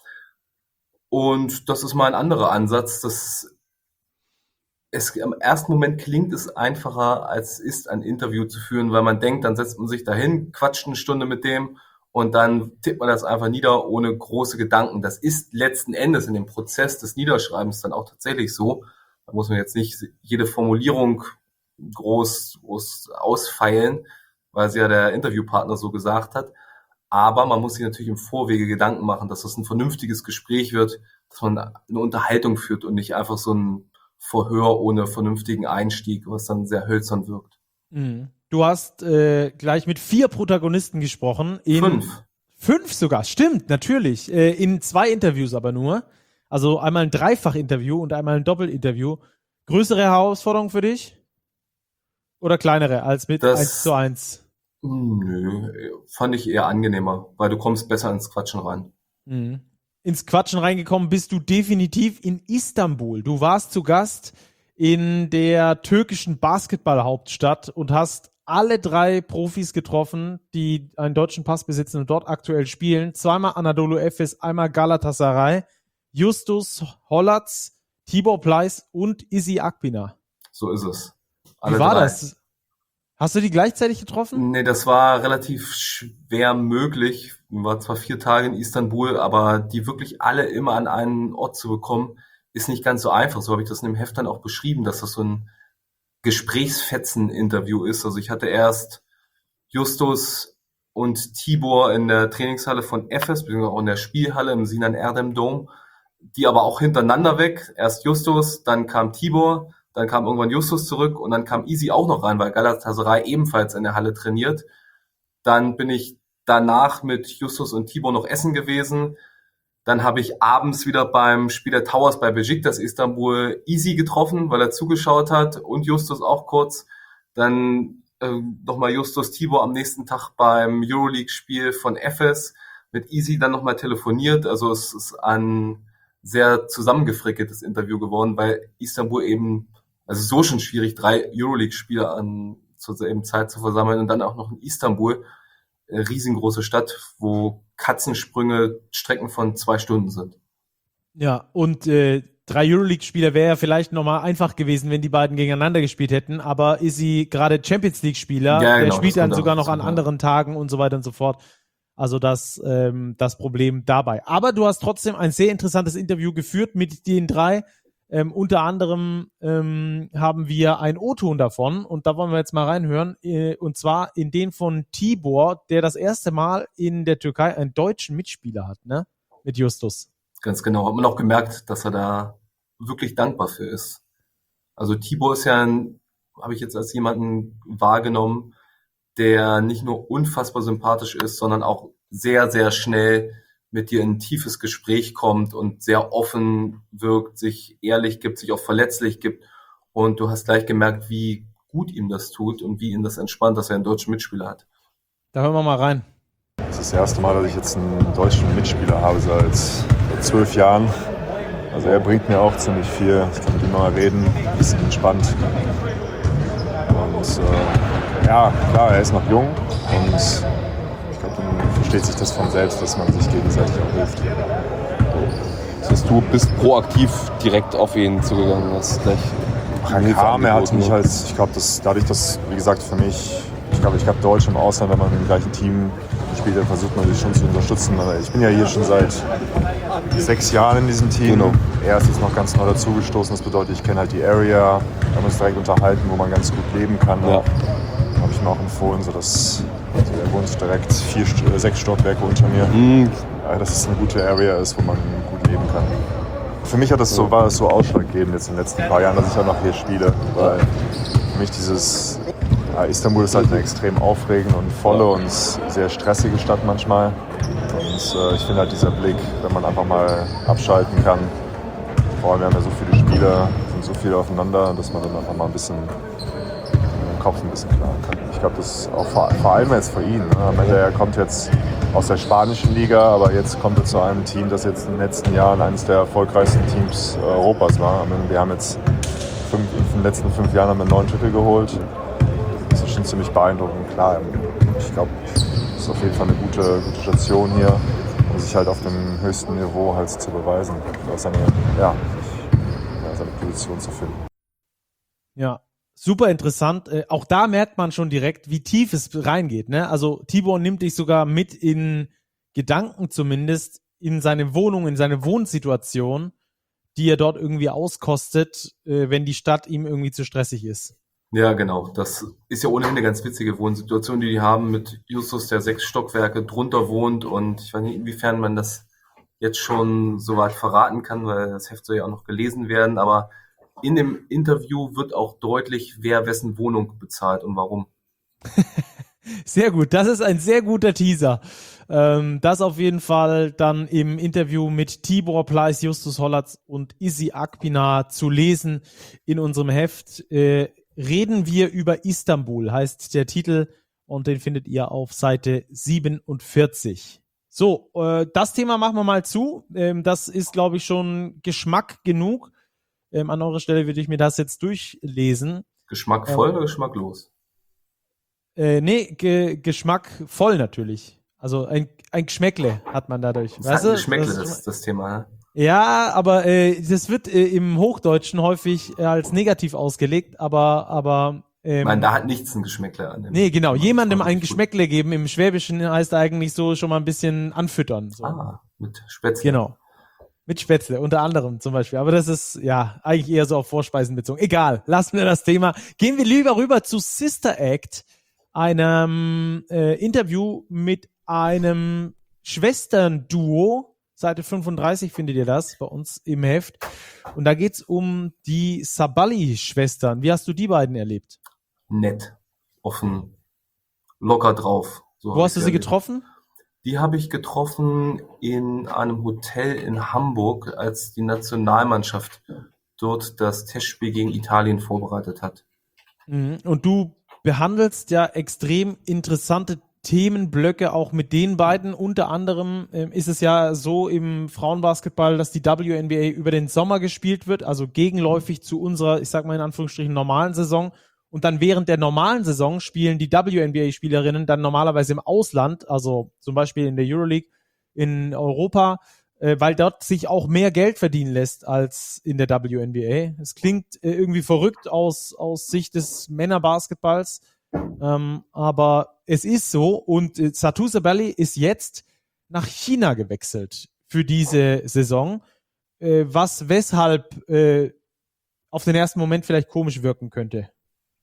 Speaker 4: Und das ist mal ein anderer Ansatz, im ersten Moment klingt es einfacher, als es ist, ein Interview zu führen, weil man denkt, dann setzt man sich dahin, quatscht eine Stunde mit dem und dann tippt man das einfach nieder ohne große Gedanken. Das ist letzten Endes in dem Prozess des Niederschreibens dann auch tatsächlich so. Da muss man jetzt nicht jede Formulierung groß ausfeilen, weil sie ja der Interviewpartner so gesagt hat. Aber man muss sich natürlich im Vorwege Gedanken machen, dass das ein vernünftiges Gespräch wird, dass man eine Unterhaltung führt und nicht einfach so ein Verhör ohne vernünftigen Einstieg, was dann sehr hölzern wirkt.
Speaker 2: Du hast gleich mit 4 Protagonisten gesprochen.
Speaker 4: 5.
Speaker 2: 5 sogar, stimmt, natürlich. In 2 Interviews aber nur. Also einmal ein Dreifach-Interview und einmal ein Doppelinterview. Größere Herausforderung für dich? Oder kleinere als mit 1:1?
Speaker 4: Nö, fand ich eher angenehmer, weil du kommst besser ins Quatschen rein.
Speaker 2: Ins Quatschen reingekommen bist du definitiv in Istanbul. Du warst zu Gast in der türkischen Basketballhauptstadt und hast alle 3 Profis getroffen, die einen deutschen Pass besitzen und dort aktuell spielen. Zweimal Anadolu Efes, einmal Galatasaray, Justus Hollatz, Tibor Pleiss und Izzy Akpina.
Speaker 4: So ist es.
Speaker 2: Wie war das? Hast du die gleichzeitig getroffen?
Speaker 4: Nee, das war relativ schwer möglich. Ich war zwar 4 Tage in Istanbul, aber die wirklich alle immer an einen Ort zu bekommen, ist nicht ganz so einfach. So habe ich das in dem Heft dann auch beschrieben, dass das so ein Gesprächsfetzen-Interview ist. Also ich hatte erst Justus und Tibor in der Trainingshalle von Efes, beziehungsweise auch in der Spielhalle im Sinan Erdem Dome, die aber auch hintereinander weg. Erst Justus, dann kam Tibor, dann kam irgendwann Justus zurück und dann kam Izzy auch noch rein, weil Galatasaray ebenfalls in der Halle trainiert. Dann bin ich danach mit Justus und Tibor noch essen gewesen. Dann habe ich abends wieder beim Spiel der Towers bei Besiktas Istanbul Izzy getroffen, weil er zugeschaut hat und Justus auch kurz. Dann nochmal Justus Tibor am nächsten Tag beim Euroleague-Spiel von Efes mit Izzy dann nochmal telefoniert. Also es ist ein sehr zusammengefrickeltes Interview geworden, weil Istanbul eben, also so schon schwierig, 3 Euroleague-Spieler zur selben Zeit zu versammeln und dann auch noch in Istanbul, eine riesengroße Stadt, wo Katzensprünge Strecken von 2 Stunden sind.
Speaker 2: Ja, und 3 Euroleague-Spieler wäre ja vielleicht nochmal einfach gewesen, wenn die beiden gegeneinander gespielt hätten, aber Izzy gerade Champions League-Spieler, ja, genau, der spielt dann sogar noch an anderen Tagen und so weiter und so fort. Also das Problem dabei. Aber du hast trotzdem ein sehr interessantes Interview geführt mit den 3. Unter anderem haben wir ein O-Ton davon und da wollen wir jetzt mal reinhören. Und zwar in den von Tibor, der das erste Mal in der Türkei einen deutschen Mitspieler hat, ne? Mit Justus.
Speaker 4: Ganz genau. Hat man auch gemerkt, dass er da wirklich dankbar für ist. Also Tibor ist ja habe ich jetzt als jemanden wahrgenommen, der nicht nur unfassbar sympathisch ist, sondern auch sehr, sehr schnell mit dir in ein tiefes Gespräch kommt und sehr offen wirkt, sich ehrlich gibt, sich auch verletzlich gibt. Und du hast gleich gemerkt, wie gut ihm das tut und wie ihn das entspannt, dass er einen deutschen Mitspieler hat.
Speaker 2: Da hören wir mal rein.
Speaker 21: Das ist das erste Mal, dass ich jetzt einen deutschen Mitspieler habe seit 12 Jahren. Also er bringt mir auch ziemlich viel. Ich kann mit ihm mal reden, ein bisschen entspannt. Und ja, klar, er ist noch jung und ich glaube, dann versteht sich das von selbst, dass man sich gegenseitig auch hilft.
Speaker 22: Das heißt, du bist proaktiv direkt auf ihn zugegangen, hast gleich
Speaker 21: er hat mich halt, ich glaube, dadurch, dass, wie gesagt, für mich, ich habe Deutsch im Ausland, wenn man im gleichen Team Später versucht man sich schon zu unterstützen. Aber ich bin ja hier schon seit 6 Jahren in diesem Team.
Speaker 22: Genau.
Speaker 21: Er ist jetzt noch ganz neu dazugestoßen. Das bedeutet, ich kenne halt die Area. Wir haben uns direkt unterhalten, wo man ganz gut leben kann. Ja. Habe ich mir auch empfohlen, sodass er wohnt direkt 6 Stockwerke unter mir. Dass es eine gute Area ist, wo man gut leben kann. Für mich war das so ausschlaggebend jetzt in den letzten paar Jahren, dass ich auch noch hier spiele. Weil für mich Istanbul ist halt eine extrem aufregende und volle und sehr stressige Stadt manchmal. Und ich finde halt dieser Blick, wenn man einfach mal abschalten kann. Vor allem, wir haben ja so viele Spiele, sind so viele aufeinander, dass man dann einfach mal ein bisschen den Kopf ein bisschen klaren kann. Ich glaube, das ist auch vor allem jetzt für ihn. Ne? Am Ende, er kommt jetzt aus der spanischen Liga, aber jetzt kommt er zu einem Team, das jetzt in den letzten Jahren eines der erfolgreichsten Teams Europas war. Wir haben jetzt in den letzten 5 Jahren haben wir 9 Titel geholt. Das ist schon ziemlich beeindruckend. Klar, ich glaube, es ist auf jeden Fall eine gute Station hier, um sich halt auf dem höchsten Niveau halt zu beweisen und auch seine Position zu finden.
Speaker 2: Ja, super interessant. Auch da merkt man schon direkt, wie tief es reingeht. Ne? Also Tibor nimmt dich sogar mit in Gedanken zumindest in seine Wohnung, in seine Wohnsituation, die er dort irgendwie auskostet, wenn die Stadt ihm irgendwie zu stressig ist.
Speaker 4: Ja, genau. Das ist ja ohnehin eine ganz witzige Wohnsituation, die haben mit Justus, der 6 Stockwerke drunter wohnt. Und ich weiß nicht, inwiefern man das jetzt schon so weit verraten kann, weil das Heft soll ja auch noch gelesen werden. Aber in dem Interview wird auch deutlich, wer wessen Wohnung bezahlt und warum.
Speaker 2: Sehr gut, das ist ein sehr guter Teaser. Das auf jeden Fall dann im Interview mit Tibor Pleiss, Justus Hollatz und Izzy Akpinar zu lesen in unserem Heft. Reden wir über Istanbul, heißt der Titel, und den findet ihr auf Seite 47. So, das Thema machen wir mal zu. Das ist, glaube ich, schon Geschmack genug. An eurer Stelle würde ich mir das jetzt durchlesen.
Speaker 4: Geschmackvoll oder geschmacklos?
Speaker 2: Geschmackvoll natürlich. Also ein Geschmäckle hat man dadurch.
Speaker 4: Das heißt Geschmäckle, das ist das Thema, ne?
Speaker 2: Ja, aber das wird im Hochdeutschen häufig als negativ ausgelegt, aber
Speaker 4: nein, da hat nichts ein Geschmäckle an.
Speaker 2: Nee, genau. Jemandem ein Geschmäckle geben im Schwäbischen heißt eigentlich so schon mal ein bisschen anfüttern. So.
Speaker 4: Mit Spätzle.
Speaker 2: Genau. Mit Spätzle, unter anderem zum Beispiel. Aber das ist ja eigentlich eher so auf Vorspeisen bezogen. Egal, lassen wir das Thema. Gehen wir lieber rüber zu Sister Act, einem Interview mit einem Schwesternduo. Seite 35 findet ihr das bei uns im Heft. Und da geht's um die Sabali-Schwestern. Wie hast du die beiden erlebt?
Speaker 4: Nett, offen, locker drauf. So
Speaker 2: Wo hast du sie getroffen?
Speaker 4: Die habe ich getroffen in einem Hotel in Hamburg, als die Nationalmannschaft dort das Testspiel gegen Italien vorbereitet hat.
Speaker 2: Und du behandelst ja extrem interessante Themenblöcke auch mit den beiden. Unter anderem ist es ja so im Frauenbasketball, dass die WNBA über den Sommer gespielt wird, also gegenläufig zu unserer, ich sag mal in Anführungsstrichen, normalen Saison. Und dann während der normalen Saison spielen die WNBA-Spielerinnen dann normalerweise im Ausland, also zum Beispiel in der Euroleague in Europa, weil dort sich auch mehr Geld verdienen lässt als in der WNBA. Es klingt irgendwie verrückt aus Sicht des Männerbasketballs, aber es ist so. Und Satou Sabally ist jetzt nach China gewechselt für diese Saison, weshalb auf den ersten Moment vielleicht komisch wirken könnte.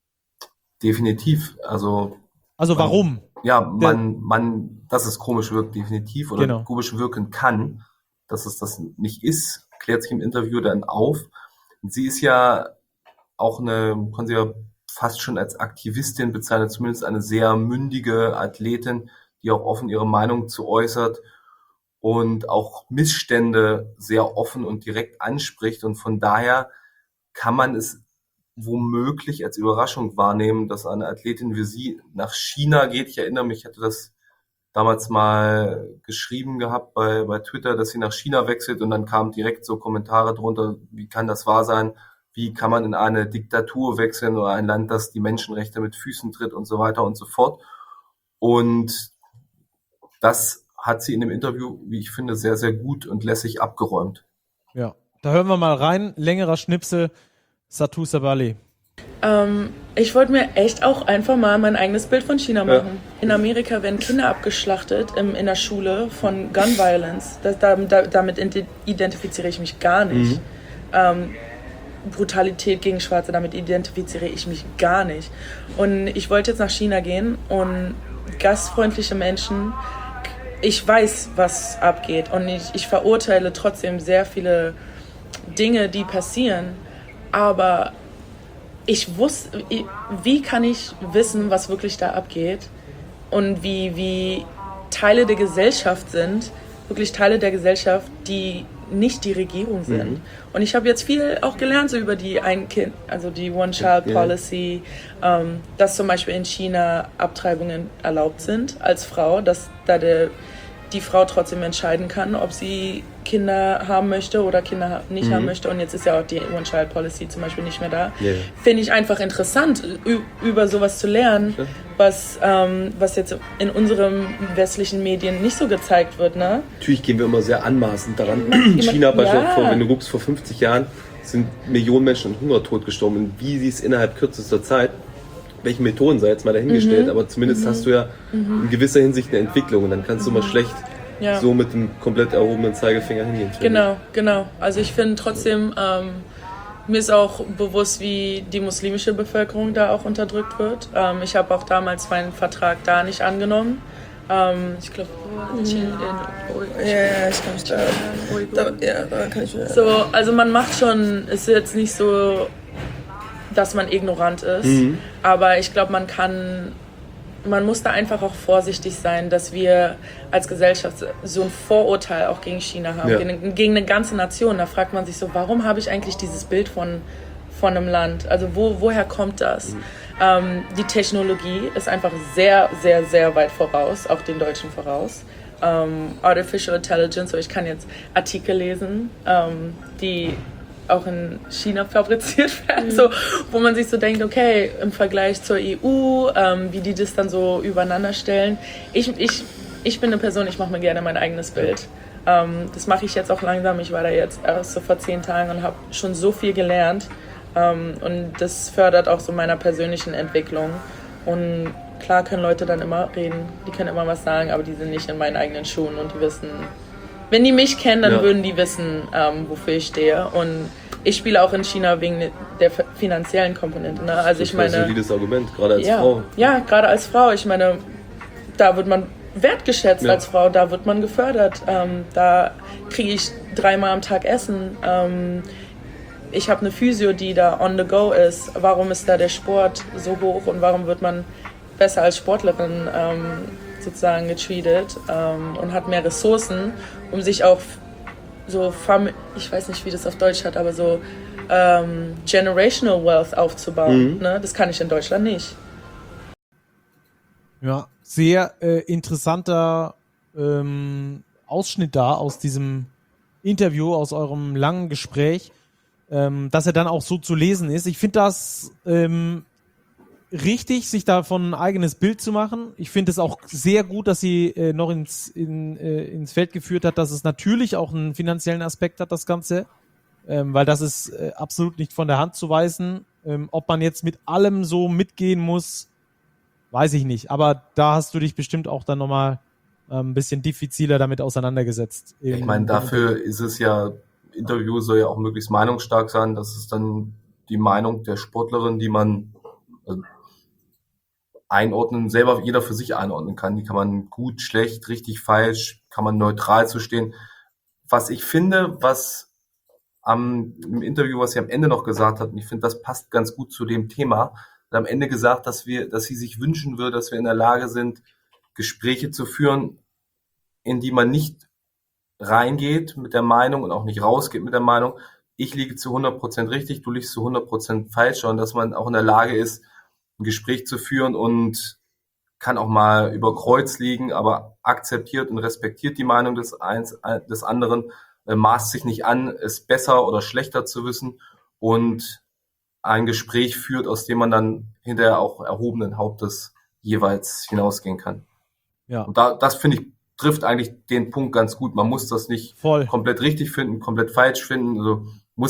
Speaker 4: Definitiv. Also
Speaker 2: warum?
Speaker 4: Ja, dass es komisch wirkt, definitiv, oder komisch wirken kann, dass es das nicht ist, klärt sich im Interview dann auf. Sie ist ja auch kann sie ja fast schon als Aktivistin bezeichnen, zumindest eine sehr mündige Athletin, die auch offen ihre Meinung zu äußert und auch Missstände sehr offen und direkt anspricht. Und von daher kann man es womöglich als Überraschung wahrnehmen, dass eine Athletin wie sie nach China geht. Ich erinnere mich, ich hatte das damals mal geschrieben gehabt bei Twitter, dass sie nach China wechselt, und dann kamen direkt so Kommentare drunter, wie kann das wahr sein? Wie kann man in eine Diktatur wechseln oder ein Land, das die Menschenrechte mit Füßen tritt und so weiter und so fort. Und das hat sie in dem Interview, wie ich finde, sehr, sehr gut und lässig abgeräumt.
Speaker 2: Ja, da hören wir mal rein. Längerer Schnipsel. Satou Sabally.
Speaker 1: Ich wollte mir echt auch einfach mal mein eigenes Bild von China machen. Ja. In Amerika werden Kinder abgeschlachtet in der Schule von Gun Violence. Damit identifiziere ich mich gar nicht. Brutalität gegen Schwarze, damit identifiziere ich mich gar nicht. Und ich wollte jetzt nach China gehen und gastfreundliche Menschen, ich weiß, was abgeht und ich verurteile trotzdem sehr viele Dinge, die passieren, aber wie kann ich wissen, was wirklich da abgeht und wie Teile der Gesellschaft sind, wirklich Teile der Gesellschaft, die nicht die Regierung sind. Und ich habe jetzt viel auch gelernt so über die die One-Child-Policy, dass zum Beispiel in China Abtreibungen erlaubt sind als Frau, dass da die Frau trotzdem entscheiden kann, ob sie Kinder haben möchte oder Kinder nicht haben möchte. Und jetzt ist ja auch die One-Child-Policy zum Beispiel nicht mehr da. Yeah. Finde ich einfach interessant, über sowas zu lernen, was jetzt in unseren westlichen Medien nicht so gezeigt wird. Ne?
Speaker 22: Natürlich gehen wir immer sehr anmaßend daran. In China beispielsweise, wenn du guckst, vor 50 Jahren sind Millionen Menschen an Hungertod gestorben. Und wie sie es innerhalb kürzester Zeit, welche Methoden sei jetzt mal dahingestellt, aber zumindest hast du ja in gewisser Hinsicht eine Entwicklung und dann kannst du mal schlecht so mit dem komplett erhobenen Zeigefinger hingehen.
Speaker 1: Genau. Also ich finde trotzdem, mir ist auch bewusst, wie die muslimische Bevölkerung da auch unterdrückt wird. Ich habe auch damals meinen Vertrag da nicht angenommen. Ich glaube, da kann ich so, also man macht schon, ist jetzt nicht so, dass man ignorant ist, aber ich glaube, man muss da einfach auch vorsichtig sein, dass wir als Gesellschaft so ein Vorurteil auch gegen China haben, gegen eine ganze Nation. Da fragt man sich so, warum habe ich eigentlich dieses Bild von einem Land? Also woher kommt das? Die Technologie ist einfach sehr, sehr, sehr weit voraus, auch den Deutschen voraus. Artificial Intelligence, so ich kann jetzt Artikel lesen, die auch in China fabriziert werden, so, wo man sich so denkt, okay, im Vergleich zur EU, wie die das dann so übereinander stellen. Ich bin eine Person, ich mache mir gerne mein eigenes Bild. Das mache ich jetzt auch langsam. Ich war da jetzt erst so vor 10 Tagen und habe schon so viel gelernt. Und das fördert auch so meiner persönlichen Entwicklung. Und klar können Leute dann immer reden, die können immer was sagen, aber die sind nicht in meinen eigenen Schuhen und die wissen, wenn die mich kennen, dann würden die wissen, wofür ich stehe. Und ich spiele auch in China wegen der finanziellen Komponente. Ne? Also
Speaker 22: das ist ein solides Argument, gerade als Frau.
Speaker 1: Ja, gerade als Frau. Ich meine, da wird man wertgeschätzt als Frau, da wird man gefördert. Da kriege ich 3-mal am Tag Essen. Ich habe eine Physio, die da on the go ist. Warum ist da der Sport so hoch und warum wird man besser als Sportlerin sozusagen getreated und hat mehr Ressourcen, um sich auch so, ich weiß nicht, wie das auf Deutsch hat, aber so generational wealth aufzubauen. Ne? Das kann ich in Deutschland nicht.
Speaker 2: Ja, sehr interessanter Ausschnitt da aus diesem Interview, aus eurem langen Gespräch, dass er dann auch so zu lesen ist. Ich finde das richtig, sich davon ein eigenes Bild zu machen. Ich finde es auch sehr gut, dass sie noch ins Feld geführt hat, dass es natürlich auch einen finanziellen Aspekt hat, das Ganze, weil das ist absolut nicht von der Hand zu weisen. Ob man jetzt mit allem so mitgehen muss, weiß ich nicht. Aber da hast du dich bestimmt auch dann nochmal ein bisschen diffiziler damit auseinandergesetzt.
Speaker 4: Ich meine, dafür ist es ja, Interview soll ja auch möglichst meinungsstark sein. Das ist dann die Meinung der Sportlerin, die man einordnen, selber jeder für sich einordnen kann. Die kann man gut, schlecht, richtig, falsch, kann man neutral zu stehen. Was ich finde, was im Interview, was sie am Ende noch gesagt hat, und ich finde, das passt ganz gut zu dem Thema, hat am Ende gesagt, dass sie sich wünschen würde, dass wir in der Lage sind, Gespräche zu führen, in die man nicht reingeht mit der Meinung und auch nicht rausgeht mit der Meinung, ich liege zu 100% richtig, du liegst zu 100% falsch, und dass man auch in der Lage ist, ein Gespräch zu führen und kann auch mal über Kreuz liegen, aber akzeptiert und respektiert die Meinung des anderen, maßt sich nicht an, es besser oder schlechter zu wissen und ein Gespräch führt, aus dem man dann hinterher auch erhobenen Hauptes jeweils hinausgehen kann.
Speaker 2: Ja.
Speaker 4: Und das finde ich, trifft eigentlich den Punkt ganz gut. Man muss das nicht komplett richtig finden, komplett falsch finden. Also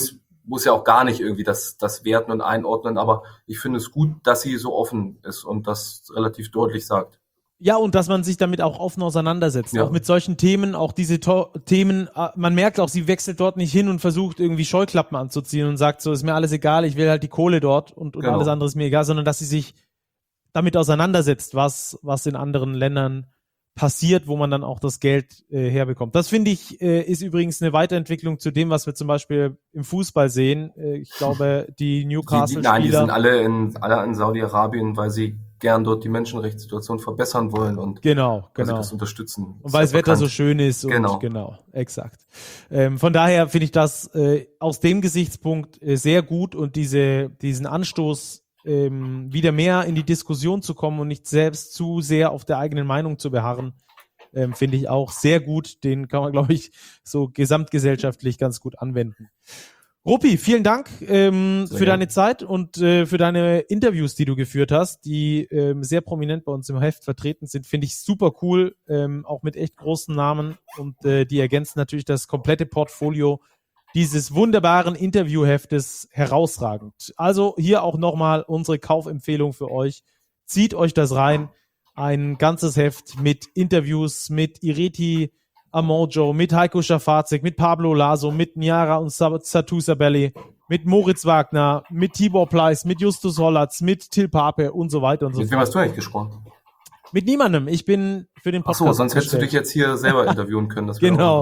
Speaker 4: muss ja auch gar nicht irgendwie das werten und einordnen, aber ich finde es gut, dass sie so offen ist und das relativ deutlich sagt.
Speaker 2: Ja, und dass man sich damit auch offen auseinandersetzt. Ja. Auch mit solchen Themen, auch diese Themen, man merkt auch, sie wechselt dort nicht hin und versucht irgendwie Scheuklappen anzuziehen und sagt so, ist mir alles egal, ich will halt die Kohle dort und genau. Alles andere ist mir egal, sondern dass sie sich damit auseinandersetzt, was in anderen Ländern passiert, wo man dann auch das Geld herbekommt. Das finde ich, ist übrigens eine Weiterentwicklung zu dem, was wir zum Beispiel im Fußball sehen. Ich glaube, die Newcastle-Spieler...
Speaker 4: Die sind alle in Saudi-Arabien, weil sie gern dort die Menschenrechtssituation verbessern wollen und
Speaker 2: genau.
Speaker 4: weil sie das unterstützen.
Speaker 2: Und weil das Wetter so schön ist. Und genau, exakt. Von daher finde ich das aus dem Gesichtspunkt sehr gut und diesen Anstoß, wieder mehr in die Diskussion zu kommen und nicht selbst zu sehr auf der eigenen Meinung zu beharren, finde ich auch sehr gut. Den kann man, glaube ich, so gesamtgesellschaftlich ganz gut anwenden. Ruppi, vielen Dank für deine Zeit und für deine Interviews, die du geführt hast, die sehr prominent bei uns im Heft vertreten sind. Finde ich super cool, auch mit echt großen Namen und die ergänzen natürlich das komplette Portfolio dieses wunderbaren Interviewheftes herausragend. Also hier auch nochmal unsere Kaufempfehlung für euch. Zieht euch das rein. Ein ganzes Heft mit Interviews mit Ireti Amojo, mit Heiko Schafazik, mit Pablo Laso, mit Niara und Satu Sabelli, mit Moritz Wagner, mit Tibor Pleiss, mit Justus Hollatz, mit Till Pape und so weiter und so fort.
Speaker 4: Mit wem hast du eigentlich gesprochen?
Speaker 2: Mit niemandem. Ich bin für den Podcast.
Speaker 4: Ach so, sonst hättest du dich jetzt hier selber interviewen können. Das
Speaker 2: genau.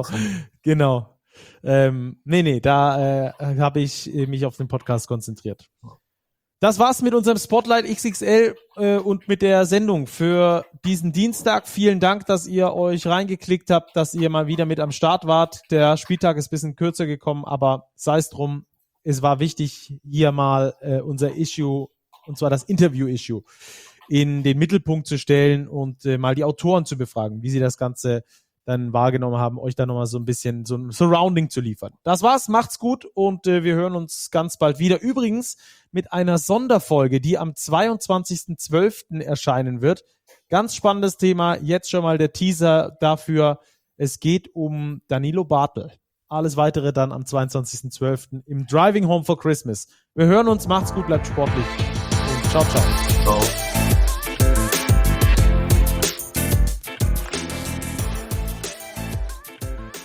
Speaker 2: Da habe ich mich auf den Podcast konzentriert. Das war's mit unserem Spotlight XXL und mit der Sendung für diesen Dienstag. Vielen Dank, dass ihr euch reingeklickt habt, dass ihr mal wieder mit am Start wart. Der Spieltag ist ein bisschen kürzer gekommen, aber sei es drum. Es war wichtig, hier mal unser Issue, und zwar das Interview-Issue, in den Mittelpunkt zu stellen und mal die Autoren zu befragen, wie sie das Ganze dann wahrgenommen haben, euch da nochmal so ein bisschen so ein Surrounding zu liefern. Das war's, macht's gut und wir hören uns ganz bald wieder. Übrigens mit einer Sonderfolge, die am 22.12. erscheinen wird. Ganz spannendes Thema, jetzt schon mal der Teaser dafür. Es geht um Danilo Bartel. Alles weitere dann am 22.12. im Driving Home for Christmas. Wir hören uns, macht's gut, bleibt sportlich und ciao, ciao.
Speaker 4: Ciao.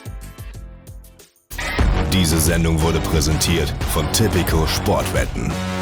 Speaker 5: Diese Sendung wurde präsentiert von Tipico Sportwetten.